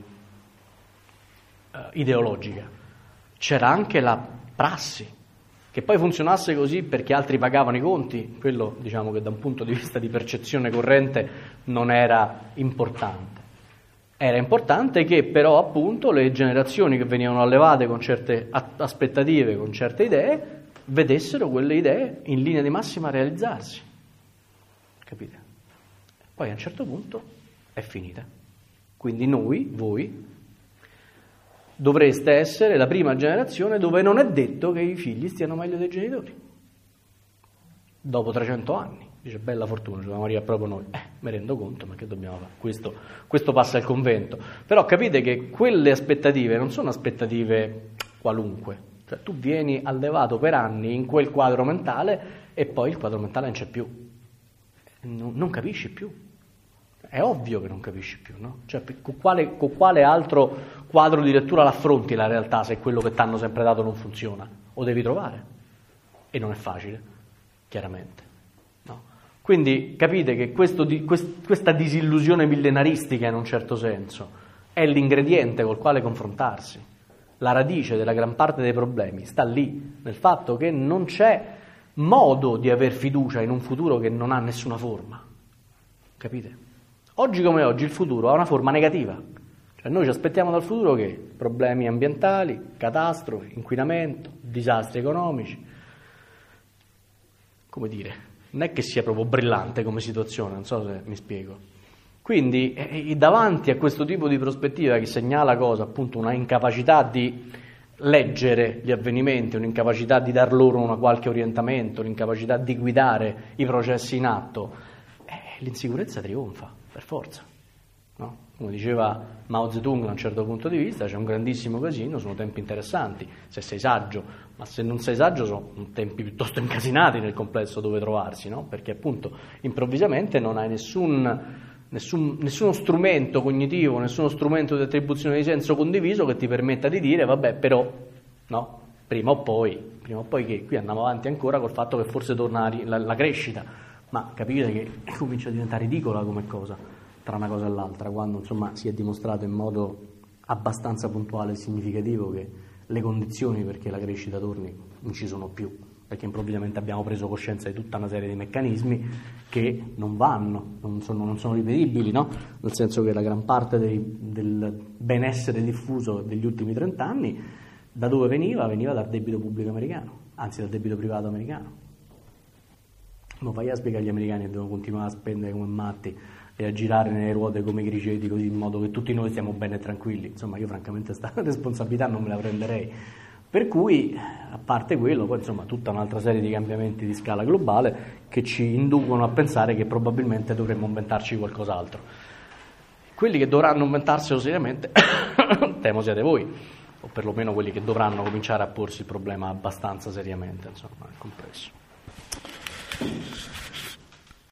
A: ideologica, c'era anche la prassi. Che poi funzionasse così perché altri pagavano i conti, quello diciamo che da un punto di vista di percezione corrente non era importante. Era importante che però appunto le generazioni che venivano allevate con certe aspettative, con certe idee, vedessero quelle idee in linea di massima realizzarsi. Capite? Poi a un certo punto è finita. Quindi noi, voi, dovreste essere la prima generazione dove non è detto che i figli stiano meglio dei genitori. Dopo trecento anni. Dice, bella fortuna, ci dobbiamo arrivare proprio noi. Eh, mi rendo conto, ma che dobbiamo fare? Questo, questo passa al convento. Però capite che quelle aspettative non sono aspettative qualunque. Cioè tu vieni allevato per anni in quel quadro mentale e poi il quadro mentale non c'è più. Non, non capisci più. È ovvio che non capisci più, no? Cioè, con quale, con quale altro quadro di lettura l'affronti la realtà se quello che ti hanno sempre dato non funziona? O devi trovare. E non è facile, chiaramente. No? Quindi capite che questo, quest, questa disillusione millenaristica in un certo senso è l'ingrediente col quale confrontarsi. La radice della gran parte dei problemi sta lì, nel fatto che non c'è modo di aver fiducia in un futuro che non ha nessuna forma. Capite? Oggi come oggi il futuro ha una forma negativa. Cioè noi ci aspettiamo dal futuro che problemi ambientali, catastrofi, inquinamento, disastri economici. Come dire, non è che sia proprio brillante come situazione, non so se mi spiego. Quindi eh, davanti a questo tipo di prospettiva che segnala cosa? Appunto una incapacità di leggere gli avvenimenti, un'incapacità di dar loro una qualche orientamento, un'incapacità di guidare i processi in atto, eh, l'insicurezza trionfa, per forza. No? Come diceva Mao Zedong da un certo punto di vista, c'è un grandissimo casino, sono tempi interessanti, se sei saggio, ma se non sei saggio sono tempi piuttosto incasinati nel complesso dove trovarsi, no? Perché appunto improvvisamente non hai nessun... Nessun, nessuno strumento cognitivo, nessuno strumento di attribuzione di senso condiviso che ti permetta di dire vabbè però, no, prima o poi, prima o poi che qui andiamo avanti ancora col fatto che forse torna la, la crescita, ma capite che comincia a diventare ridicola come cosa tra una cosa e l'altra, quando insomma si è dimostrato in modo abbastanza puntuale e significativo che le condizioni perché la crescita torni non ci sono più, perché improvvisamente abbiamo preso coscienza di tutta una serie di meccanismi che non vanno, non sono, non sono ripetibili, no? Nel senso che la gran parte dei, del benessere diffuso degli ultimi trent'anni da dove veniva? Veniva dal debito pubblico americano, anzi dal debito privato americano. Non vai a spiegare agli americani che devono continuare a spendere come matti e a girare nelle ruote come i criceti così in modo che tutti noi stiamo bene e tranquilli. Insomma, io francamente sta responsabilità non me la prenderei. Per cui, a parte quello, poi insomma tutta un'altra serie di cambiamenti di scala globale che ci inducono a pensare che probabilmente dovremmo inventarci qualcos'altro. Quelli che dovranno inventarselo seriamente, temo siete voi, o perlomeno quelli che dovranno cominciare a porsi il problema abbastanza seriamente, insomma, è complesso.